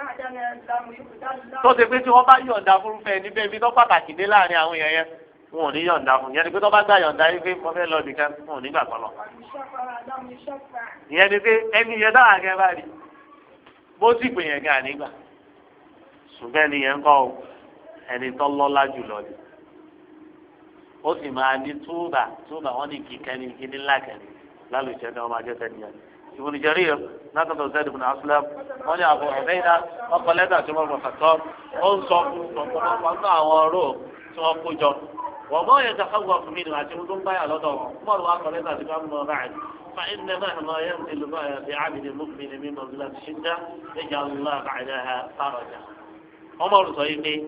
tó ṣe pé tí wọ́n bá yọ̀ǹda fúnfẹ́ níbẹ̀ ibi tó pàtàkì dé láàrin àwọn èèyàn yẹn wọn ò ní yọ̀ǹda fún yẹn ni pé tó bá gbà yọ̀ǹda yìí pé mo fẹ́ lọ nìkan wọn ò ní gbà kọ́ lọ. ìyẹn ni pé ẹni yẹn dáhà kẹ́ bá rí bó sì pè yẹn gà nígbà ṣùgbọ́n ẹni yẹn ń kọ́ ẹni tó lọ́lá jùlọ ni ó sì máa ní túbà túbà wọn ní kíkẹ́ ní kíní lákẹ́ni lálùjẹ́ ní ọmọ ajẹ́tẹ́ nìyẹn. Ibn Jarir látọ̀dọ̀ Zayd ibn Aslam wọ́n ní Abu Ubayda ọkọ̀ lẹ́tà tí wọ́n fọ̀ tọ́ ó ń sọ fún ọ̀pọ̀lọpọ̀ nínú àwọn ọ̀rọ̀ tí wọ́n kó jọ. wọ́n mọ̀ yẹn tàkàwọ̀ fún mi nù àti mo tó ń báyà lọ́dọ̀ wọn mọ̀ lọ́wọ́ akọ̀ lẹ́tà tí wọ́n mọ̀ báyìí. فإن مهما ينزل بعبد مؤمن من منزلة الشدة يجعل الله بعدها فرجا. Umar sọ yìí pé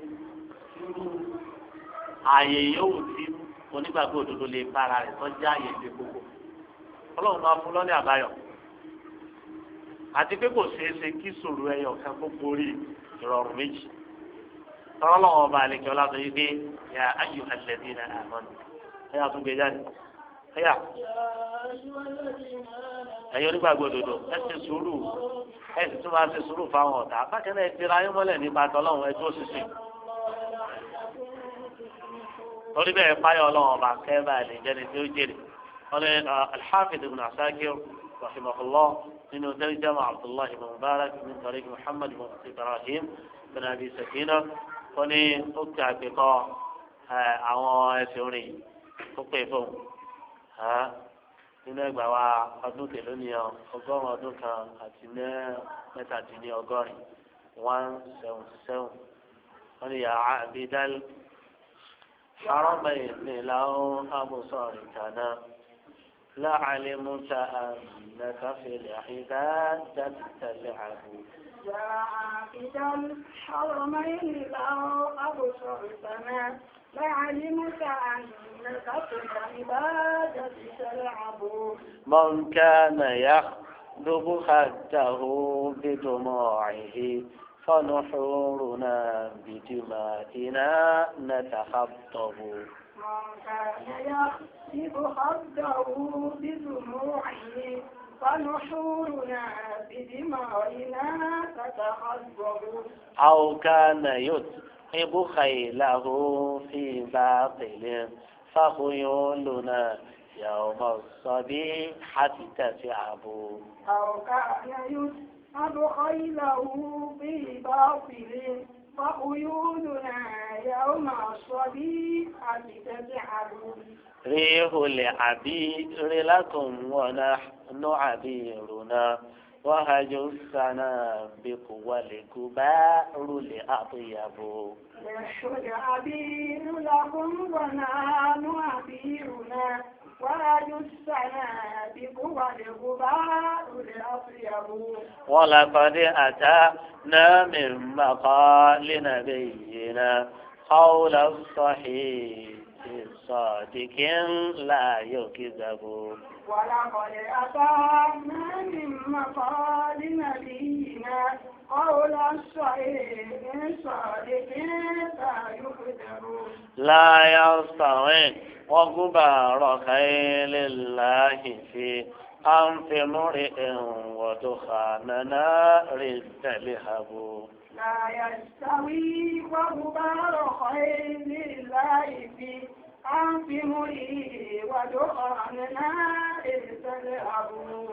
ààyè yóò ti onígbàgbọ́ òdodo lè para rẹ̀ tó já ààyè ìgbé gbogbo. Ọlọ́run máa fún lọ́ní àbáyọ. Àti pé kò ṣeé ṣe kí sòrò ẹyọ kan kó borí ìrọ̀rùn méjì. Tọ́lọ́ lọ́wọ́ ọba àlejò ọlọ́dún yìí dé ya ayyuhal ladina amanu. Ẹ̀yà tún gbé jáde. Ẹ̀yà. Ẹ̀yọ́ onígbàgbọ́ òdodo ẹ ṣe sùúrù ẹ sì tún máa ṣe sùúrù fáwọn ọ̀tá. Bákan náà ẹ ti ra ayé mọ́lẹ̀ nípa tọ́lọ́run ẹjọ́ òṣìṣẹ́. Torí bẹ́ẹ̀ páyọ̀ ọlọ́run ọba kẹ́ẹ́bà lè jẹ́ni tí ó jèrè. Wọ́n ní al-Hafidh ibn Asakir rahimahullah nínú tarjama Abdullah ibn Mubarak min tariq Muhammad ibn Ibrahim ibn Abi Sakina wọ́n ní ó ti àgbẹ̀kọ́ àwọn ẹsẹ̀ orin tó pè fún nínú ẹgbàá wa ọdún kẹlónìyàn ọgọ́rùn-ún ọdún kan àti mẹ́tàdínní ọgọ́rin one seventy seven wọ́n ní yàrá àbídál حرمين له أبصار كان لعلمت أنك في العبادة تلعب يا عابد الحرمين له أبصار كان لعلمت أنك في العبادة تلعب من كان يخلب خده بدموعه فنحورنا بدمائنا نتخطب من كان يخسب خده بدموعه فنحورنا بدمائنا نتخطب أو كان يتعب خيله في باطل فخيولنا يوم الصبيحة تتعب أو كان يتعب أبو خيله في باطل فخيولنا يوم الصبيحة تتعب ريح العبير لكم ونحن عبيرنا وهج السنابق والكبار لأطيب ريح العبير لكم ونحن عبيرنا وهج السنابق والكبار لأطيب ولقد أتانا من مقال نبينا قول الصحيح الصادق لا يكذب ولقد أتانا من مقال نبينا قول الصحيح الصادق لا يكذب لا يستوي وغبار خيل الله في أنف امرئ ودخان نار تلهب لا يستوي وغبار خيل الله في أنف امرئ ودخان نار تلهب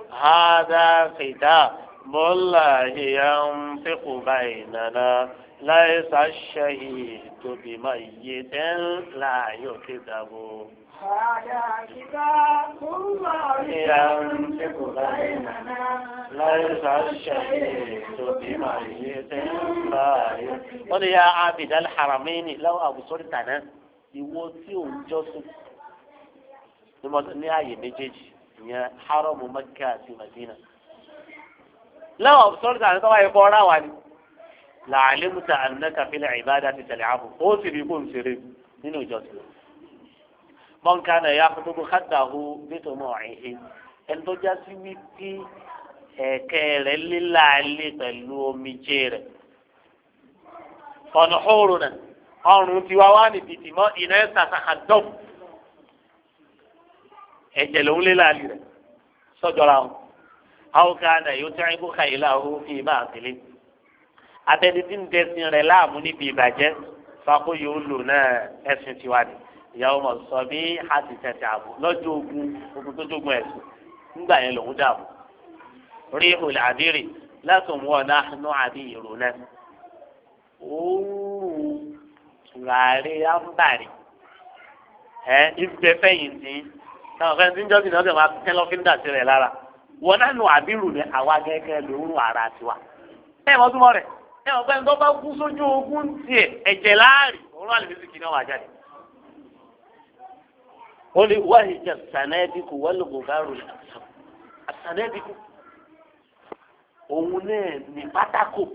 هذا ختام الله ينفق بيننا ليس الشهيد بميت لا يكذب هذا كتاب الله ينطق بيننا ليس الشهيد بميت باين. قل يا عابد الحرمين لو أبصرتنا ìwọ tí ò ń jọ́sìn ní ààyè méjèèjì ìyẹn haramu Mẹ́kà àti Madina lọ́wọ́ sọ́dọ̀ àti tọ́wọ́ ẹ̀kọ́ ọ̀rá wa ni làálẹ́mùtà ànàkà fílẹ̀ ìbádà ti tẹ̀lé ààbò ó sì rí kó ń ṣeré nínú ìjọsìn mọ́ǹkà náà yá fún gbogbo kádàhù nítorí ọ̀hìn ẹni tó já sí wípé ẹ̀kẹ́ rẹ̀ líláàlẹ́ pẹ̀lú omijé rẹ̀ ọ̀nà òòrùn náà ọrùn tiwa wá ní bìtì mọ́ iná ẹ̀ sàṣàkà dọ́m ẹ̀jẹ̀ ló ń lé láàlì rẹ̀ sọ́jọ́ra wọn. àwọn kan náà yóò tẹ́rín kó ka ìlà òun fi máa tẹ̀lé abẹ́ni tí ń dẹ́sìn rẹ̀ láàmú níbi ìbàjẹ́ fakó yóò lò náà ẹ̀sìn tiwa ni ìyàwó mọ̀ sọ bí a ti tẹ̀sẹ̀ àbò lọ́jọ́ ogun ogun tó jogun ẹ̀sìn nígbà yẹn lòún dàbò rí ìhòòlù àdírì látòun wọ̀ náà nú àbí ìrò náà tùràrí ámbàrí ẹ ibẹ fẹ̀yìn tí táwọn fẹẹ tí ń jọ́sìn náà tẹ̀ máa tẹ́ lọ́fíńdà sí rẹ̀ lára wọn náà nù àbírù ní àwa gẹ́gẹ́ lóorùn ara tiwa. ẹ mọ túmọ̀ rẹ̀ ẹ mọ pé nítorí bá kú sójú ogun tiẹ̀ ẹ̀jẹ̀ láàrì òun náà lè fi sìkì náà wà jáde. ó lè wá ìjà sànẹ́dìkù wọ́n lè gbòògá rò lè sànẹ́dìkù òun náà ní pátákó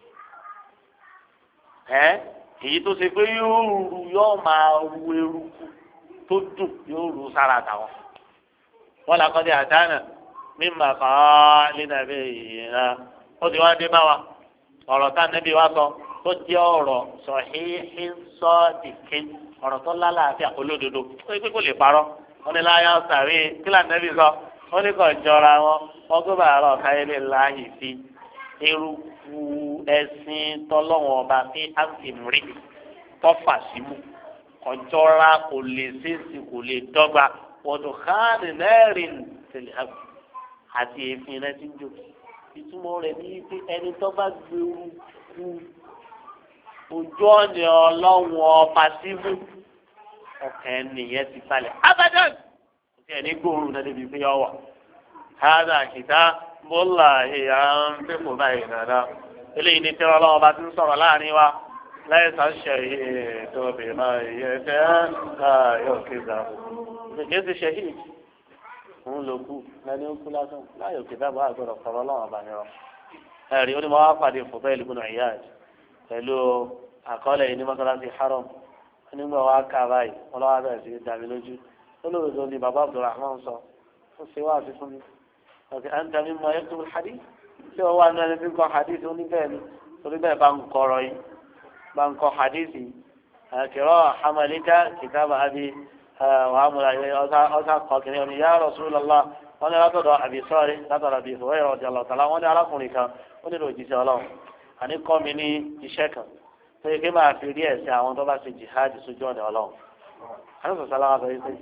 ẹ èyí tó ṣe pé yóò ru yóò máa wu eruku tó dùn yóò ru sára tàwọn. wọ́n là kọ́dé àdánà mímà kọ́ nínú ẹ̀bí yìí náà ó ti wá dé bá wa ọ̀rọ̀ tá nẹ́bí wa sọ tó jẹ́ ọ̀rọ̀ sọ̀híhí sọ́ọ̀dìkì ọ̀rọ̀ tó lálàáfíà olódodo ó yẹ pé kò lè parọ́ wọ́n ní láyà sàrí kílà nẹ́bí sọ ó ní kò jọra wọn ọgbọ́n bàárọ̀ káyọ̀lẹ̀ láàyè sí eruku ẹ̀sìn tọ́lọ́wọ́n ọba fi àfìmúrí tọ́fà símú ọjọ́ra kò lè ṣèṣì kò lè dọ́gba wọ́dọ̀ káàdì mẹ́rin tẹ̀lé àgbà àti èéfín rẹ ti ń jò ìtumọ̀ rẹ̀ ní pé ẹni tó bá gbé eruku ojú ọ̀nà ọlọ́wọ́n ọba símú ọkàn nìyẹn ti balẹ̀ abadan kò tí ẹ̀ ní gbóòórùn náà débi pé yọ wà hádà kìtá bọ́lá ìyá ń pèpò báyìí dáadáa eléyìí ní tẹ́wọ́ ọlọ́wọ́ bá ti ń sọ̀rọ̀ láàrin wa láyé sàṣẹ yìí tó bè máa yẹ fẹ́ láyọ̀ kíkà kìí ti ṣe yìí òun ló kú lẹ́ni ó kú lásán láyọ̀ kíkà bá àgbọ̀dọ̀ sọ̀rọ̀ ọlọ́wọ́ bá nírọ̀ ẹ̀rí ó ní mo wá pàdé fòbẹ́ ìlú gbọ́nà ìyá ẹ̀ pẹ̀lú àkọọ́lẹ̀ yìí ní mọ́sálásí haram nígbà wa ká báyìí wọn lọ́wọ́ bẹ̀rẹ̀ sí dàbí lójú olóòtú ni bàbá Abdulrahman sọ ó ṣe wá àti fún mi ọ̀kẹ́ à ń tẹ̀mí mọ ẹ́ tó hadith tí wọ́n wà ní ẹni tí ń kọ́ hadith ó ní bẹ́ẹ̀ ni torí bẹ́ẹ̀ bá ń kọ́rọ̀ yìí bá ń kọ́ hadith yìí kìrọ́ hamalika kìtàbà àbí wàhámùlà ọ̀sà kọ́ kìnìún ọ̀nì ya Rasulullah wọ́n ní látọ̀dọ̀ àbí sọ́ọ̀rì látọ̀dọ̀ àbí ìfowóyè ọ̀jà lọ́tàlá wọ́n ní arákùnrin kan ó nílò òjíṣẹ́ ọlọ́run àní kọ́ mi ní iṣẹ́ kan tó yẹ kí máa fi rí ẹ̀sìn àwọn tó bá ṣe jihad sójú ọ̀nà ọlọ́run. àní sọ̀sọ́ láwọn sọ wípé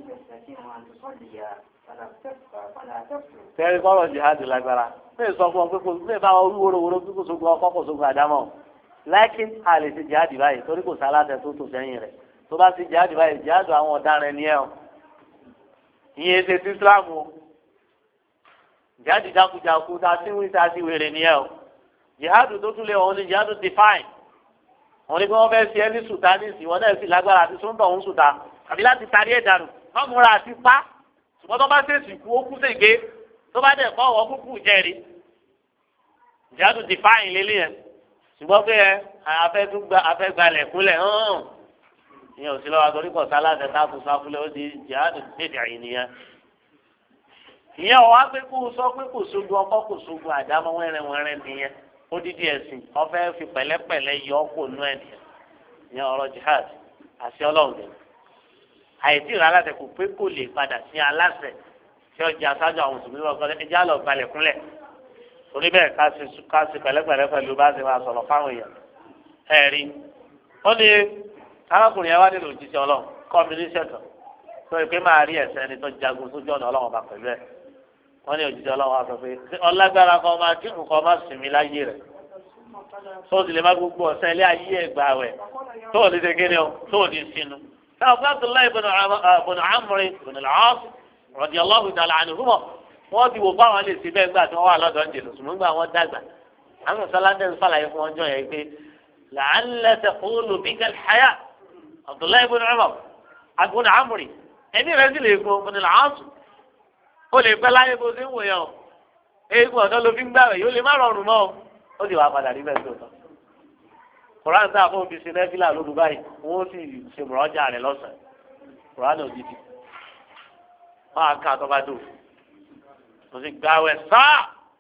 tẹ́rí kọ́rọ̀ jihad lágbára bẹ́ẹ̀ sọ fún ọ pé kò bẹ́ẹ̀ bá wọn wúrowúro pé kò sógun ọkọ̀ kò sógun àdámọ̀ lákìn a lè ṣe jihad báyìí torí kò sálátẹ̀ tó tò sẹ́yìn rẹ̀ tó bá ṣe jihad báyìí jihad àwọn ọ̀daràn ni ẹ̀ ọ́ ìyẹn ṣe sí Islam o jihad jákujáku tá a ti wí tá a ti wèrè ni ẹ̀ ọ́ jihad tó tún lé wọn ni jihad define wọn ni bí wọn fẹ́ fi ẹ́ ní sùtá ní ìsìn wọn náà sì lágbára àti sọ́ńdọ̀ ń sùtá àbí láti tarí ẹ̀ dànù wọ́n múra àti pa ṣùgbọ́n tó bá ṣèṣì kú ó kú ṣègbè tó bá dẹ̀ kọ́ ọ̀wọ́ kúkú jẹ́rì jihad define lélẹ̀ yẹn ṣùgbọ́n pé ẹ afẹ́gbalẹ̀ kúlẹ̀ hàn ìyẹn ò sí lọ́wọ́ àtọ́rí kọ̀ sálá tẹ̀ táàkù sáfúlẹ̀ ó di jihad tètè àyìn nìyẹn ìyẹn ọ̀ wá pé kó sọ pé kò sógun ọkọ kò sógun àdámọ́ wẹ́rẹ́wẹ́rẹ́ nìyẹn ó dídí ẹ̀sìn ọ̀fẹ́ fi pẹ̀lẹ́pẹ̀lẹ́ yọ ọ́ kò nú ẹ̀ nìyẹn ìyẹn ọ̀rọ̀ jihad àti ọlọ́run nìyẹn àìsí ìrà aláṣẹ kò pé kò lè padà sí aláṣẹ tí ọjà aṣáájú àwọn mùsùlùmí wọn kọ́ ẹjẹ́ àlọ́ gbalẹ̀ kúnlẹ̀ torí bẹ́ẹ̀ ká sí pẹ̀lẹ́pẹ̀lẹ́ pẹ̀lú bá ṣe máa sọ̀rọ̀ fáwọn èèyàn ẹ̀rí ó ní arákùnrin yẹn wá nílò òjíṣẹ́ ọlọ́run kọ́ mi ní sẹ́tọ̀ tó ìpè máa rí ẹ̀sẹ̀ ẹni tó jagun sójú ọ̀nà ọlọ́run ọba pẹ̀lú ẹ̀ wọ́n ní òjíṣẹ́ ọlọ́run wá sọ pé ọlágbára kan máa kí nǹkan má sinmi láyé rẹ̀ tó sì lè má gbogbo ọ̀sẹ̀ ilé ayé ẹ̀gbà rẹ̀ tó ò ní ṣe kéde o tó ò ní sinú sáà Abdullahi ibn Amr ibn al-As radiyallahu ta'ala anhuma wọ́n ti wò fáwọn lè ṣe bẹ́ẹ̀ gbà tí wọ́n wà lọ́dọ̀ ń jèlò ṣùgbọ́n gbà wọ́n dàgbà àwọn sọláńdẹ̀ ń sàlàyé fún ọjọ́ yẹn pé la'alla taqulu bika al-haya Abdullahi ibn Umar ibn Amr ẹni rẹ̀ sì lè gun ibn al-As ó lè pẹ́ láyé bó ṣe ń wò yẹn o eégún ọ̀dọ́ ló fi ń gbàwẹ̀ yóò lè má rọrùn mọ́ o ó sì wá padà rí bẹ́ẹ̀ tó tán Kùránì tá a fún fi ṣe nẹ́fílà lóru báyìí wọ́n sì ṣe mọ̀rọ́jà rẹ̀ lọ́sàn-án Kùránì òjijì wọ́n á ká àtọ́bá dò kò sì gbàwẹ̀ sáà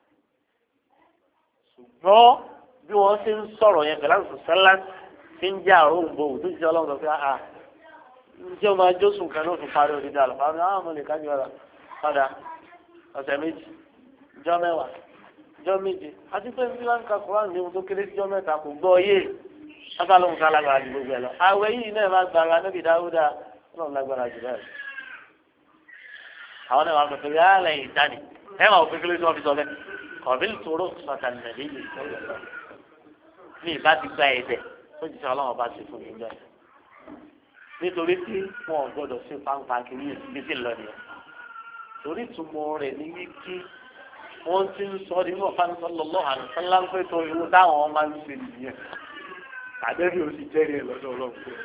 ṣùgbọ́n bí wọ́n ṣe ń sọ̀rọ̀ yẹn pẹ̀lú àṣọ sẹ́lá tí ń jẹ́ àrùn òǹbò tó ti ṣe ọlọ́run sọ pé àà ǹjẹ́ o máa jósùn kan náà tún parí òdìdí àlùfáà ní àwọn ọmọ lè kájú ọ̀la padà ọ̀sẹ̀ méjì ìjọ mẹ́wàá ìjọ méje àti pé bí wọ́n ń ka Kùránì ní ohun tó kéré síjọ́ mẹ́ta kò gbọ́ yé sábà lóhun ká lágbára ju gbogbo ẹ̀ lọ àwẹ̀ yìí náà máa gbára níbi Dáúdà ọlọ́run lágbára jù bẹ́ẹ̀ àwọn náà wà pẹ̀lú yàrá ìdáni ẹ̀ máa òfin kílódé tí wọ́n fi sọ bẹ́ẹ̀ kọ̀bílì tóró sọ̀tàn nàbí yìí ní ìbá ti gba ẹ̀dẹ̀ tó ti sọ ọlọ́run bá ti fún mi jọ nítorí tí wọn ò gbọdọ̀ sí pàǹpà kiri ibi tí ń lọ nìyẹn torí ìtumọ̀ rẹ̀ ní wíkí wọ́n ti ń sọ nínú ọ̀fáàní sallallahu alaihi wasallam pé tó irú táwọn máa ń ṣe nìyẹn àdébí o ti jẹ́rìí ẹ̀ lọ́dọ̀ ọlọ́run pé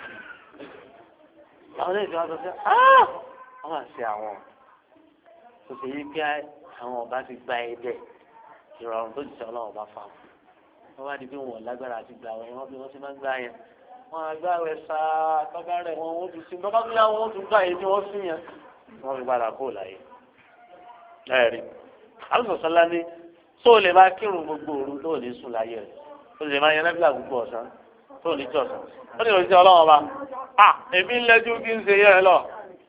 àwọn ẹ̀jọ̀ á sọ pé wọ́n máa ṣe àwọn kò sì yí pé àwọn ọba ti gba ẹ̀dẹ̀ ìrọ̀rùn tó ti sọ ọlọ́run ọba fáwọn wọ́n bá di pé wọn lágbára àti gbà wọ́n wọ́n bí wọ́n ti máa ń gbà yẹn wọ́n á gbà wẹ̀ sáà tọ́ba rẹ̀ wọ́n wọ́n tún sí tọ́ba tó yá wọ́n tún gbà yẹn tí wọ́n sí yẹn wọ́n fi padà kó láyé. ẹ̀rí alùpùpù ní tó lè máa kírun gbogbo òru tó lè sùn láyé rẹ̀ tó lè máa yẹn lẹ́bílà gbogbo ọ̀sán tó lè jọ̀sán ó ní òṣìṣẹ́ ọlọ́run ọba à èmi ń lẹ́jú kí n ṣe yẹn lọ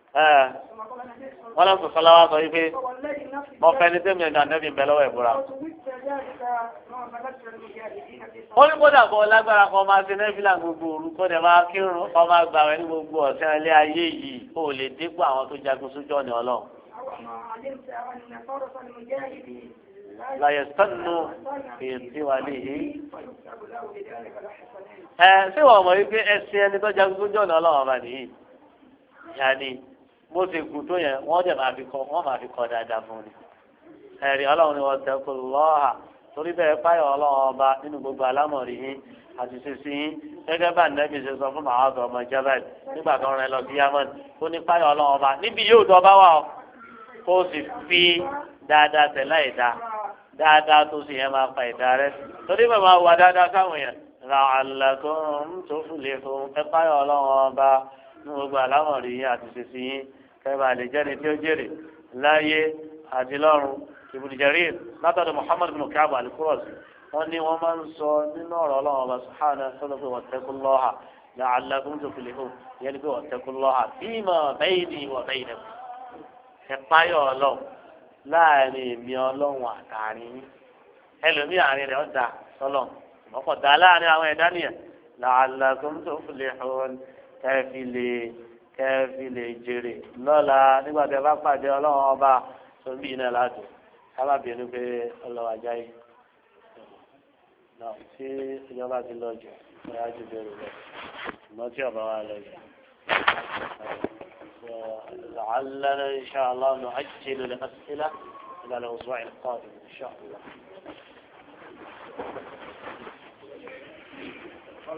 wọ́n lọ́n sọ̀sọ́ láwá sọ wípé ọ̀fẹ́ ní tẹ́mi ẹ̀dá nẹ́bí ń bẹ lọ́wọ́ ìbúra. wọ́n ní kódà kọ́ lágbára kan máa ṣe nẹ́fìlà gbogbo òru kó dẹ̀ máa kírun kọ́ máa gbà wẹ́ ní gbogbo ọ̀sẹ̀ ilé ayé yìí kó lè dípò àwọn tó jagun sójú ọ̀nà ọlọ́run. láyé sọ́nù èsì wà léyìí. ẹ ṣé wọ́n mọ̀ wípé ẹsẹ̀ ẹni tó jagun sójú ọ̀nà ọlọ́run ọba nìyí yàní bó ti gùn tó yẹn wọ́n dẹ̀ máa fi kọ́ wọ́n máa fi kọ́ dáadáa fún ni. ẹ̀rí ọlọ́run ni wọ́n tẹ́kù lọ́ọ̀hà torí bẹ́ẹ̀ páyọ̀ ọlọ́run ọba nínú gbogbo alámọ̀rí yín àti sísí yín gẹ́gẹ́ bá nẹ́bí ṣe sọ fún màá ọ̀dọ̀ ọmọ jabal nígbà tó ń rẹ lọ sí yamani ó ní páyọ̀ ọlọ́run ọba níbi yóò tọ́ bá wà ó kó o sì fi dáadáa tẹ̀ láì dá dáadáa tó sì yẹn máa pa ìdá rẹ torí bẹ́ẹ̀ máa wà dáadáa káwọn yẹn ra àlàkùn tó fún lè fún ẹ páyọ̀ ọlọ́run ọba nínú gbogbo alámọ̀rí yín àti sísí yín kẹfà lè jẹ́ni tí ó jèrè láyé àti lọ́run Ibn Jarir látọ̀dọ̀ Muhammad bin Ka'b al-Qurazi wọ́n ní wọ́n máa ń sọ nínú ọ̀rọ̀ ọlọ́run ọba subhanahu sọ́dọ̀ pé wattaqullaha la'allakum tuflihun yẹn pé wattaqullaha fima bayni wa baynakum ẹ̀páyọ̀ ọlọ́run láàrin èmi ọlọ́run àtàrin ẹlòmí àárín rẹ̀ ọ̀dà sọ́lọ̀ ọkọ̀ dá láàrin àwọn ẹ̀dá nìyẹn la'allakum tuflihun kẹ́ẹ̀fì lè kẹ́ẹ̀fì lè jèrè lọ́la nígbà tí a bá pàdé ọlọ́run ọba tó ń bí iná láti sábà bínú pé ọlọ́wà jáì náà tí ìjọba ti lọ jù ọ̀yá jù bẹ̀rù lọ ṣùgbọ́n tí ọba wa lọ jù. لعلنا إن شاء الله نؤجل الأسئلة إلى الأسبوع القادم إن شاء الله.